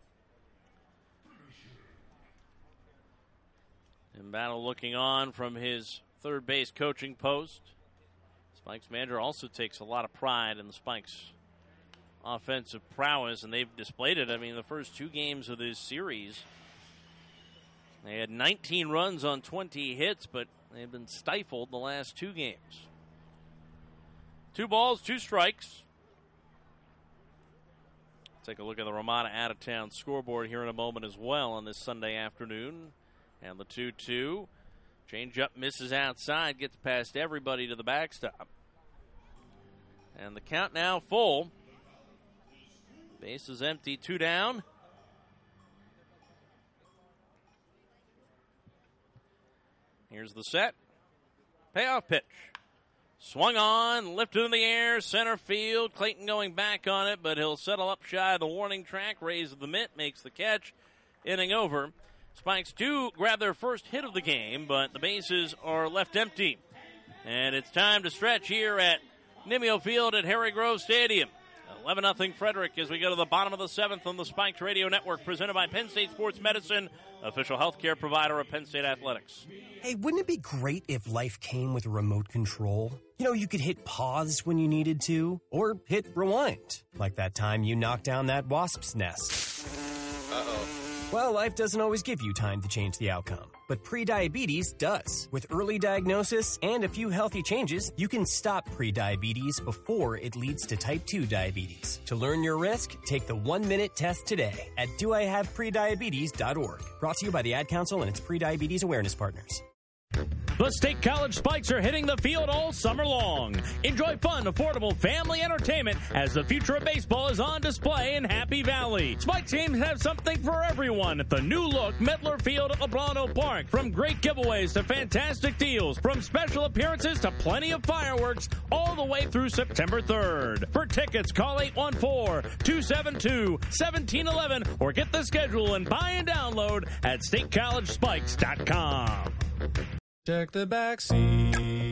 Speaker 10: In battle looking on from his third base coaching post. Spikes manager also takes a lot of pride in the Spikes offensive prowess, and they've displayed it. I mean, the first 2 games of this series, they had 19 runs on 20 hits, but they've been stifled the last 2 games. 2 balls, 2 strikes. Take a look at the Ramada out-of-town scoreboard here in a moment as well on this Sunday afternoon. And the 2-2. Change-up misses outside, gets past everybody to the backstop. And the count now full. Base is empty, 2 down. Here's the set. Payoff pitch. Swung on, lifted in the air, center field. Clayton going back on it, but he'll settle up shy of the warning track, raises the mitt, makes the catch. Inning over. Spikes do grab their first hit of the game, but the bases are left empty. And it's time to stretch here at Nimio Field at Harry Grove Stadium. 11-0 Frederick as we go to the bottom of the 7th on the Spikes Radio Network, presented by Penn State Sports Medicine, official healthcare provider of Penn State Athletics.
Speaker 8: Hey, wouldn't it be great if life came with a remote control? You know, you could hit pause when you needed to, or hit rewind, like that time you knocked down that wasp's nest. Uh-oh. Well, life doesn't always give you time to change the outcome, but prediabetes does. With early diagnosis and a few healthy changes, you can stop prediabetes before it leads to type 2 diabetes. To learn your risk, take the 1-minute test today at doihaveprediabetes.org. Brought to you by the Ad Council and its prediabetes awareness partners.
Speaker 18: The State College Spikes are hitting the field all summer long. Enjoy fun, affordable family entertainment as the future of baseball is on display in Happy Valley. Spike teams have something for everyone at the new-look Medler Field at Abrano Park. From great giveaways to fantastic deals, from special appearances to plenty of fireworks, all the way through September 3rd. For tickets, call 814-272-1711 or get the schedule and buy and download at statecollegespikes.com.
Speaker 13: Check the back seat.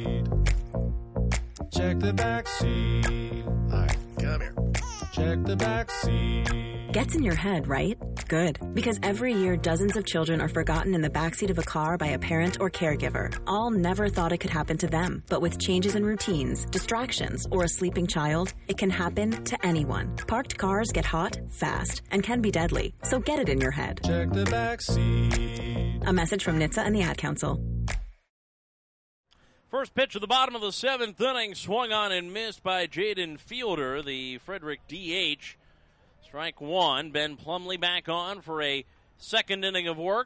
Speaker 13: Check the back seat. All right, come here. Check the back seat.
Speaker 17: Gets in your head, right?
Speaker 11: good. Because every year, dozens of children are forgotten in the backseat of a car by a parent or caregiver. All never thought it could happen to them. But with changes in routines, distractions, or a sleeping child, it can happen to anyone. Parked cars get hot, fast, and can be deadly. So get it in your head.
Speaker 13: Check the backseat.
Speaker 11: A message from NHTSA and the Ad Council.
Speaker 10: First pitch of the bottom of the 7th inning, swung on and missed by Jaden Fielder, the Frederick DH. Strike one. Ben Plumley back on for a second inning of work.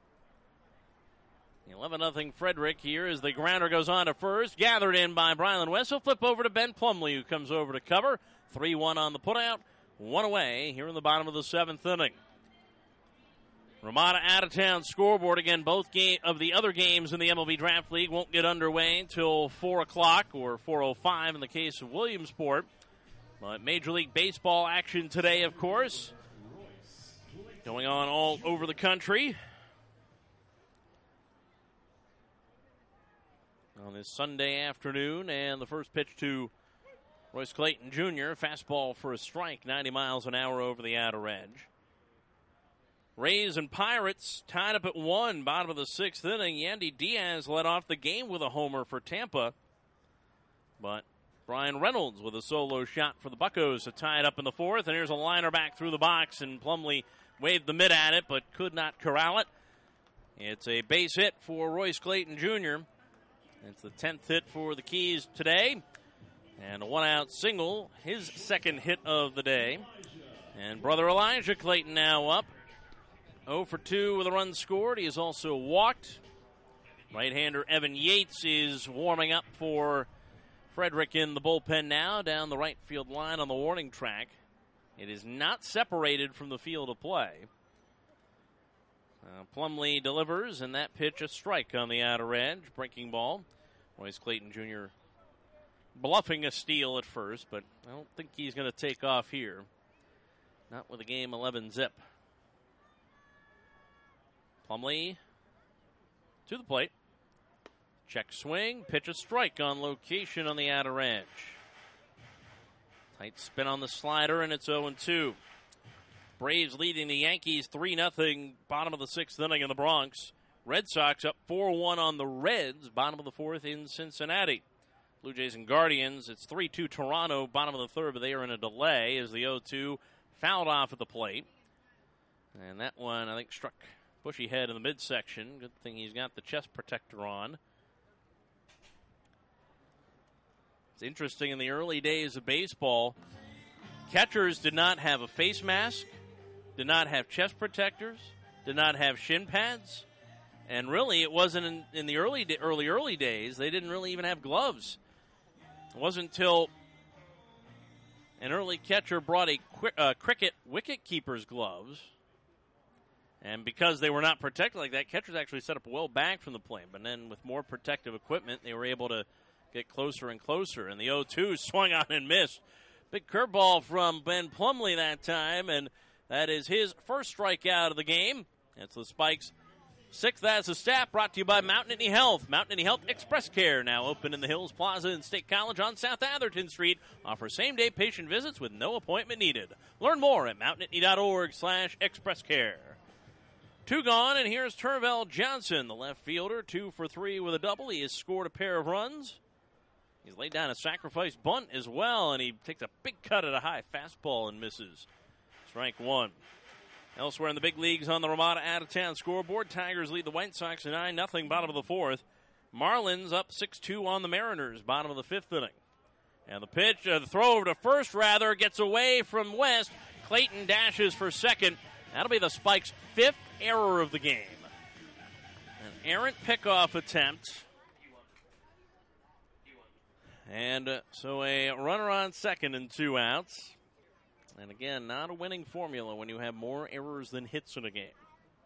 Speaker 10: 11-0 Frederick here as the grounder goes on to first. Gathered in by Brylan West. He'll flip over to Ben Plumley, who comes over to cover. 3-1 on the putout. One away here in the bottom of the 7th inning. Ramada out-of-town scoreboard. Again, both of the other games in the MLB Draft League won't get underway until 4 o'clock or 4:05 in the case of Williamsport. But Major League Baseball action today, of course, going on all over the country on this Sunday afternoon. And the first pitch to Royce Clayton Jr., fastball for a strike, 90 miles an hour over the outer edge. Rays and Pirates tied up at 1, bottom of the 6th inning. Yandy Diaz led off the game with a homer for Tampa. But Brian Reynolds with a solo shot for the Buccos to tie it up in the 4th. And here's a liner back through the box, and Plumley waved the mitt at it but could not corral it. It's a base hit for Royce Clayton Jr. It's the 10th hit for the Keys today. And a one-out single, his second hit of the day. And brother Elijah Clayton now up. 0 for 2 with a run scored. He has also walked. Right-hander Evan Yates is warming up for Frederick in the bullpen now, down the right field line on the warning track. It is not separated from the field of play. Plumley delivers, and that pitch a strike on the outer edge. Breaking ball. Royce Clayton Jr. bluffing a steal at first, but I don't think he's going to take off here. Not with a game 11 zip. Plumley to the plate. Check swing. Pitch a strike on location on the outer edge. Tight spin on the slider, and it's 0-2. Braves leading the Yankees 3-0, bottom of the 6th inning in the Bronx. Red Sox up 4-1 on the Reds, bottom of the 4th in Cincinnati. Blue Jays and Guardians, it's 3-2 Toronto, bottom of the 3rd, but they are in a delay as the 0-2 fouled off at the plate. And that one, I think, struck Bushy head in the midsection. Good thing he's got the chest protector on. It's interesting, in the early days of baseball, catchers did not have a face mask, did not have chest protectors, did not have shin pads, and really it wasn't in the early days, they didn't really even have gloves. It wasn't until an early catcher brought a cricket wicket keeper's gloves. And because they were not protected like that, catchers actually set up well back from the plate. But then with more protective equipment, they were able to get closer and closer. And the 0-2 swung on and missed. Big curveball from Ben Plumley that time, and that is his first strikeout of the game. That's the Spikes' 6th as a staff, brought to you by Mount Nittany Health. Mount Nittany Health Express Care, now open in the Hills Plaza in State College on South Atherton Street. Offers same-day patient visits with no appointment needed. Learn more at mountnittany.org/expresscare. 2 gone, and here's Tervel Johnson, the left fielder, 2 for 3 with a double. He has scored a pair of runs. He's laid down a sacrifice bunt as well, and he takes a big cut at a high fastball and misses. Strike one. Elsewhere in the big leagues on the Ramada out-of-town scoreboard, Tigers lead the White Sox 9-0, bottom of the 4th. Marlins up 6-2 on the Mariners, bottom of the 5th inning. And the pitch, the throw over to first, gets away from West. Clayton dashes for second. That'll be the Spikes' 5th error of the game. An errant pickoff attempt. And so a runner on second and 2 outs. And again, not a winning formula when you have more errors than hits in a game.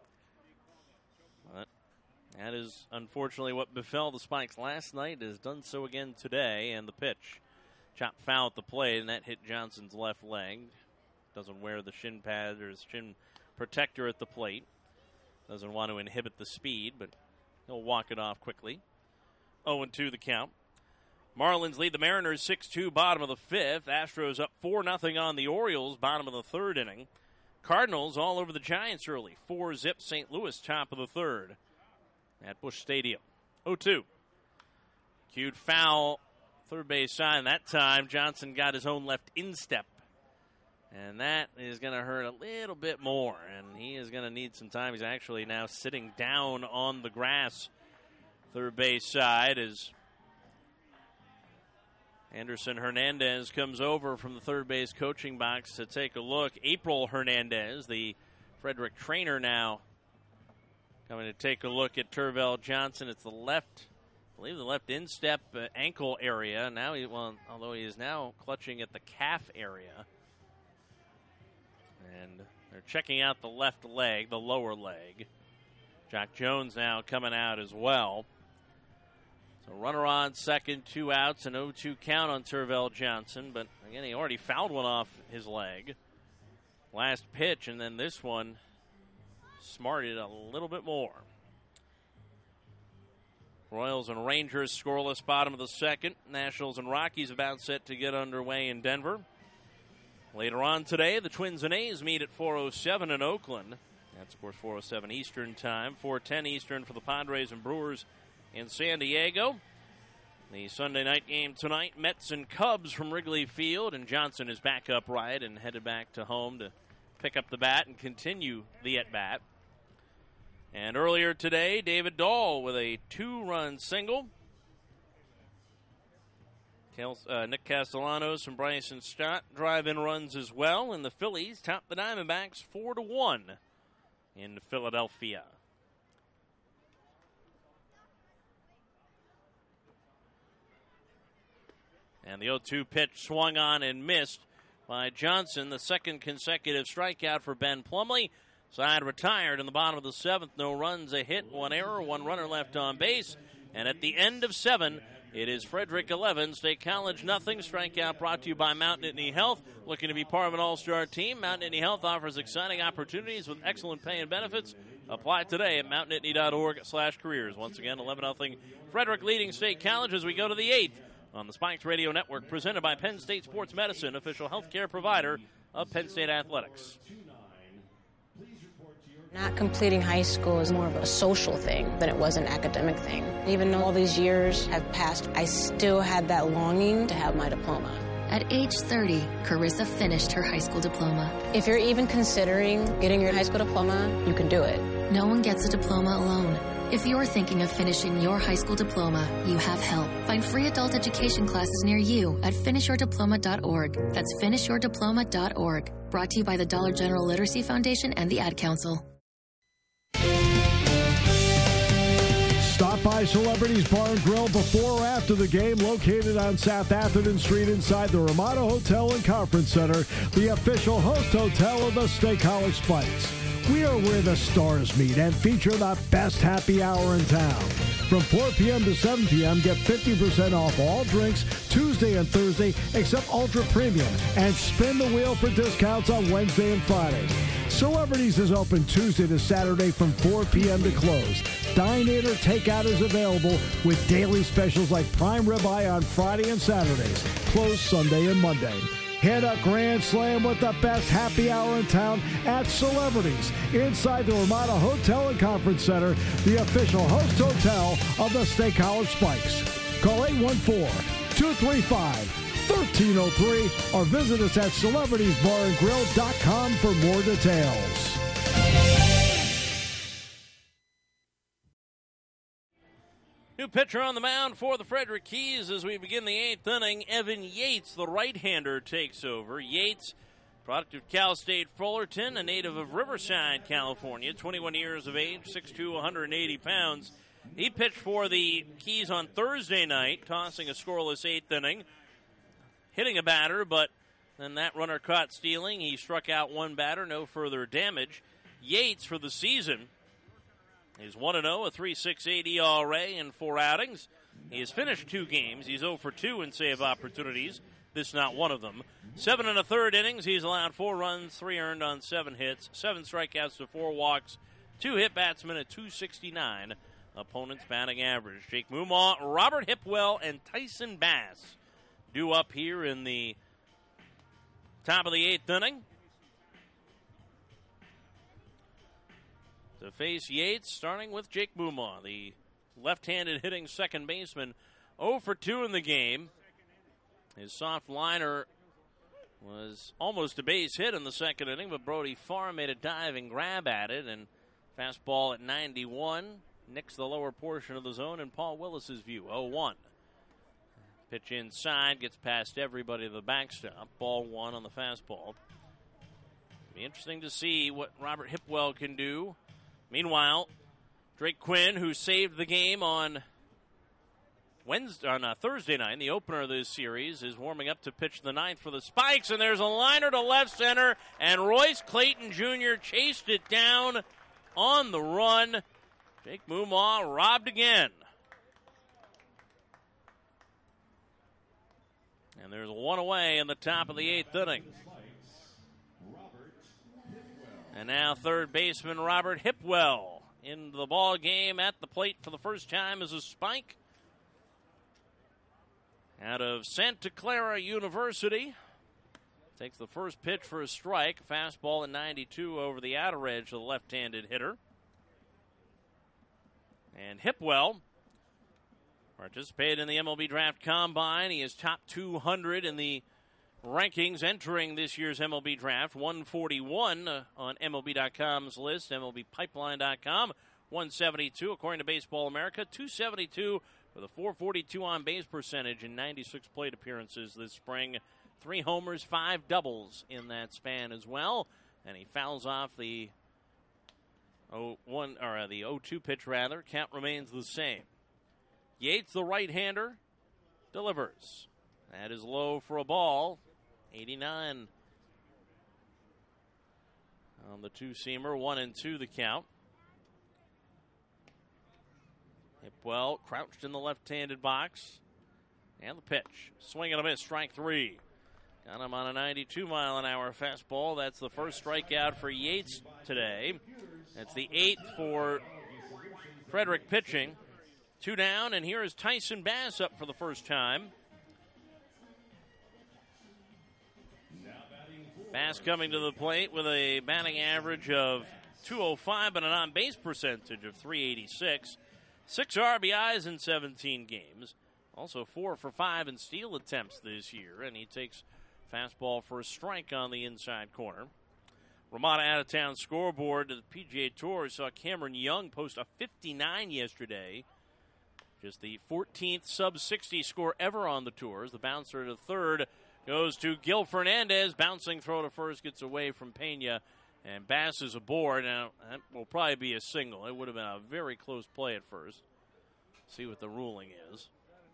Speaker 10: But that is unfortunately what befell the Spikes last night. It has done so again today. And the pitch, chopped foul at the plate, and that hit Johnson's left leg. Doesn't wear the shin pad or his shin protector at the plate. Doesn't want to inhibit the speed, but he'll walk it off quickly. 0-2 the count. Marlins lead the Mariners 6-2, bottom of the 5th. Astros up 4-0 on the Orioles, bottom of the 3rd inning. Cardinals all over the Giants early. 4-zip St. Louis, top of the third at Busch Stadium. 0-2. Cued foul, third base side. That time, Johnson got his own left instep. And that is going to hurt a little bit more. And he is going to need some time. He's actually now sitting down on the grass, third base side, as Anderson Hernandez comes over from the third base coaching box to take a look. April Hernandez, the Frederick trainer, now coming to take a look at Tervel Johnson. It's the left, I believe the left instep ankle area. Now, although he is now clutching at the calf area. And they're checking out the left leg, the lower leg. Jack Jones now coming out as well. So runner on second, 2 outs, an 0-2 count on Tervel Johnson. But again, he already fouled one off his leg. Last pitch, and then this one smarted a little bit more. Royals and Rangers scoreless bottom of the second. Nationals and Rockies about set to get underway in Denver. Later on today, the Twins and A's meet at 4:07 in Oakland. That's, of course, 4:07 Eastern time. 4:10 Eastern for the Padres and Brewers in San Diego. The Sunday night game tonight, Mets and Cubs from Wrigley Field, and Johnson is back upright and headed back to home to pick up the bat and continue the at-bat. And earlier today, David Dahl with a 2-run single. Nick Castellanos and Bryson Stott drive-in runs as well, and the Phillies top the Diamondbacks 4-1 in Philadelphia. And the 0-2 pitch swung on and missed by Johnson, the second consecutive strikeout for Ben Plumlee. Side retired in the bottom of the seventh. No runs, a hit, 1 error, 1 runner left on base. And at the end of 7, it is Frederick 11, State College nothing. Strikeout brought to you by Mount Nittany Health. Looking to be part of an all-star team, Mount Nittany Health offers exciting opportunities with excellent pay and benefits. Apply today at mountnittany.org/careers. Once again, 11-0 Frederick leading State College as we go to the 8th on the Spikes Radio Network, presented by Penn State Sports Medicine, official healthcare provider of Penn State Athletics.
Speaker 12: Not completing high school is more of a social thing than it was an academic thing. Even though all these years have passed, I still had that longing to have my diploma.
Speaker 14: At age 30, Carissa finished her high school diploma.
Speaker 12: If you're even considering getting your high school diploma, you can do it.
Speaker 14: No one gets a diploma alone. If you're thinking of finishing your high school diploma, you have help. Find free adult education classes near you at finishyourdiploma.org. That's finishyourdiploma.org. Brought to you by the Dollar General Literacy Foundation and the Ad Council.
Speaker 15: Stop by Celebrities Bar and Grill before or after the game, located on South Atherton Street inside the Ramada Hotel and Conference Center, the official host hotel of the State College Spikes. We are where the stars meet and feature the best happy hour in town. From 4 p.m. to 7 p.m., get 50% off all drinks Tuesday and Thursday except Ultra Premium, and spin the wheel for discounts on Wednesday and Friday. Celebrities is open Tuesday to Saturday from 4 p.m. to close. Dine-in or takeout is available with daily specials like prime ribeye on Friday and Saturdays, closed Sunday and Monday. Hit a grand slam with the best happy hour in town at Celebrities inside the Ramada Hotel and Conference Center, the official host hotel of the State College Spikes. Call 814-235-1303 or visit us at celebritieSbarandGrill.com for more details.
Speaker 10: New pitcher on the mound for the Frederick Keys as we begin the 8th inning. Evan Yates, the right-hander, takes over. Yates, product of Cal State Fullerton, a native of Riverside, California, 21 years of age, 6'2", 180 pounds. He pitched for the Keys on Thursday night, tossing a scoreless 8th inning, hitting a batter, but then that runner caught stealing. He struck out one batter, no further damage. Yates, for the season, he's 1-0, a 3.68 ERA in 4 outings. He has finished 2 games. He's 0 for 2 in save opportunities. This not one of them. 7 1/3 innings. He's allowed 4 runs, 3 earned on 7 hits, 7 strikeouts to 4 walks, 2 hit batsmen at 269 opponent's batting average. Jake Mumaw, Robert Hipwell, and Tyson Bass due up here in the top of the 8th inning. to face Yates, starting with Jake Moomaw, the left-handed hitting second baseman. 0 for 2 in the game. His soft liner was almost a base hit in the second inning, but Brody Farr made a diving grab at it, and fastball at 91 nicks the lower portion of the zone in Paul Willis's view. 0-1. Pitch inside, gets past everybody to the backstop. Ball 1 on the fastball. Be interesting to see what Robert Hipwell can do. Meanwhile, Drake Quinn, who saved the game on Thursday night, the opener of this series, is warming up to pitch the ninth for the Spikes, and there's a liner to left center, and Royce Clayton Jr. chased it down on the run. Jake Moomaw robbed again. And there's one away in the top of the 8th inning. And now third baseman Robert Hipwell into the ball game at the plate for the first time as a Spike. Out of Santa Clara University. Takes the first pitch for a strike. Fastball at 92 over the outer edge of the left-handed hitter. And Hipwell participated in the MLB Draft Combine. He is top 200 in the rankings entering this year's MLB Draft. 141 on MLB.com's list, MLBpipeline.com. 172 according to Baseball America. 272 with a 442 on-base percentage in 96 plate appearances this spring. 3 homers, 5 doubles in that span as well. And he fouls off the 0-2 pitch rather. Count remains the same. Yates, the right-hander, delivers. That is low for a ball. 89 on the two-seamer. 1-2 the count. Hipwell crouched in the left-handed box. And the pitch. Swing and a miss. Strike 3. Got him on a 92-mile-an-hour fastball. That's the first strikeout for Yates today. That's the 8th for Frederick pitching. 2 down, and here is Tyson Bass up for the first time. Bass coming to the plate with a batting average of .205 and an on-base percentage of .386. 6 RBIs in 17 games. Also 4 for 5 in steal attempts this year, and he takes fastball for a strike on the inside corner. Ramada out-of-town scoreboard to the PGA Tour saw Cameron Young post a 59 yesterday. Just the 14th sub-60 score ever on the tours. The bouncer to third goes to Gil Fernandez. Bouncing throw to first gets away from Pena. And Bass is aboard. Now, that will probably be a single. It would have been a very close play at first. See what the ruling is.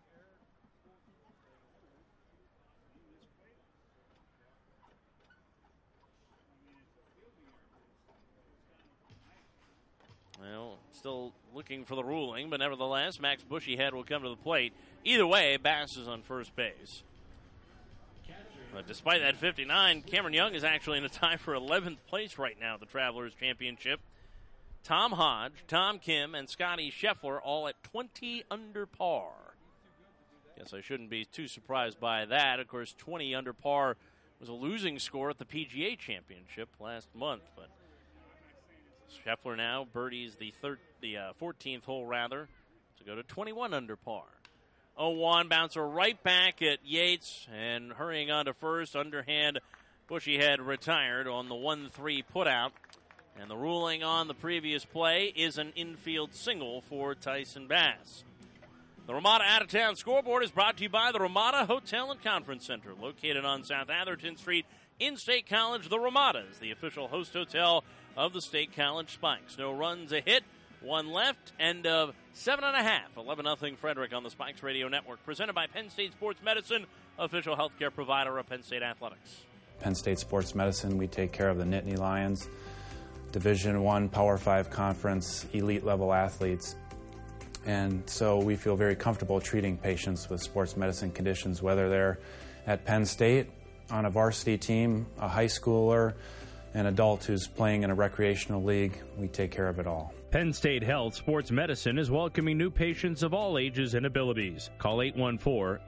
Speaker 10: Well, still looking for the ruling, but nevertheless, Max Bushyhead will come to the plate. Either way, Bass is on first base. But despite that 59, Cameron Young is actually in a tie for 11th place right now at the Travelers Championship. Tom Hodge, Tom Kim, and Scotty Scheffler all at 20 under par. Guess I shouldn't be too surprised by that. Of course, 20 under par was a losing score at the PGA Championship last month, but Scheffler now birdies the 14th hole to go to 21 under par. 0-1 bouncer right back at Yates and hurrying on to first. Underhand Bushyhead retired on the 1-3 putout. And the ruling on the previous play is an infield single for Tyson Bass. The Ramada Out-of-Town scoreboard is brought to you by the Ramada Hotel and Conference Center, located on South Atherton Street in State College. The Ramada is the official host hotel of the State College Spikes. No runs, a hit, 1 left, end of 7.5. 11-0 Frederick on the Spikes Radio Network. Presented by Penn State Sports Medicine, official healthcare provider of Penn State Athletics.
Speaker 9: Penn State Sports Medicine, we take care of the Nittany Lions, Division I, Power 5 Conference, elite-level athletes. And so we feel very comfortable treating patients with sports medicine conditions, whether they're at Penn State, on a varsity team, a high schooler, an adult who's playing in a recreational league. We take care of it all.
Speaker 18: Penn State Health Sports Medicine is welcoming new patients of all ages and abilities. Call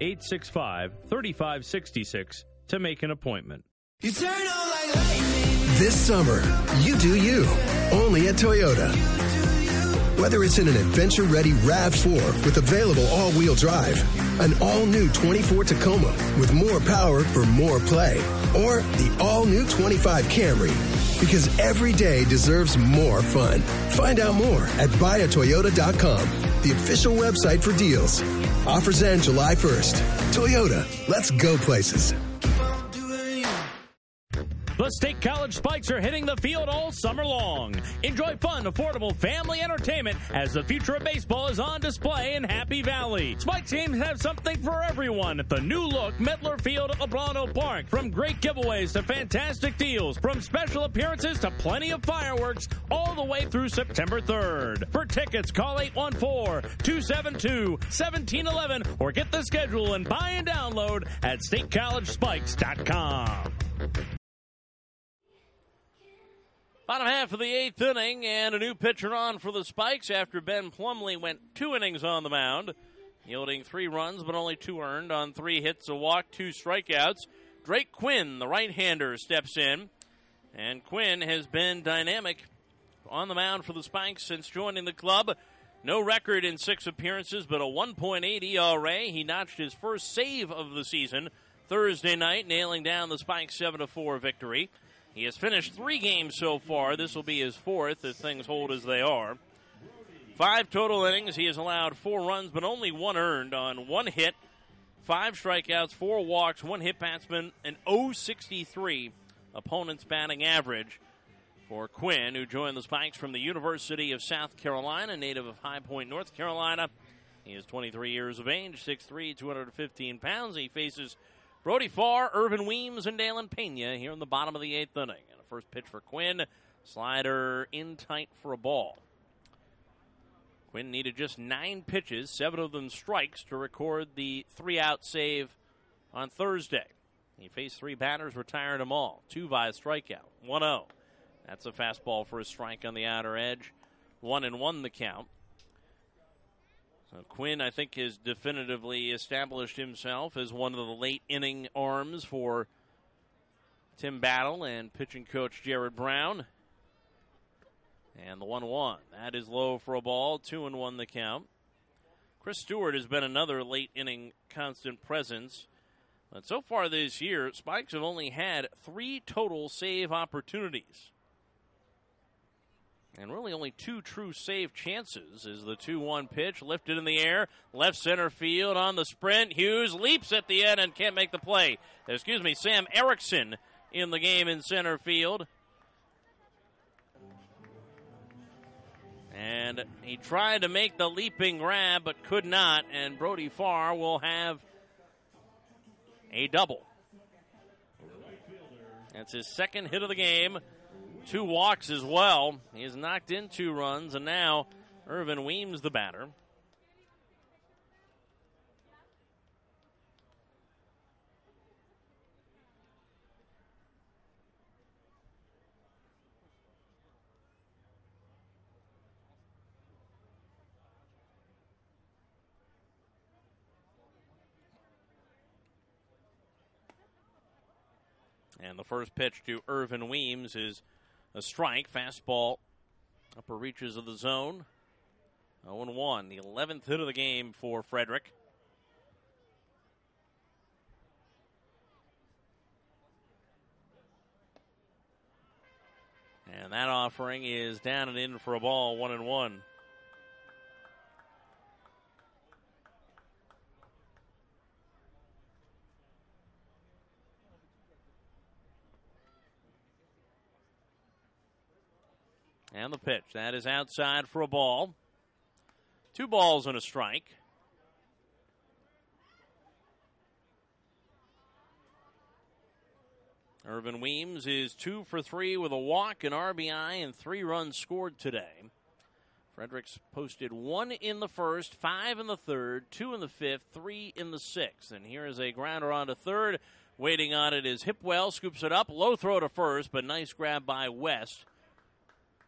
Speaker 18: 814-865-3566 to make an appointment.
Speaker 1: You turn on like lightning.
Speaker 16: This summer, you do you. Only at Toyota. Whether it's in an adventure-ready RAV4 with available all-wheel drive, an all-new 24 Tacoma with more power for more play, or the all-new 25 Camry. Because every day deserves more fun. Find out more at buyatoyota.com, the official website for deals. Offers end July 1st. Toyota, let's go places.
Speaker 18: The State College Spikes are hitting the field all summer long. Enjoy fun, affordable family entertainment as the future of baseball is on display in Happy Valley. Spike teams have something for everyone at the new-look Medler Field at LeBron Park. From great giveaways to fantastic deals, from special appearances to plenty of fireworks, all the way through September 3rd. For tickets, call 814-272-1711 or get the schedule and buy and download at statecollegespikes.com.
Speaker 10: Bottom half of the 8th inning, and a new pitcher on for the Spikes after Ben Plumlee went 2 innings on the mound, yielding 3 runs but only 2 earned on 3 hits, a walk, 2 strikeouts. Drake Quinn, the right-hander, steps in, and Quinn has been dynamic on the mound for the Spikes since joining the club. No record in 6 appearances, but a 1.8 ERA. He notched his first save of the season Thursday night, nailing down the Spikes' 7-4 victory. He has finished 3 games so far. This will be his 4th if things hold as they are. 5 total innings. He has allowed 4 runs, but only 1 earned on 1 hit, 5 strikeouts, 4 walks, 1 hit batsman, an .063 opponent's batting average for Quinn, who joined the Spikes from the University of South Carolina, native of High Point, North Carolina. He is 23 years of age, 6'3", 215 pounds. He faces Brody Farr, Irvin Weems, and Dalen Pena here in the bottom of the 8th inning. And a first pitch for Quinn. Slider in tight for a ball. Quinn needed just 9 pitches, 7 of them strikes, to record the 3-out save on Thursday. He faced 3 batters, retired them all. 2 via strikeout. 1-0. That's a fastball for a strike on the outer edge. 1-1 the count. So Quinn, I think, has definitively established himself as one of the late inning arms for Tim Battle and pitching coach Jared Brown. And the 1-1. That is low for a ball. 2-1 the count. Chris Stewart has been another late inning constant presence. But so far this year, Spikes have only had 3 total save opportunities. And really only 2 true save chances is the 2-1 pitch, lifted in the air, left center field on the sprint. Hughes leaps at the end and can't make the play. Sam Erickson in the game in center field. And he tried to make the leaping grab but could not, and Brody Farr will have a double. That's his 2nd hit of the game. 2 walks as well. He has knocked in 2 runs, and now Irvin Weems the batter. And the first pitch to Irvin Weems is a strike, fastball, upper reaches of the zone. 0-1, the 11th hit of the game for Frederick. And that offering is down and in for a ball, 1-1. And the pitch. That is outside for a ball. 2 balls and a strike. Irvin Weems is 2 for 3 with a walk, an RBI, and 3 runs scored today. Fredericks posted 1 in the first, 5 in the third, 2 in the 5th, 3 in the 6th. And here is a grounder on to third. Waiting on it is Hipwell. Scoops it up. Low throw to first, but nice grab by West.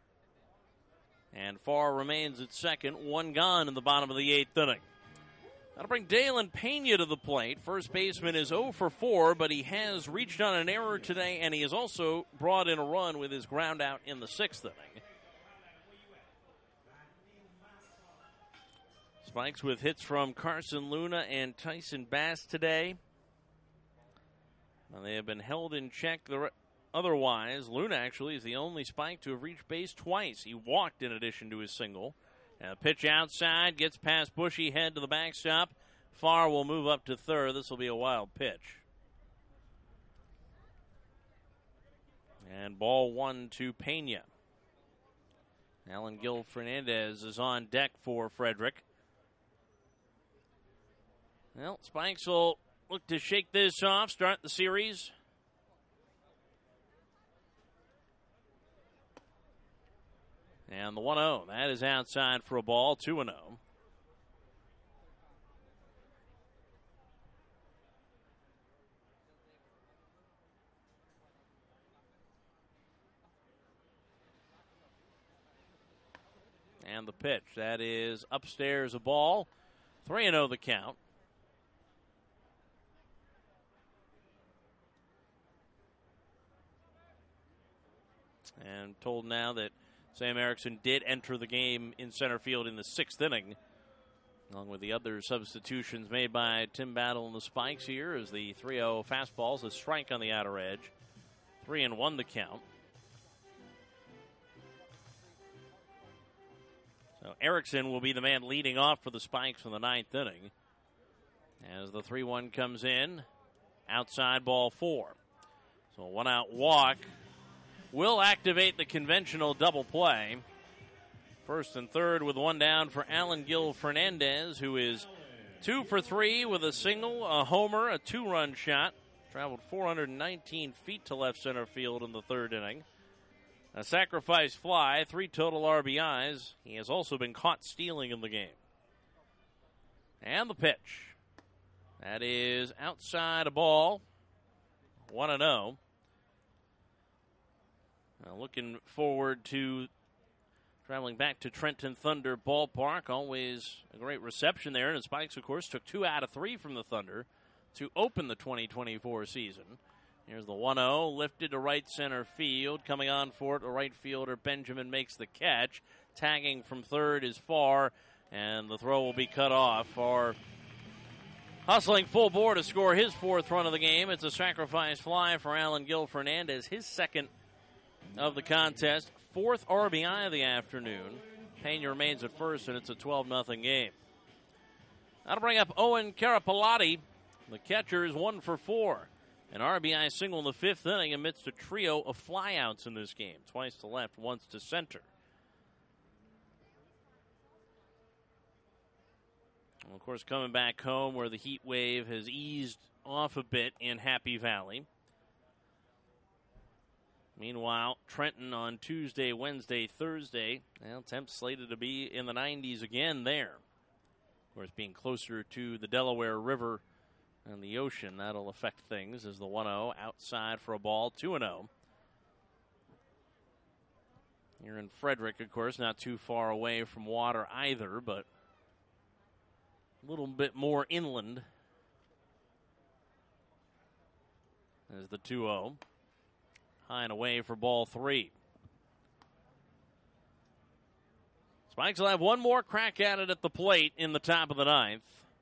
Speaker 10: And Farr remains at second, 1 gone in the bottom of the 8th inning. That'll bring Dalen Pena to the plate. First baseman is 0 for 4, but he has reached on an error today, and he has also brought in a run with his ground out in the 6th inning. Spikes with hits from Carson Luna and Tyson Bass today. Now, they have been held in check otherwise. Luna actually is the only Spike to have reached base twice. He walked in addition to his single. And a pitch outside, gets past Bushy, head to the backstop. Farr will move up to third. This will be a wild pitch. And ball 1 to Pena. Alan Gil Fernandez is on deck for Frederick. Well, Spikes will look to shake this off, start the series. And the 1-0, that is outside for a ball, 2-0. And the pitch, that is upstairs a ball, 3-0 the count. And told now that Sam Erickson did enter the game in center field in the 6th inning, along with the other substitutions made by Tim Battle and the Spikes here as the 3-0 fastballs, a strike on the outer edge. 3-1 the count. So Erickson will be the man leading off for the Spikes in the 9th inning. As the 3-1 comes in, outside ball 4. So a 1-out walk will activate the conventional double play. First and third with 1 down for Alan Gil Fernandez, who is 2 for 3 with a single, a homer, a 2-run shot. Traveled 419 feet to left center field in the 3rd inning. A sacrifice fly, 3 total RBIs. He has also been caught stealing in the game. And the pitch. That is outside a ball. 1-0. Looking forward to traveling back to Trenton Thunder Ballpark. Always a great reception there. And the Spikes, of course, took 2 out of 3 from the Thunder to open the 2024 season. Here's the 1-0, lifted to right center field. Coming on for it, the right fielder Benjamin makes the catch. Tagging from third is Farr, and the throw will be cut off. Farr hustling full bore to score his 4th run of the game. It's a sacrifice fly for Alan Gil Fernandez, his 2nd of the contest, 4th RBI of the afternoon. Pena remains at first, and it's a 12-0 game. That'll bring up Owen Carapalati. The catcher is 1 for 4. An RBI single in the 5th inning amidst a trio of flyouts in this game. Twice to left, once to center. Well, of course, coming back home where the heat wave has eased off a bit in Happy Valley. Meanwhile, Trenton on Tuesday, Wednesday, Thursday. Well, temps slated to be in the 90s again there. Of course, being closer to the Delaware River and the ocean, that'll affect things as the 1-0 outside for a ball, 2-0. Here in Frederick, of course, not too far away from water either, but a little bit more inland. There's the 2-0. High and away for ball 3. Spikes will have one more crack at it at the plate in the top of the 9th.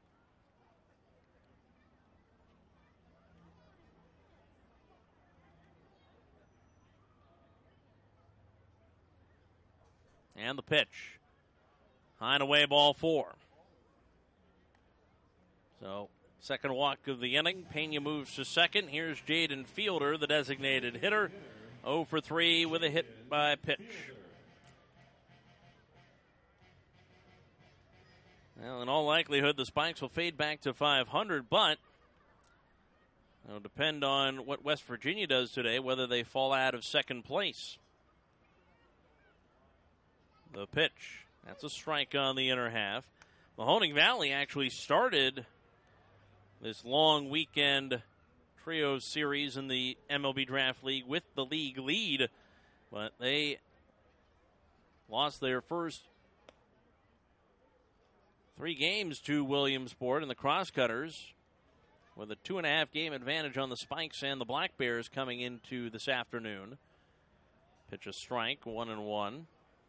Speaker 10: And the pitch. High and away, ball 4. So, second walk of the inning. Pena moves to second. Here's Jaden Fielder, the designated hitter. 0 for 3 with a hit by pitch. Well, in all likelihood, the Spikes will fade back to 500, but it'll depend on what West Virginia does today, whether they fall out of second place. The pitch. That's a strike on the inner half. Mahoning Valley actually started this long weekend trio series in the MLB Draft League with the league lead, but they lost their first 3 games to Williamsport, and the Crosscutters with a 2.5 game advantage on the Spikes and the Black Bears coming into this afternoon. Pitch a strike, 1-1.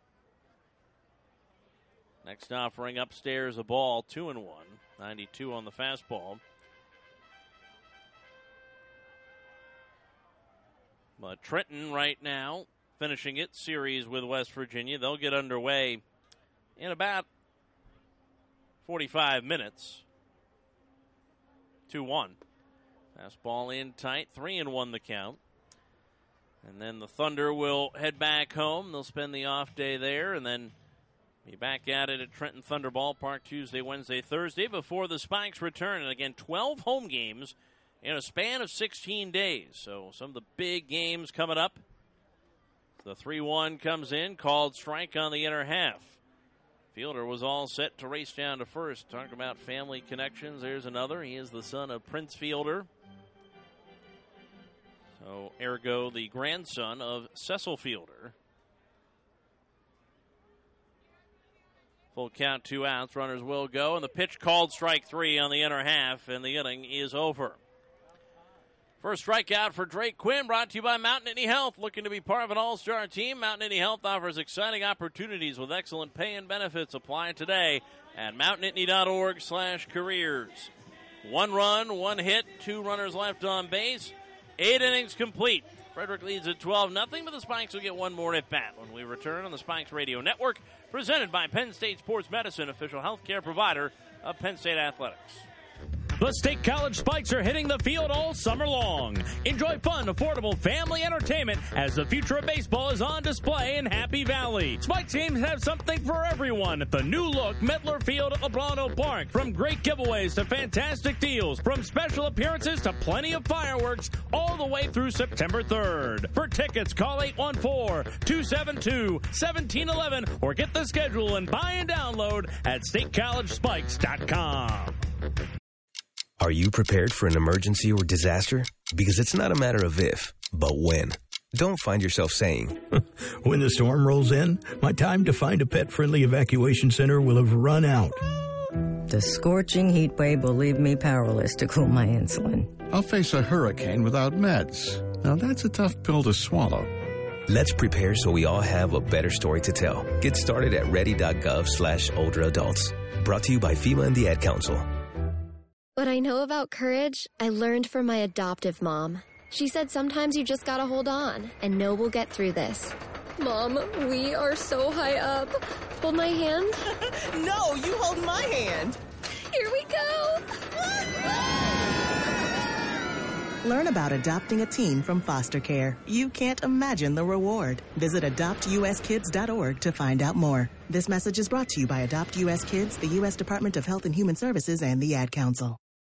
Speaker 10: Next offering upstairs, a ball, 2-1. 92 on the fastball. But Trenton right now finishing its series with West Virginia. They'll get underway in about 45 minutes. 2-1. Fastball in tight, 3-1 the count. And then the Thunder will head back home. They'll spend the off day there and then be back at it at Trenton Thunder Ballpark Tuesday, Wednesday, Thursday before the Spikes return. And again, 12 home games in a span of 16 days. So some of the big games coming up. The 3-1 comes in, called strike on the inner half. Fielder was all set to race down to first. Talk about family connections. There's another. He is the son of Prince Fielder. So, ergo, the grandson of Cecil Fielder. Full count, 2 outs. Runners will go. And the pitch called strike 3 on the inner half, and the inning is over. First strikeout for Drake Quinn, brought to you by Mountain Indy Health. Looking to be part of an all-star team, Mountain Indy Health offers exciting opportunities with excellent pay and benefits. Apply today at mountainitty.org/careers. 1 run, 1 hit, 2 runners left on base. 8 innings complete. Frederick leads at 12-0, but the Spikes will get one more at bat when we return on the Spikes Radio Network, presented by Penn State Sports Medicine, official health care provider of Penn State Athletics.
Speaker 18: The State College Spikes are hitting the field all summer long. Enjoy fun, affordable family entertainment as the future of baseball is on display in Happy Valley. Spike teams have something for everyone at the new-look Medler Field at LeBron Park. From great giveaways to fantastic deals, from special appearances to plenty of fireworks, all the way through September 3rd. For tickets, call 814-272-1711 or get the schedule and buy and download at statecollegespikes.com.
Speaker 2: Are you prepared for an emergency or disaster? Because it's not a matter of if, but when. Don't find yourself saying,
Speaker 19: when the storm rolls in, my time to find a pet-friendly evacuation center will have run out.
Speaker 23: The scorching heat wave will leave me powerless to cool my insulin.
Speaker 24: I'll face a hurricane without meds. Now that's a tough pill to swallow.
Speaker 2: Let's prepare so we all have a better story to tell. Get started at ready.gov/older adults. Brought to you by FEMA and the Ad Council.
Speaker 25: What I know about courage, I learned from my adoptive mom. She said sometimes you just gotta hold on and know we'll get through this. Mom, we are so high up. Hold my hand.
Speaker 26: No, you hold my hand.
Speaker 25: Here we go.
Speaker 26: Learn about adopting a teen from foster care. You can't imagine the reward. Visit adoptuskids.org to find out more. This message is brought to you by Adopt U.S. Kids, the U.S. Department of Health and Human Services, and the Ad Council.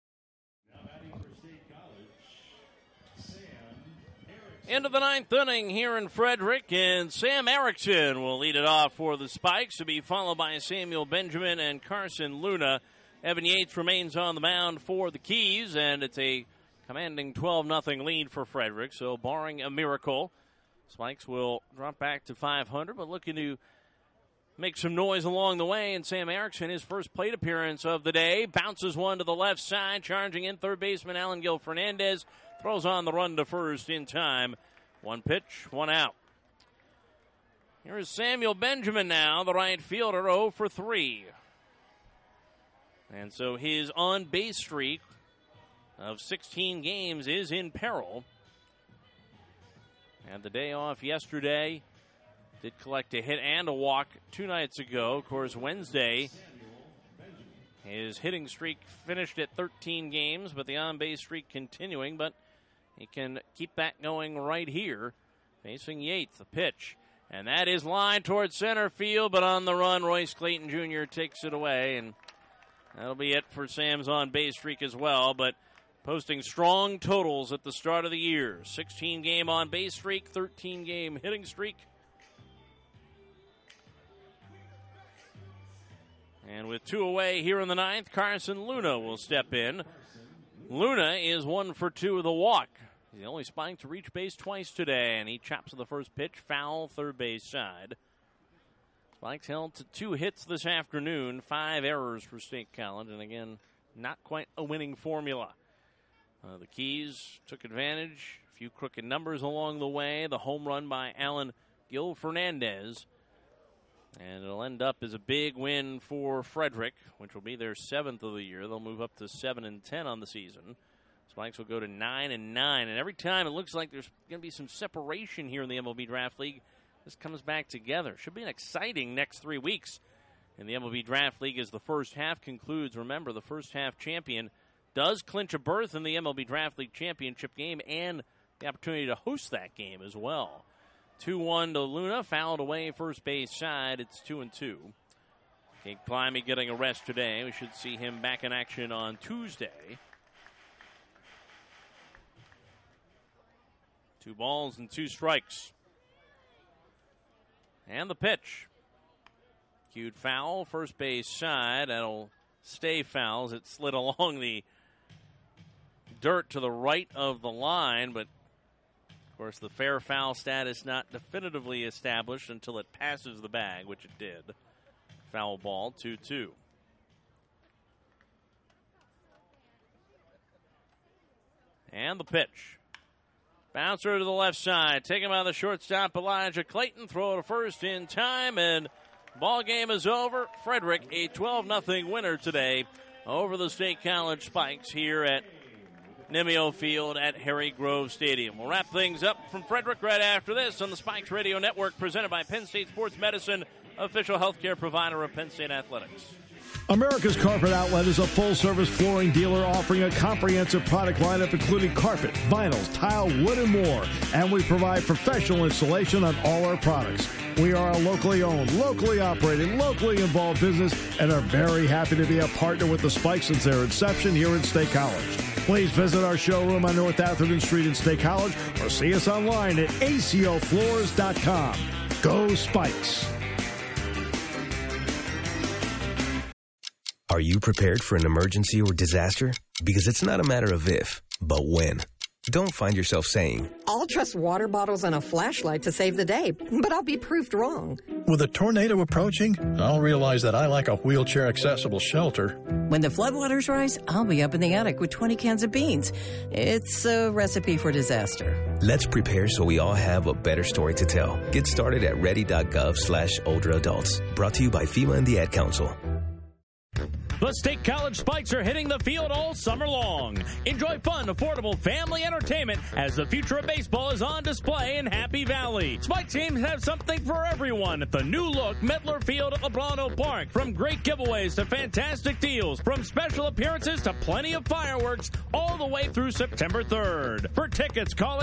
Speaker 10: Into the 9th inning here in Frederick, and Sam Erickson will lead it off for the Spikes, to be followed by Samuel Benjamin and Carson Luna. Evan Yates remains on the mound for the Keys, and it's a commanding 12-0 lead for Frederick. So barring a miracle, Spikes will drop back to 500, but looking to make some noise along the way. And Sam Erickson, his first plate appearance of the day, bounces one to the left side, charging in third baseman Alan Gil Fernandez. Throws on the run to first in time. 1 pitch, 1 out. Here is Samuel Benjamin now, the right fielder, 0 for 3. And so his on-base streak of 16 games is in peril. Had the day off yesterday. Did collect a hit and a walk 2 nights ago. Of course, Wednesday, his hitting streak finished at 13 games, but the on-base streak continuing. But he can keep that going right here. Facing Yates, the pitch. And that is lined towards center field, but on the run, Royce Clayton Jr. takes it away. And that'll be it for Sam's on-base streak as well. But posting strong totals at the start of the year. 16-game on-base streak, 13-game hitting streak. And with 2 away here in the 9th, Carson Luna will step in. Luna is 1 for 2 with a walk. He's the only Spike to reach base twice today, and he chops to the first pitch, foul, third base side. Spikes held to 2 hits this afternoon, 5 errors for State College, and again, not quite a winning formula. The Keys took advantage, a few crooked numbers along the way, the home run by Alan Gil Fernandez, and it'll end up as a big win for Frederick, which will be their 7th of the year. They'll move up to 7-10 on the season. Spikes will go to 9-9, and every time it looks like there's going to be some separation here in the MLB Draft League, this comes back together. Should be an exciting next 3 weeks in the MLB Draft League as the first half concludes. Remember, the first half champion does clinch a berth in the MLB Draft League championship game and the opportunity to host that game as well. 2-1 to Luna, fouled away first base side. It's 2-2. Cade Climby getting a rest today. We should see him back in action on Tuesday. 2 balls and 2 strikes. And the pitch. Cued foul, first base side. That'll stay foul as it slid along the dirt to the right of the line, but of course the fair foul status not definitively established until it passes the bag, which it did. Foul ball, 2-2. And the pitch. Bouncer to the left side. Taken by the shortstop, Elijah Clayton. Throw to first in time, and ball game is over. Frederick, a 12-0 winner today over the State College Spikes here at Nimio Field at Harry Grove Stadium. We'll wrap things up from Frederick right after this on the Spikes Radio Network, presented by Penn State Sports Medicine, official healthcare provider of Penn State Athletics.
Speaker 15: America's Carpet Outlet is a full-service flooring dealer offering a comprehensive product lineup including carpet, vinyls, tile, wood, and more. And we provide professional installation on all our products. We are a locally owned, locally operated, locally involved business and are very happy to be a partner with the Spikes since their inception here in State College. Please visit our showroom on North Atherton Street in State College or see us online at acofloors.com. Go Spikes!
Speaker 2: Are you prepared for an emergency or disaster? Because it's not a matter of if, but when. Don't find yourself saying,
Speaker 23: I'll trust water bottles and a flashlight to save the day, but I'll be proved wrong.
Speaker 19: With a tornado approaching, I'll realize that I lack a wheelchair-accessible shelter.
Speaker 23: When the floodwaters rise, I'll be up in the attic with 20 cans of beans. It's a recipe for disaster.
Speaker 2: Let's prepare so we all have a better story to tell. Get started at ready.gov/older adults. Brought to you by FEMA and the Ad Council.
Speaker 18: The State College Spikes are hitting the field all summer long. Enjoy fun, affordable family entertainment as the future of baseball is on display in Happy Valley. Spike teams have something for everyone at the new-look Medler Field at LeBron Park. From great giveaways to fantastic deals, from special appearances to plenty of fireworks, all the way through September 3rd. For tickets, call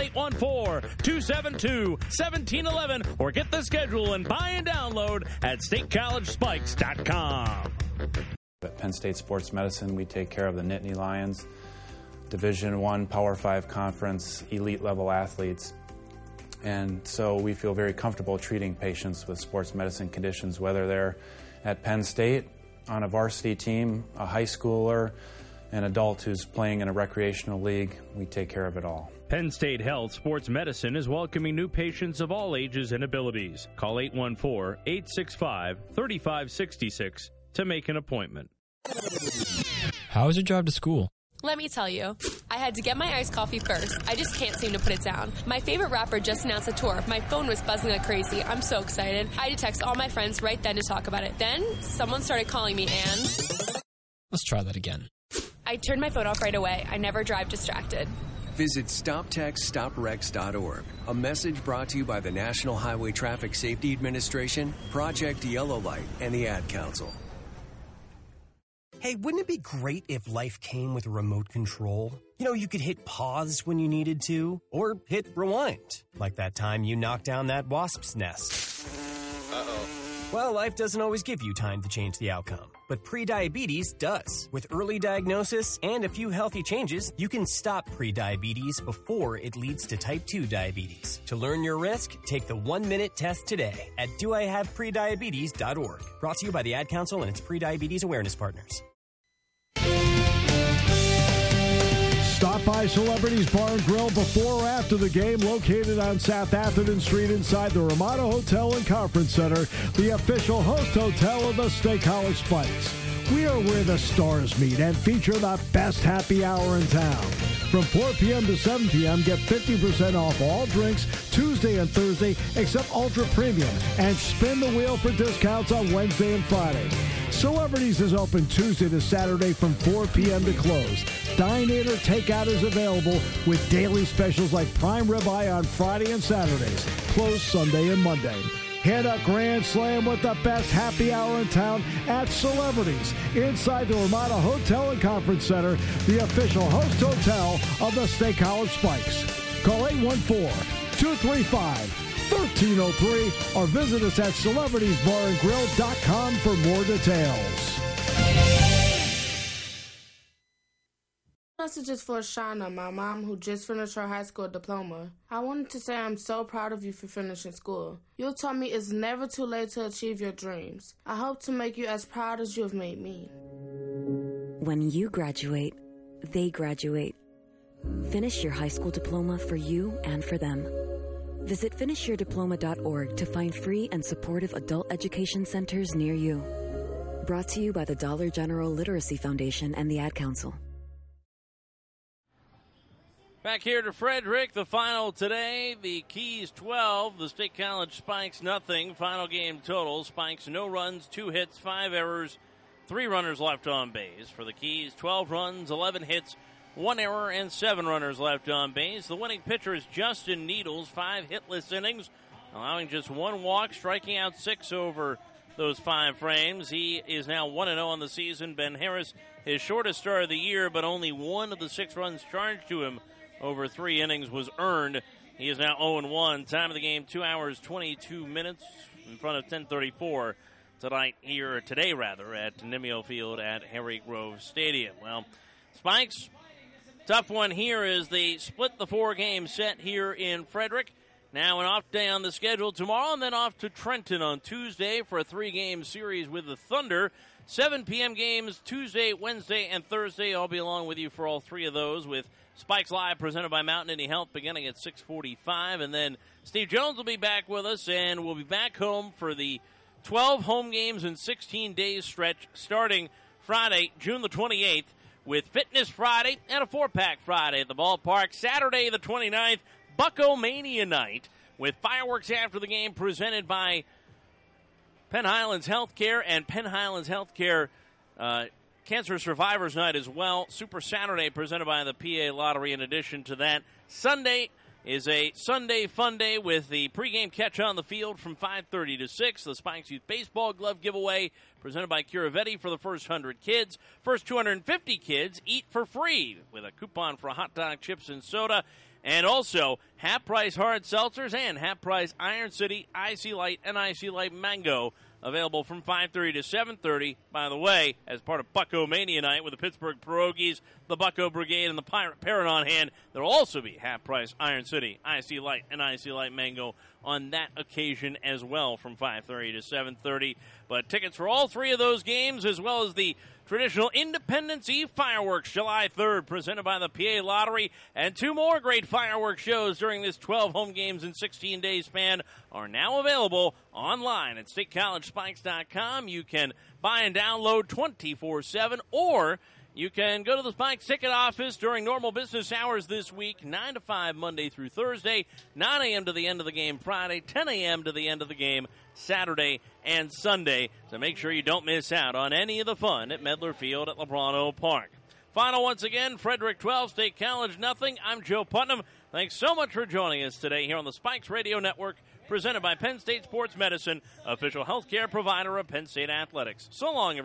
Speaker 18: 814-272-1711 or get the schedule and buy and download at statecollegespikes.com.
Speaker 9: At Penn State Sports Medicine, we take care of the Nittany Lions, Division I Power 5 Conference, elite-level athletes. And so we feel very comfortable treating patients with sports medicine conditions, whether they're at Penn State, on a varsity team, a high schooler, an adult who's playing in a recreational league. We take care of it all.
Speaker 18: Penn State Health Sports Medicine is welcoming new patients of all ages and abilities. Call 814-865-3566 to make an appointment.
Speaker 3: How was your drive to school?
Speaker 4: Let me tell you, I had to get my iced coffee first. I just can't seem to put it down. My favorite rapper just announced a tour. My phone was buzzing like crazy. I'm so excited. I had to text all my friends right then to talk about it. Then someone started calling me and...
Speaker 3: Let's try that again.
Speaker 4: I turned my phone off right away. I never drive distracted.
Speaker 5: Visit StopTextStopWrecks.org. A message brought to you by the National Highway Traffic Safety Administration, Project Yellow Light, and the Ad Council.
Speaker 8: Hey, wouldn't it be great if life came with a remote control? You know, you could hit pause when you needed to, or hit rewind, like that time you knocked down that wasp's nest. Uh-oh. Well, life doesn't always give you time to change the outcome, but prediabetes does. With early diagnosis and a few healthy changes, you can stop prediabetes before it leads to type 2 diabetes. To learn your risk, take the 1-minute test today at doihaveprediabetes.org. Brought to you by the Ad Council and its prediabetes awareness partners.
Speaker 15: Stop by Celebrities Bar and Grill before or after the game, located on South Atherton Street inside the Ramada Hotel and Conference Center, the official host hotel of the State College Spikes. We are where the stars meet and feature the best happy hour in town. From 4 p.m. to 7 p.m., get 50% off all drinks Tuesday and Thursday except Ultra Premium, and spin the wheel for discounts on Wednesday and Friday. Celebrities is open Tuesday to Saturday from 4 p.m. to close. Dine-in or takeout is available with daily specials like prime ribeye on Friday and Saturdays, closed Sunday and Monday. Hit a grand slam with the best happy hour in town at Celebrities inside the Ramada Hotel and Conference Center, the official host hotel of the State College Spikes. Call 814-235-1303 or visit us at celebritieSbarandGrill.com for more details.
Speaker 6: Message is for Shauna, my mom, who just finished her high school diploma. I wanted to say I'm so proud of you for finishing school. You told me it's never too late to achieve your dreams. I hope to make you as proud as you have made me.
Speaker 11: When you graduate, they graduate. Finish your high school diploma for you and for them. Visit finishyourdiploma.org to find free and supportive adult education centers near you. Brought to you by the Dollar General Literacy Foundation and the Ad Council.
Speaker 10: Back here to Frederick, the final today, the Keys 12, the State College Spikes nothing. Final game total, Spikes no runs, 2 hits, 5 errors, 3 runners left on base. For the Keys, 12 runs, 11 hits, 1 error, and 7 runners left on base. The winning pitcher is Justin Needles, 5 hitless innings, allowing just 1 walk, striking out 6 over those 5 frames. He is now 1-0 on the season. Ben Harris, his shortest start of the year, but only 1 of the 6 runs charged to him over 3 innings was earned. He is now 0-1. Time of the game, 2 hours, 22 minutes in front of 10:34 today at Nimio Field at Harry Grove Stadium. Well, Spikes, tough one here as they split the 4-game set here in Frederick. Now an off day on the schedule tomorrow, and then off to Trenton on Tuesday for a 3-game series with the Thunder. 7 p.m. games Tuesday, Wednesday, and Thursday. I'll be along with you for all 3 of those with Spikes Live presented by Mountain Indy Health beginning at 6:45. And then Steve Jones will be back with us, and we'll be back home for the 12 home games in 16 days stretch starting Friday, June the 28th, with Fitness Friday and a 4-pack Friday at the ballpark. Saturday the 29th, Bucko Mania Night with fireworks after the game presented by Penn Highlands Healthcare and Penn Highlands Healthcare Cancer Survivors Night as well. Super Saturday presented by the PA Lottery. In addition to that, Sunday is a Sunday fun day with the pregame catch on the field from 5:30 to 6. The Spikes Youth Baseball Glove Giveaway presented by Curavetti for the first 100 kids. First 250 kids eat for free with a coupon for hot dog, chips, and soda. And also, half-price hard seltzers and half-price Iron City, IC Light, and IC Light Mango available from 5:30 to 7:30. By the way, as part of Bucko Mania Night with the Pittsburgh Pierogies, the Bucko Brigade, and the Pirate Parrot on hand, there will also be half-price Iron City, IC Light, and IC Light Mango on that occasion as well from 5:30 to 7:30. But tickets for all 3 of those games, as well as the traditional Independence Eve fireworks July 3rd presented by the PA Lottery, and 2 more great fireworks shows during this 12 home games in 16-day span are now available online at statecollegespikes.com. You can buy and download 24/7, or you can go to the Spikes ticket office during normal business hours this week, 9 to 5 Monday through Thursday, 9 a.m. to the end of the game Friday, 10 a.m. to the end of the game Saturday and Sunday. So make sure you don't miss out on any of the fun at Medler Field at Lebrano Park. Final once again, Frederick 12, State College nothing. I'm Joe Putnam. Thanks so much for joining us today here on the Spikes Radio Network, presented by Penn State Sports Medicine, official healthcare provider of Penn State Athletics. So long, everybody.